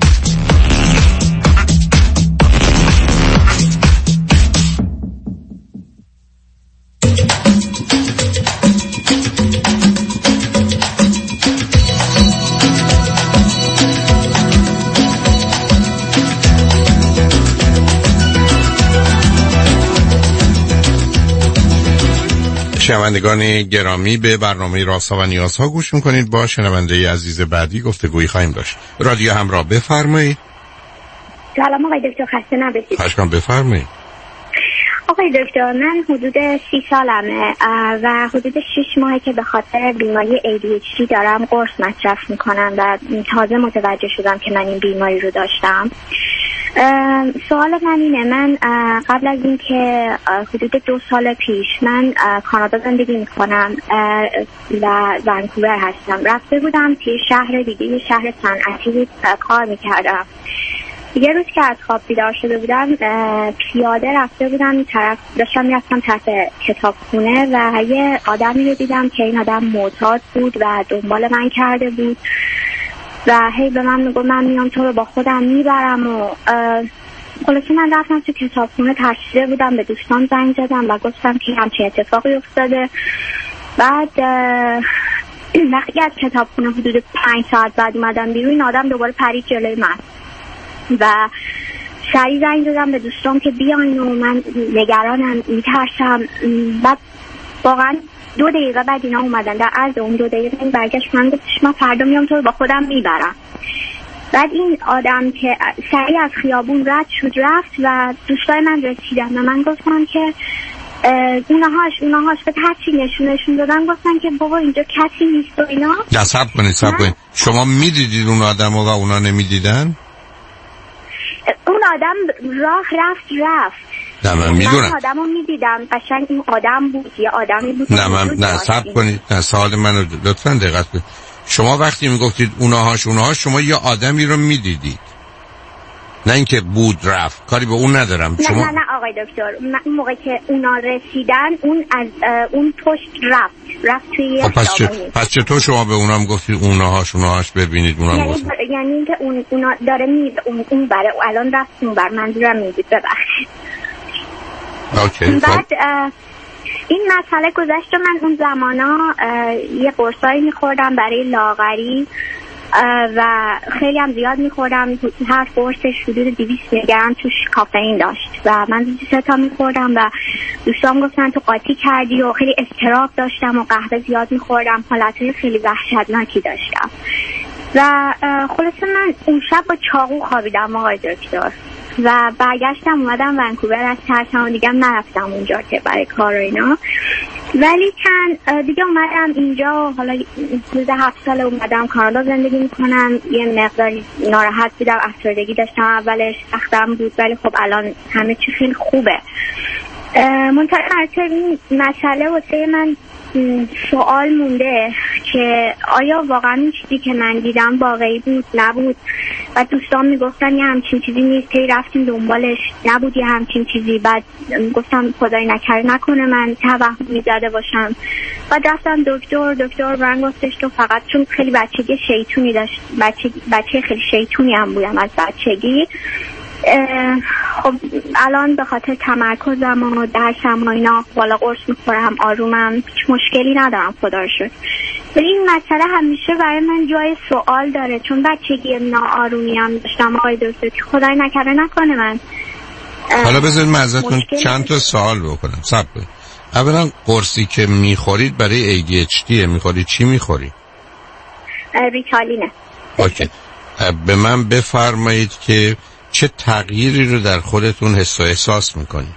شنوندگان گرامی، به برنامه رازها و نیازها گوش میکنید. با شنونده عزیز بعدی گفتگویی خواهیم داشت. رادیو همراه، بفرمایید.
سلام آقای دکتر، خسته نباشید.
خواهش می‌کنم، بفرمایید.
آقای دکتر، من حدود سی سالمه و حدود شش ماهه که به خاطر بیماری ای دی اچ دی دارم قرص مصرف میکنم و تازه متوجه شدم که من این بیماری رو داشتم. سوال من اینه، من قبل از این که حدود دو سال پیش من کانادا زندگی میکنم و ونکوور هستم، رفته بودم توی شهر دیگه، یه شهر صنعتی کار میکردم. یه روز که از خواب بیدار شده بودم پیاده رفته بودم طرف، داشتم میرفتم طرف کتابخونه و یه آدمی رو دیدم که این آدم معتاد بود و دنبال من کرده بود و هی به من میگو من میام تو رو با خودم میبرم و خلاصه من رفتم تو کتابخونه، ترسیده بودم، به دوستان زنگ زدم و گفتم که همچین اتفاقی افتاده. بعد وقتی از کتابخونه حدود پنج ساعت بعد اومدم بیرون، این آدم دوباره پرید جلوی من و سریع زنگ زدم به دوستان که بیاین و من نگرانم، میترسم. بعد واقعا دو دقیقه بعد اینا اومدن، در عرض اون دو دقیقه این برگشت من گفتش من فردا میام تو رو با خودم میبرم. بعد این آدم که سریع از خیابون رد شد رفت و دوستای من رسیدن و من گفتم که اونهاش اونهاش به هرچی نشون نشون دادن گفتن که بابا اینجا کسی نیست و اینا.
نه صبر کنید صبر کنید، شما میدیدید اون آدم و اونا نمیدیدن؟
اون آدم راه رفت رفت
نه من میدونم،
من آدم رو میدیدم قشنگ این آدم بود یه آدمی بود.
نه من نه صبر کنید، نه سوال منو لطفاً دقت کنید. شما وقتی میگفتید اونهاش اونهاش شما یه آدمی رو میدیدید، نه اینکه بود رفت، کاری به اون ندارم.
نه
شما
نه نه آقای دکتر، اون موقع که اونا رسیدن اون از اون پشت رفت رفت توی
خب پس چه پس چطور شما به اونام گفتید اونهاش اونهاش ببینید اونام
یعنی
گفتید؟
یعنی اینکه اون اونا داره می اون اون بره الان رفت اون بر منظورم میدید ببخشید.
اوکی.
بعد این مسئله گذشت و من اون زمانا یه قرصایی میخوردم برای لاغری و خیلی هم زیاد میخوردم، هر قرصش حدود دویست میلی گرم توش کافئین داشت و من روزی سه تا میخوردم و دوستان گفتن تو قاطی کردی و خیلی اضطراب داشتم و قهوه زیاد میخوردم، حالتهای خیلی وحشتناکی داشتم و خلاصه من اون شب با چاقو خوابیدم آقای دکتر و برگشتم اومدم ونکوور، از ترسم و دیگه نرفتم اونجا که برای کار و اینا، ولی چند دیگه اومدم اینجا و حالا روز هفت سال اومدم کانادا زندگی میکنم. یه مقداری ناراحت بودم، افسردگی داشتم، اولش سختم بود ولی خب الان همه چی خیلی خوبه. منتظر این مسئله واسه من سوال مونده که آیا واقعا این چیزی که من دیدم واقعی بود نبود و دوستان میگفتن یه همچین چیزی نیست، هی رفتیم دنبالش نبود یه همچین چیزی، بعد گفتم خدای نکرده نکنه من توهم میزده باشم، بعد رفتم دکتر دکتر من گفتش تو فقط چون خیلی بچگی شیطونی داشت، بچه, بچه خیلی شیطونی هم بودم از بچگی، خب الان به خاطر تمرکزم و درسم و اینا بالا قرص میخورم آرومم، هیچ مشکلی ندارم خدا رو شکر، ولی این مسئله همیشه برای من جای سوال داره چون بچگی ناآرومی هم داشتم آقای دکتر که خدای نکرده نکنه من.
حالا بذارید من ازتون چند تا سوال بکنم. صبر کنید. اولا قرصی که میخورید برای ای دی اچ دی میخورید چی میخورید؟
ریتالینه.
اوکی. به من بفرمایید که چه تغییری رو در خودتون حس و احساس میکنید؟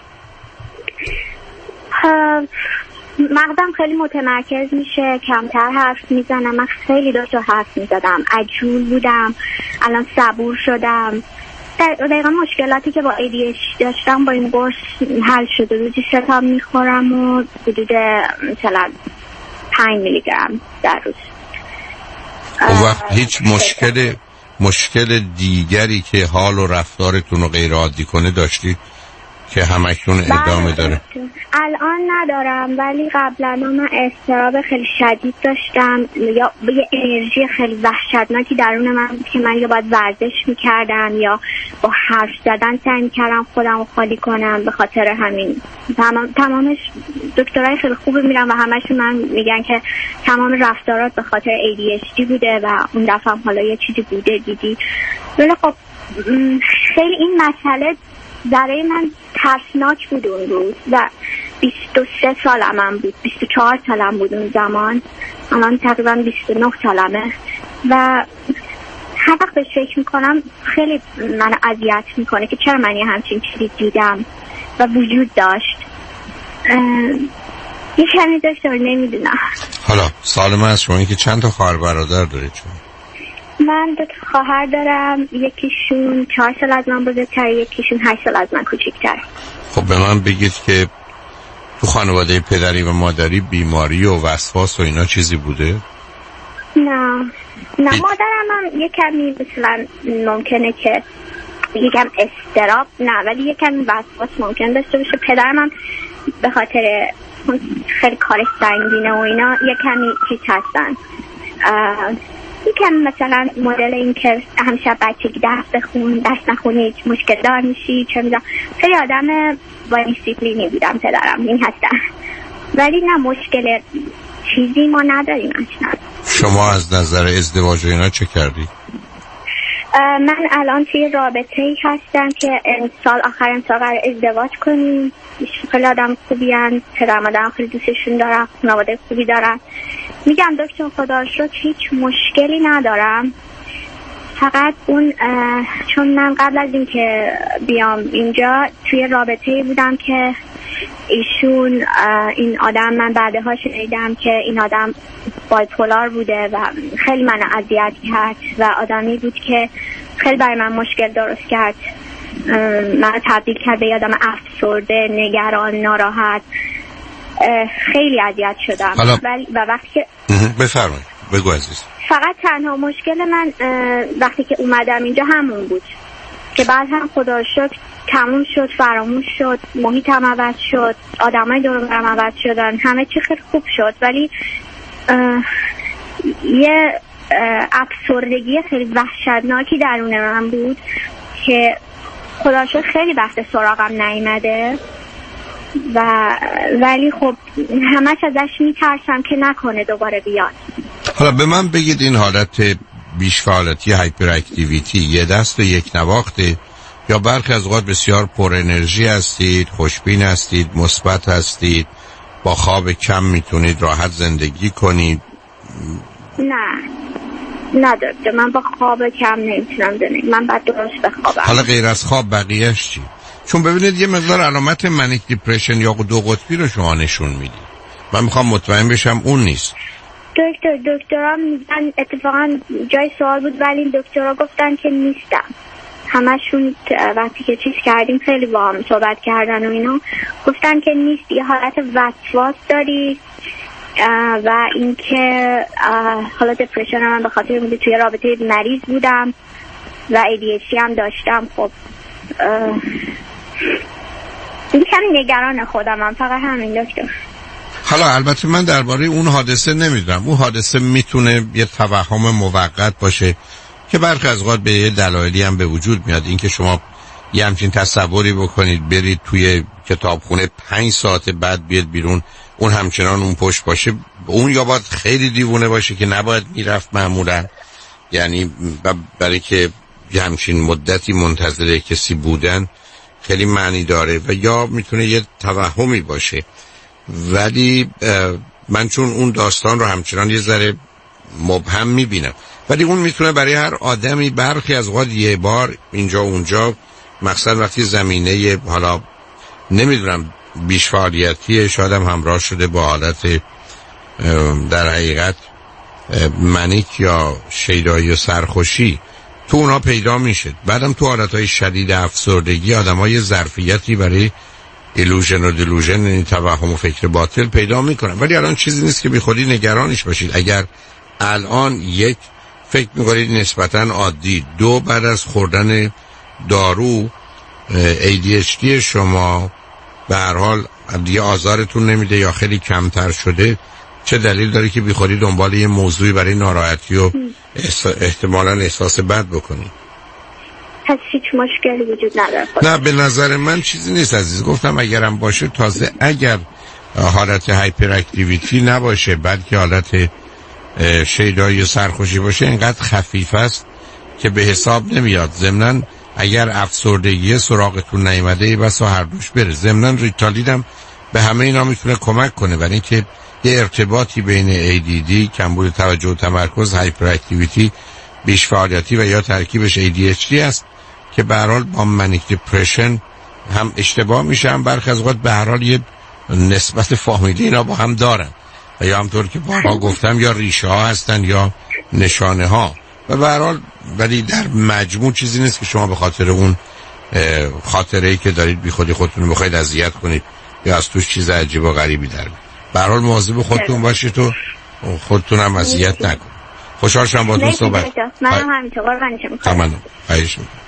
مغزم خیلی متمرکز میشه، کمتر حرف میزنم، من خیلی داشت حرف میزدم، عجول بودم، الان صبور شدم. دقیقا مشکلاتی که با ای دی اچ داشتم با این قرص حل شده، روزی سه تا میخورم و حدود مثلا پنج میلی گرم در روز.
اون وقت هیچ مشکل مشکل دیگری که حال و رفتارتون رو غیر عادی کنه داشتید که همکنون ادامه داره؟
الان ندارم ولی قبلا من اضطراب خیلی شدید داشتم یا یه انرژی خیلی وحشتناکی درون من بود که من یا باید ورزش میکردم یا با حرف زدن سعی میکردم خودم رو خالی کنم. به خاطر همین تمام تمامش دکترای خیلی خوب میرم و همشون من میگن که تمام رفتارات به خاطر ای دی اچ دی بوده و اون دفعه هم حالا یه چیزی بوده دیدی. ولی خب خیلی این مسئله برای من ترسناک بود اون روز و بیست و سه سالم هم بود، بیست و چهار سالم بود اون زمان، الان تقریبا بیست و نه سالمه و هر وقت بهش فکر میکنم خیلی من اذیت میکنه که چرا من یه همچین چیزی دیدم و وجود داشت. یه کمی داشت نمیدونم.
حالا سوال من از شما این که چند تا خواهر برادر دارید شما؟
من دو تا خواهر دارم، یکیشون چهار سال از من بزرگتر، یکیشون هشت سال از من کوچیک‌تر.
خب به من بگید که تو خانواده پدری و مادری بیماری و وسواس و اینا چیزی بوده؟
نه نه ب... مادرم هم یه کمی مثلا ممکنه که یکم استراب نه ولی یه کمی وسواس ممکن داشته باشه. پدرم هم به خاطر خیلی کار سنگینه و اینا یه کمی چیز هستن، یکم مثلا مدل این که همیشه بچگی درس بخون درس نخونی مشکل دار میشی چه میدونم. خیلی آدم با دیسیپلینی بودم پدرم این هستن، ولی نه مشکل چیزی ما نداریم اصلا.
شما از نظر ازدواج اینا چه کردی؟
من الان توی رابطه ای هستم که امسال آخر امسال قرار ازدواج کنیم. خیلی آدم خوبی هستن، پدر مادرم خیلی دوستشون دارم، خانواده خوبی دارن. میگم دکتر خدا رو شکر هیچ مشکلی ندارم، فقط اون چون من قبل از اینکه بیام اینجا توی رابطه‌ای بودم که ایشون این آدم، من بعدها شنیدم که این آدم بایپولار بوده و خیلی منو اذیت کرد و آدمی بود که خیلی برای من مشکل درست کرد. من تبدیل کرد به آدم افسرده، نگران، ناراحت. خیلی اذیت شدم. ولی و وقتی که
بفرمایید بگو عزیز.
فقط تنها مشکل من وقتی که اومدم اینجا همون بود که بعد هم خدا شکر تموم شد، فراموش شد، محیطم عوض شد، آدمای دور و برم عوض شدن، همه چی خیلی خوب شد. ولی یه افسردگی خیلی وحشتناکی درون من بود که خدا شکر خیلی وقت سراغم نیامده و ولی خب همش ازش میترسم که نکنه دوباره بیاد.
حالا به من بگید این حالت بیش فعالیتی، هایپر اکتیویتی یه دست و یک نواخته یا برخی از اوقات بسیار پر انرژی هستید، خوشبین هستید، مثبت هستید، با خواب کم میتونید راحت زندگی کنید؟
نه ندارد، من با خواب کم نمیتونم زندگی، من باید درست بخوابم.
حالا غیر از خواب بقیهش چی؟ چون ببینید یه مقدار علامت منیک دیپرشن یا دو قطبی رو شما نشون میدید. من میخوام مطمئن بشم اون نیست.
دکتر دکترها میگن اتفاقا جای سوال بود ولی دکترها گفتن که نیستم. همشون وقتی که چیز کردیم خیلی با هم صحبت کردن و اینا گفتن که نیست، یه حالت وسواس داری و اینکه حالا دپرشن من به خاطر اینکه توی رابطه مریض بودم و ای دی اچ دی هم داشتم. خب این کمی نگران خودم هم، فقط همین دکتر.
حالا البته من درباره اون حادثه نمیدونم. اون حادثه میتونه یه توهم موقت باشه که برخی از اوقات به یه دلایلی هم به وجود میاد. این که شما یه همچین تصوری بکنید برید توی کتابخونه پنج ساعت بعد بیاد بیرون اون همچنان اون پشت باشه، اون یا باید خیلی دیوونه باشه که نباید میرفت معمولا، یعنی برای که یه همچین مدتی منتظر کسی بودن خیلی معنی داره، و یا میتونه یه توهمی باشه. ولی من چون اون داستان رو همچنان یه ذره مبهم میبینم، ولی اون میتونه برای هر آدمی برخی از اوقات یه بار اینجا اونجا، مقصد وقتی زمینه حالا نمیدونم بیش فعالیتیه، شاید هم همراه شده با حالت در حقیقت منیک یا شیدایی و سرخوشی، تو اونا پیدا میشه. بعدم تو حالتهای شدید افسردگی آدمای ظرفیتی برای ایلوژن و دیلوژن، یعنی توهم و فکر باطل پیدا میکنن. ولی الان چیزی نیست که بی خودی نگرانش باشید. اگر الان یک فکر میکنید نسبتا عادی، دو بعد از خوردن دارو ای دی اچ دی شما به هر حال دیگه آزارتون نمیده یا خیلی کمتر شده، چه دلیل داره که بی خودی دنبال یه موضوعی برای ناراحتی و احتمالاً احساس بد بکنید؟
پس هیچ مشکلی وجود نداره.
نه به نظر من چیزی نیست عزیز. گفتم اگرم باشه، تازه اگر حالت هایپر اکتیویتی نباشه بلکه حالت شیدایی و سرخوشی باشه، اینقدر خفیف است که به حساب نمیاد. ضمناً اگر افسردگی سراغتون نیامده بسا هر دوش بره. ضمناً ریتالین هم به همه اینا میتونه کمک کنه، ولی اینکه یه ارتباطی بین ای دی دی، کمبود توجه و تمرکز، هایپر اکتیویتی، بیش فعالیتی و یا ترکیبش ای دی اچ دی است که به هر حال با منیک دیپرشن هم اشتباه میشه، هم برخی از اوقات به هر حال یه نسبت فامیلی اینا با هم دارن و یا همطور که بارها گفتم یا ریشه ها هستن یا نشانه ها، و به هر حال ولی در مجموع چیزی نیست که شما به خاطر اون خاطره‌ای که دارید بی خودی خودتون رو بخواید اذیت کنید یا از توش چیز عجیب و غریبی در بیاد. به هر حال مواظب خودتون باشید و خودتون هم اذیت نکنید. خوشحال شدم باهاتون صحبت.
منم همینطور قربانش می‌خوام.
تمام. خواهش می‌کنم.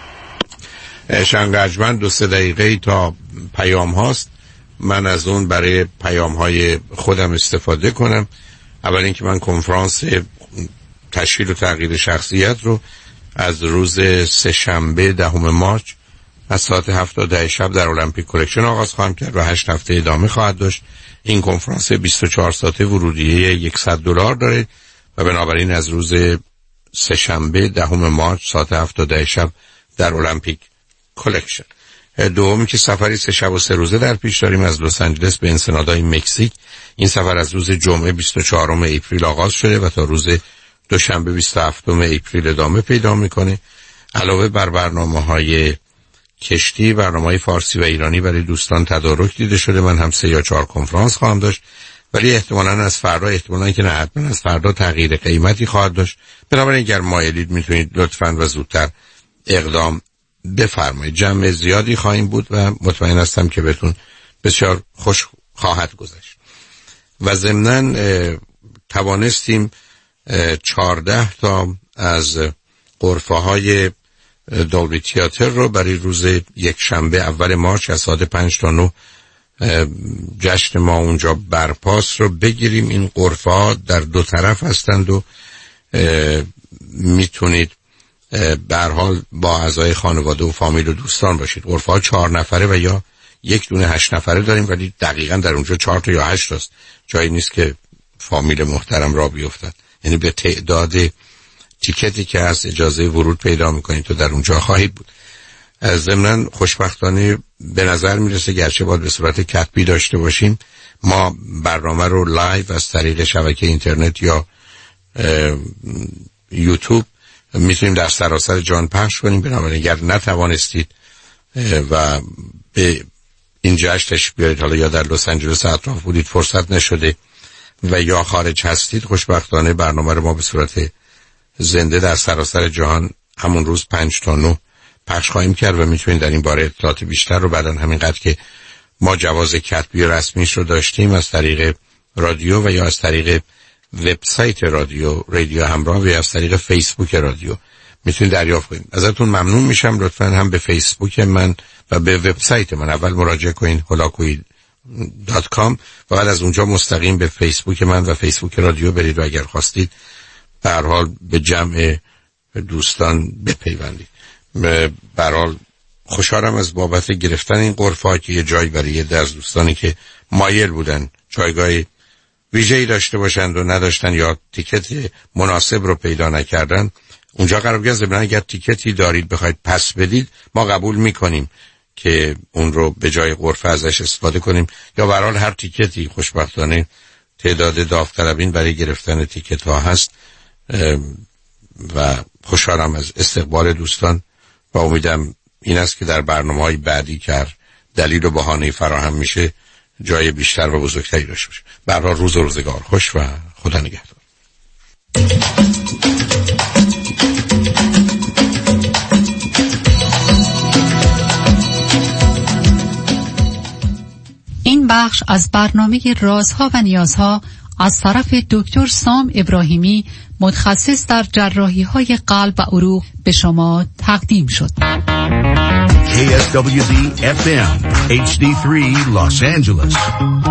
شنگرجمند دو سه دقیقه تا پیام هاست. من از اون برای پیام های خودم استفاده کنم. اول اینکه من کنفرانس تشکیل و تغییر شخصیت رو از روز سه شنبه دهم مارچ از ساعت هفت تا ده شب در المپیک کلکشن آغاز خواهم کرد و هشت هفته ادامه خواهد داشت. این کنفرانس بیست و چهار ساعته ورودیه صد دلار داره و بنابراین از روز سه شنبه دهم مارچ ساعت هفت تا ده شب در المپیک کلکشن. دومی که سفری سه شب و سه روزه در پیش داریم از لس آنجلس به انسنادای مکزیک. این سفر از روز جمعه بیست و چهارم اپریل آغاز شده و تا روز دوشنبه بیست و هفتم اپریل ادامه پیدا میکنه. علاوه بر برنامه‌های کشتی، برنامه‌های فارسی و ایرانی برای دوستان تدارک دیده شده. من هم سه یا چهار کنفرانس خواهم داشت، ولی احتمالاً از فردا، احتمالاً که نه حتما از فردا تغییر قیمتی خواهد داشت. بنابراین اگر مایلید میتونید لطفاً و زودتر اقدام بفرمایید. جمع زیادی خواهیم بود و مطمئن هستم که بهتون بسیار خوش خواهد گذشت. و ضمناً توانستیم چهارده تا از غرفه‌های دولبی تئاتر رو برای روز یک شنبه اول مارچ از ساعت پنج تا نه جشن ما اونجا برپاس رو بگیریم. این غرفه‌ها در دو طرف هستند و میتونید به هر حال با اعضای خانواده و فامیل و دوستان باشید. غرفه‌ها چهار نفره و یا یک دونه هشت نفره داریم، ولی دقیقاً در اونجا چهار تا یا هشت است. جایی نیست که فامیل محترم را بیفتد. یعنی به تعداد تیکتی که از اجازه ورود پیدا میکنید تو در اونجا خواهید بود. ضمناً خوشبختانه به نظر میرسه گرچه باید به صورت کتبی داشته باشیم، ما برنامه رو لایو از طریق شبکه اینترنت یا یوتیوب میتونیم در سراسر جهان پخش کنیم. بنابراین اگر نتوانستید و به این جشن تشریف بیارید، حالا یا در لس آنجلس اطراف بودید فرصت نشده و یا خارج هستید، خوشبختانه برنامه رو ما به صورت زنده در سراسر جهان همون روز پنج تا نه پخش خواهیم کرد و میتونید در این باره اطلاعات بیشتر رو بعدن همینقدر که ما جواز کتبی رسمیش رو داشتیم از طریق رادیو و یا از طریق وبسایت رادیو رادیو همراه و یا از طریق فیسبوک رادیو میتونید دریافت کنید. ازتون ممنون میشم لطفاً هم به فیسبوک من و به وبسایت من اول مراجعه کنید هولاکویی دات کام و بعد از اونجا مستقیم به فیسبوک من و فیسبوک رادیو برید و اگر خواستید به هر حال به جمع دوستان بپیوندید. به هر حال خوشحالم از بابت گرفتن این غرفه‌ها که یه جای برای یه از دوستانی که مایل بودن جایگاه ویژه‌ای داشته باشند و نداشتن یا تیکت مناسب رو پیدا نکردن اونجا قرار گرفت. ضمن اگر تیکتی دارید بخواید پس بدید ما قبول میکنیم که اون رو به جای غرفه ازش استفاده کنیم، یا به هر حال هر تیکتی خوشبختانه تعداد داوطلبین برای گرفتن تیکت ها هست و خوشحالم از استقبال دوستان و امیدم این است که در برنامه‌های بعدی که دلیل و بهانه فراهم میشه جای بیشتر و بزرگتری داشته باشه. به هر حال روز و روزگار خوش و خدا نگهدار.
این بخش از برنامه رازها و نیازها از طرف دکتر سام ابراهیمی متخصص در جراحی‌های قلب و عروق به شما تقدیم شد.
کی اس دبلیو دی اف ام اچ دی تری Los Angeles